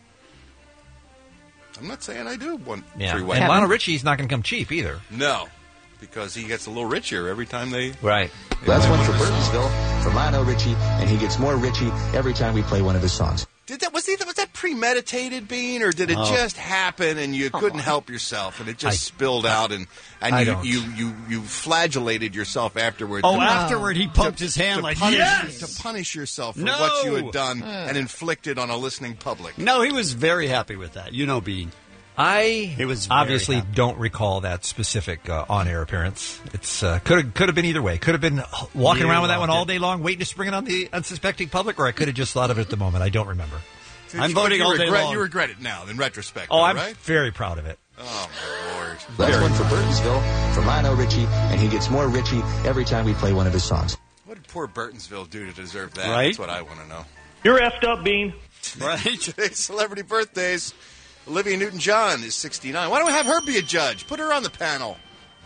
I'm not saying I do want Yeah. 3 white And Lionel Richie's not going to come cheap either. No, because he gets a little richer every time they... Right. That's one for Burtonsville from Lionel Richie, and he gets more Richie every time we play one of his songs. Was that premeditated, Bean, or did it just happen and you couldn't help yourself and it just spilled out and you flagellated yourself afterwards? Oh, afterward he pumped his hand like, yes! To punish yourself for No! what you had done and inflicted on a listening public. No, he was very happy with that. You know, Bean. It was obviously very happy. don't recall that specific on-air appearance. It's could have been either way. Could have been walking You around with that one loved all it. day long, waiting to spring it on the unsuspecting public, or I could have just thought of it at the moment. I don't remember. I'm voting all day long. You regret it now, in retrospect. Oh, though, I'm right? very proud of it. Oh, my Lord. That's one for Burtonsville from Lionel Richie, and he gets more Richie every time we play one of his songs. What did poor Burtonsville do to deserve that? Right? That's what I want to know. You're effed up, Bean. Right? Today's celebrity birthdays. Olivia Newton-John is 69. Why don't we have her be a judge? Put her on the panel.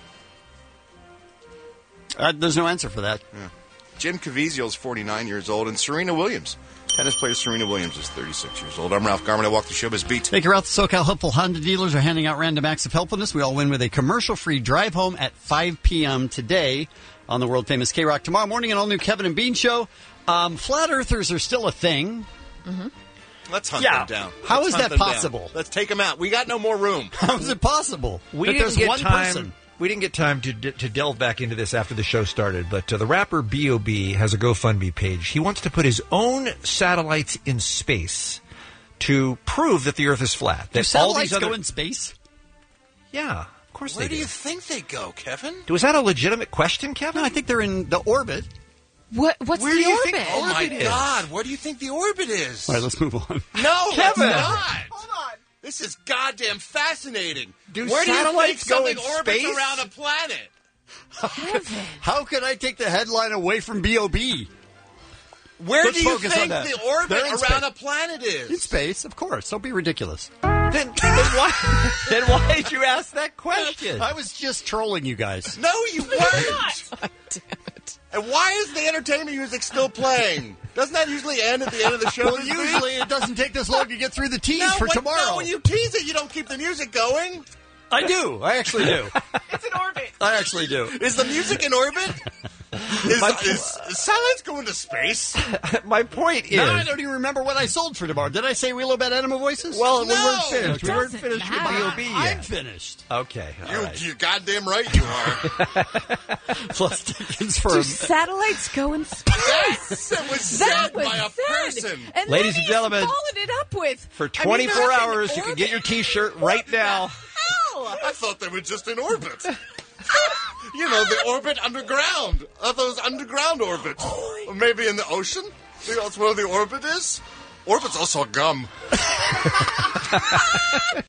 There's no answer for that. Yeah. Jim Caviezel is 49 years old, and Serena Williams. Tennis player Serena Williams is 36 years old. I'm Ralph Garman. I walk the showbiz beat. Take her out. The SoCal Helpful Honda dealers are handing out random acts of helpfulness. We all win with a commercial-free drive home at 5 p.m. today on the world-famous K-Rock. Tomorrow morning, an all-new Kevin and Bean show. Flat earthers are still a thing. Mm-hmm. Let's hunt them down. How Let's is hunt that them down. possible? Let's take them out. We got no more room. How is it possible? We that didn't there's get one time. person. We didn't get time to delve back into this after the show started, but the rapper B.O.B. has a GoFundMe page. He wants to put his own satellites in space to prove that the Earth is flat. Do That satellites go in space? Yeah, of course Where they do you think they go, Kevin? Was that a legitimate question, Kevin? No, I think they're in the orbit. What's Where the do you orbit? think? Oh my is? God! Where do you think the orbit is? All right, let's move on. No, Kevin! it's not. Hold on. This is goddamn fascinating. Do Where do you think satellites go something in orbits space? around a planet? How could I take the headline away from B.O.B.? Where Let's do you focus on think that. the orbit They're in around space. a planet is? In space, of course. Don't be ridiculous. Then why did you ask that question? I was just trolling you guys. No, you weren't. And why is the entertainment music still playing? Doesn't that usually end at the end of the show? Well, usually it doesn't take this long to get through the tease for tomorrow. No, when you tease it, you don't keep the music going. I do. I actually do. It's in orbit. I actually do. Is the music in orbit? Is science going to space? My point is... No, I don't even remember what I sold for tomorrow. Did I say Real Bad Animal Voices? Well, we No, weren't finished. We weren't doesn't finished with matter. B.O.B. I'm yet. finished. Okay, all right. You're goddamn right you are. Plus tickets for Do satellites go in space? Yes, it was That said was by a said. person. And Ladies then and gentlemen, he's followed it up with For 24 they're in hours, you can get your T-shirt right now. hell. I thought they were just in orbit. You know, the orbit underground. Are those underground orbits? Or maybe in the ocean? Think that's where the orbit is? Orbit's also gum.